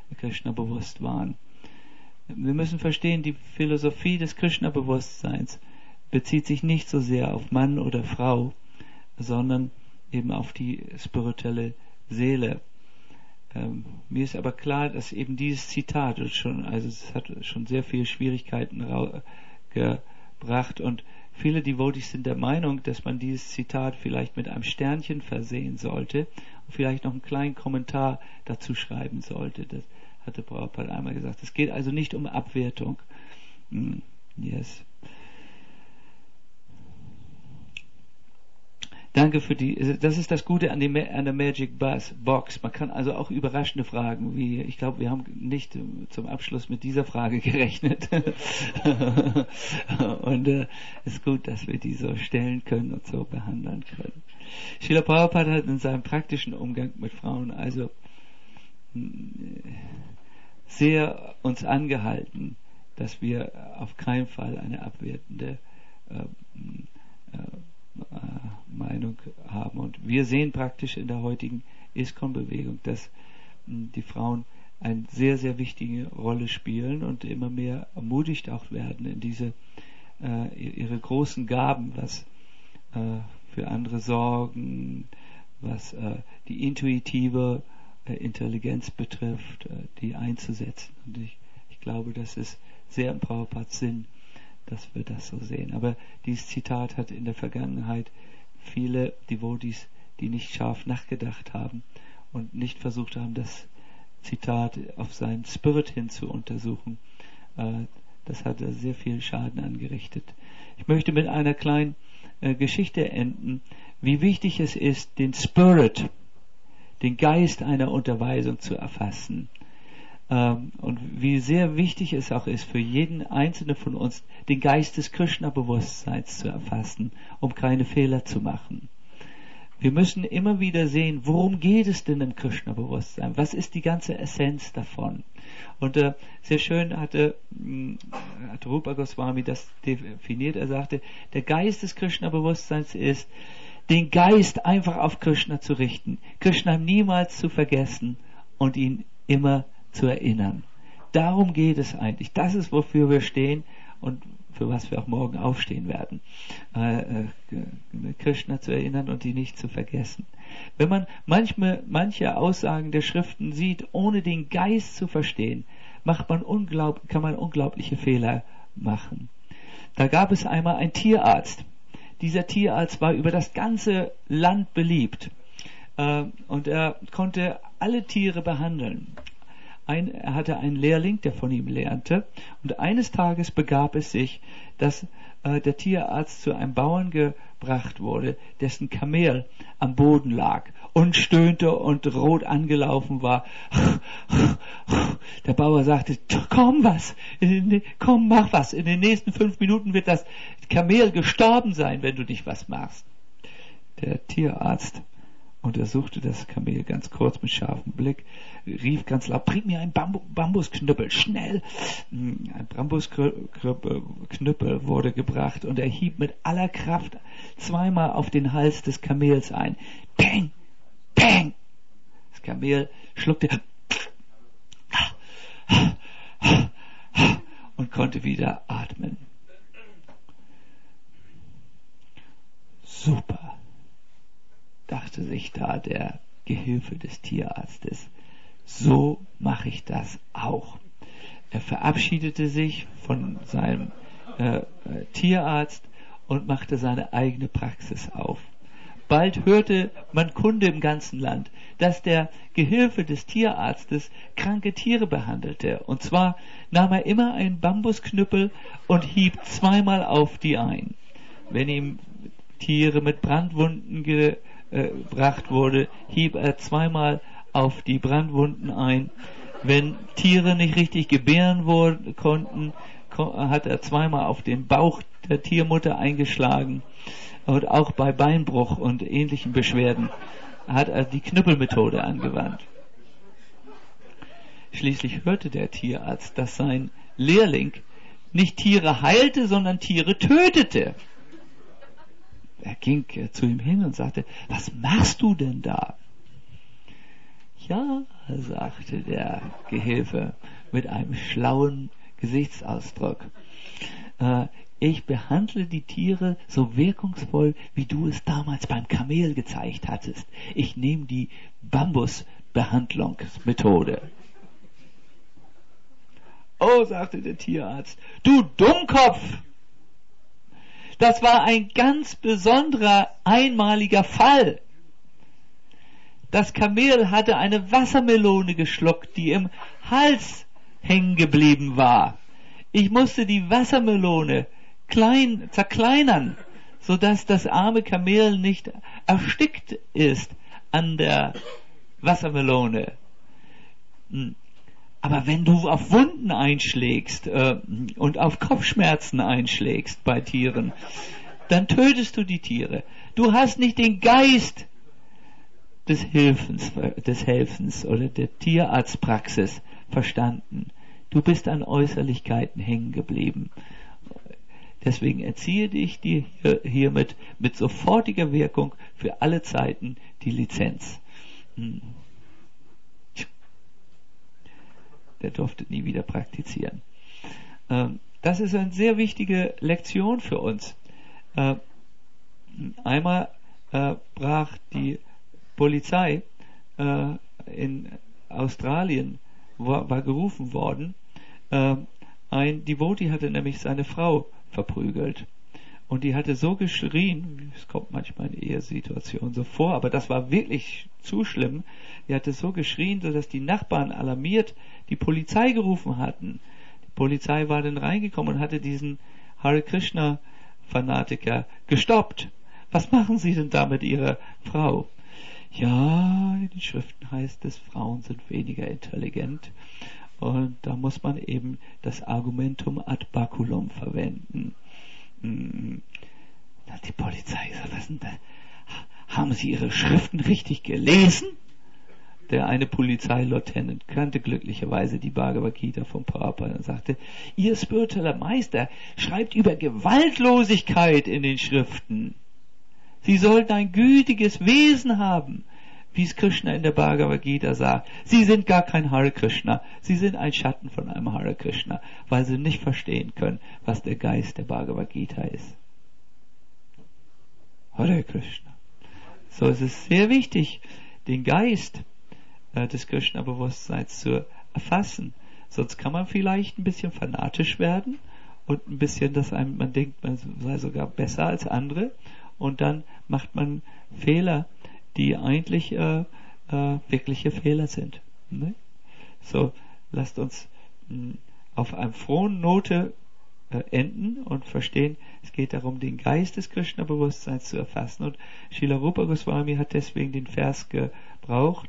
Wir müssen verstehen, die Philosophie des Krishna-Bewusstseins bezieht sich nicht so sehr auf Mann oder Frau, sondern eben auf die spirituelle Seele. Mir ist aber klar, dass eben dieses Zitat es hat schon sehr viele Schwierigkeiten gebracht, und viele Devotees sind der Meinung, dass man dieses Zitat vielleicht mit einem Sternchen versehen sollte und vielleicht noch einen kleinen Kommentar dazu schreiben sollte. Das hatte Prabhupada einmal gesagt. Es geht also nicht um Abwertung. Yes. Danke für das ist das Gute an der Magic Box. Man kann also auch überraschende Fragen, ich glaube, wir haben nicht zum Abschluss mit dieser Frage gerechnet. Und es ist gut, dass wir die so stellen können und so behandeln können. Srila Prabhupada hat in seinem praktischen Umgang mit Frauen also sehr uns angehalten, dass wir auf keinen Fall eine abwertende Meinung haben. Und wir sehen praktisch in der heutigen ISKCON-Bewegung, dass die Frauen eine sehr, sehr wichtige Rolle spielen und immer mehr ermutigt auch werden in ihre großen Gaben, was für andere sorgen, was die intuitive Intelligenz betrifft, die einzusetzen. Und ich glaube, das ist sehr im Prabhupads Sinn, dass wir das so sehen. Aber dieses Zitat hat in der Vergangenheit viele Devotees, die nicht scharf nachgedacht haben und nicht versucht haben, das Zitat auf seinen Spirit hin zu untersuchen, das hat sehr viel Schaden angerichtet. Ich möchte mit einer kleinen Geschichte enden, wie wichtig es ist, den Spirit, den Geist einer Unterweisung zu erfassen. Und wie sehr wichtig es auch ist für jeden Einzelnen von uns, den Geist des Krishna-Bewusstseins zu erfassen, um keine Fehler zu machen. Wir müssen immer wieder sehen, worum geht es denn im Krishna-Bewusstsein? Was ist die ganze Essenz davon? Und sehr schön hat Rupa Goswami das definiert. Er sagte, der Geist des Krishna-Bewusstseins ist, den Geist einfach auf Krishna zu richten, Krishna niemals zu vergessen und ihn immer zu erinnern. Darum geht es eigentlich. Das ist, wofür wir stehen und für was wir auch morgen aufstehen werden. Krishna zu erinnern und ihn nicht zu vergessen. Wenn man manche Aussagen der Schriften sieht, ohne den Geist zu verstehen, kann man unglaubliche Fehler machen. Da gab es einmal einen Tierarzt. Dieser Tierarzt war über das ganze Land beliebt. Und er konnte alle Tiere behandeln. Er hatte einen Lehrling, der von ihm lernte, und eines Tages begab es sich, dass der Tierarzt zu einem Bauern gebracht wurde, dessen Kamel am Boden lag und stöhnte und rot angelaufen war. Der Bauer sagte, komm, mach was, in den nächsten 5 Minuten wird das Kamel gestorben sein, wenn du nicht was machst. Der Tierarzt untersuchte das Kamel ganz kurz mit scharfem Blick, rief ganz laut, bring mir einen Bambusknüppel, schnell! Ein Bambusknüppel wurde gebracht und er hieb mit aller Kraft zweimal auf den Hals des Kamels ein. Peng! Peng! Das Kamel schluckte und konnte wieder atmen. Super, dachte sich da der Gehilfe des Tierarztes. So mache ich das auch. Er verabschiedete sich von seinem Tierarzt und machte seine eigene Praxis auf. Bald hörte man Kunde im ganzen Land, dass der Gehilfe des Tierarztes kranke Tiere behandelte. Und zwar nahm er immer einen Bambusknüppel und hieb zweimal auf die ein. Wenn ihm Tiere mit Brandwunden gebracht wurde, hieb er zweimal auf die Brandwunden ein. Wenn Tiere nicht richtig gebären konnten, hat er zweimal auf den Bauch der Tiermutter eingeschlagen. Und auch bei Beinbruch und ähnlichen Beschwerden hat er die Knüppelmethode angewandt. Schließlich hörte der Tierarzt, dass sein Lehrling nicht Tiere heilte, sondern Tiere tötete. Er ging zu ihm hin und sagte, was machst du denn da? Ja, sagte der Gehilfe mit einem schlauen Gesichtsausdruck. Ich behandle die Tiere so wirkungsvoll, wie du es damals beim Kamel gezeigt hattest. Ich nehme die Bambusbehandlungsmethode. Oh, sagte der Tierarzt, du Dummkopf! Das war ein ganz besonderer, einmaliger Fall. Das Kamel hatte eine Wassermelone geschluckt, die im Hals hängen geblieben war. Ich musste die Wassermelone zerkleinern, sodass das arme Kamel nicht erstickt ist an der Wassermelone. Aber wenn du auf Wunden einschlägst und auf Kopfschmerzen einschlägst bei Tieren, dann tötest du die Tiere. Du hast nicht den Geist des Helfens oder der Tierarztpraxis verstanden. Du bist an Äußerlichkeiten hängen geblieben. Deswegen erziehe dich dir hiermit mit sofortiger Wirkung für alle Zeiten die Lizenz. Der durfte nie wieder praktizieren. Das ist eine sehr wichtige Lektion für uns. Einmal brach die Polizei in Australien, war gerufen worden. Ein Devotee hatte nämlich seine Frau verprügelt. Und die hatte so geschrien, es kommt manchmal in Ehesituationen so vor, aber das war wirklich zu schlimm. Die hatte so geschrien, sodass die Nachbarn alarmiert die Polizei gerufen hatten. Die Polizei war dann reingekommen und hatte diesen Hare Krishna Fanatiker gestoppt. Was machen Sie denn da mit Ihrer Frau? Ja, in den Schriften heißt es, Frauen sind weniger intelligent. Und da muss man eben das Argumentum ad baculum verwenden. Die Polizei sagt, was denn da? Haben Sie Ihre Schriften richtig gelesen? Der eine Polizeileutnant kannte glücklicherweise die Bhagavad Gita vom Prabhupada und sagte, Ihr spiritueller Meister schreibt über Gewaltlosigkeit in den Schriften. Sie sollten ein gütiges Wesen haben, wie es Krishna in der Bhagavad Gita sagt. Sie sind gar kein Hare Krishna, sie sind ein Schatten von einem Hare Krishna, weil sie nicht verstehen können, was der Geist der Bhagavad Gita ist. Hare Krishna. So ist es sehr wichtig, den Geist des Krishna-Bewusstseins zu erfassen. Sonst kann man vielleicht ein bisschen fanatisch werden und ein bisschen, dass man denkt, man sei sogar besser als andere, und dann macht man Fehler, die eigentlich wirkliche Fehler sind. Ne? So, lasst uns auf einer frohen Note enden und verstehen, es geht darum, den Geist des Krishna-Bewusstseins zu erfassen. Und Srila Rupa Goswami hat deswegen den Vers gebraucht,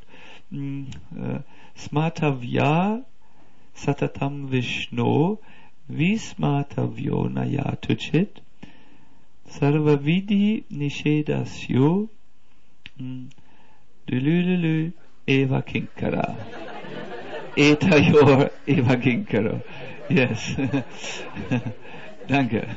Smatavya Satatam Vishno Vismatavyo Nayatuchit Sarvavidhi Nishedasyo Dulululu Eva Kinkara Etayor Eva Kinkara. Yes. Danke.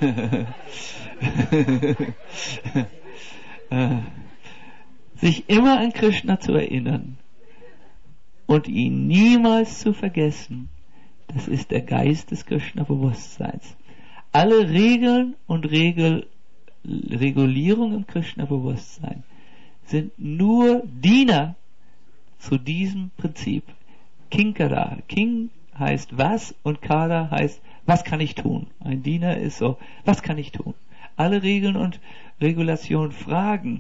Sich immer an Krishna zu erinnern und ihn niemals zu vergessen, das ist der Geist des Krishna-Bewusstseins. Alle Regeln und Regulierungen im Krishna-Bewusstsein sind nur Diener zu diesem Prinzip. Kinkara. King heißt was und Kara heißt, was kann ich tun? Ein Diener ist so, was kann ich tun? Alle Regeln und Regulationen fragen,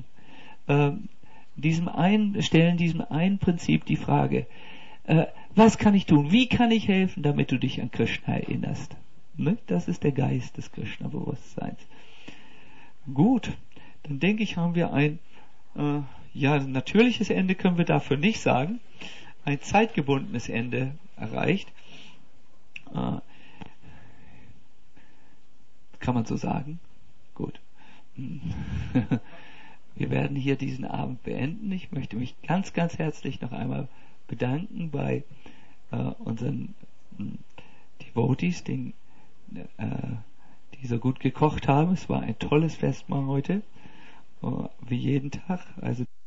stellen diesem einen Prinzip die Frage, was kann ich tun? Wie kann ich helfen, damit du dich an Krishna erinnerst? Ne? Das ist der Geist des Krishna-Bewusstseins. Gut, dann denke ich, haben wir ein natürliches Ende können wir dafür nicht sagen. Ein zeitgebundenes Ende erreicht. Kann man so sagen? Gut. Wir werden hier diesen Abend beenden. Ich möchte mich ganz, ganz herzlich noch einmal bedanken bei unseren Devotees, die so gut gekocht haben. Es war ein tolles Festmahl heute, wie jeden Tag. Also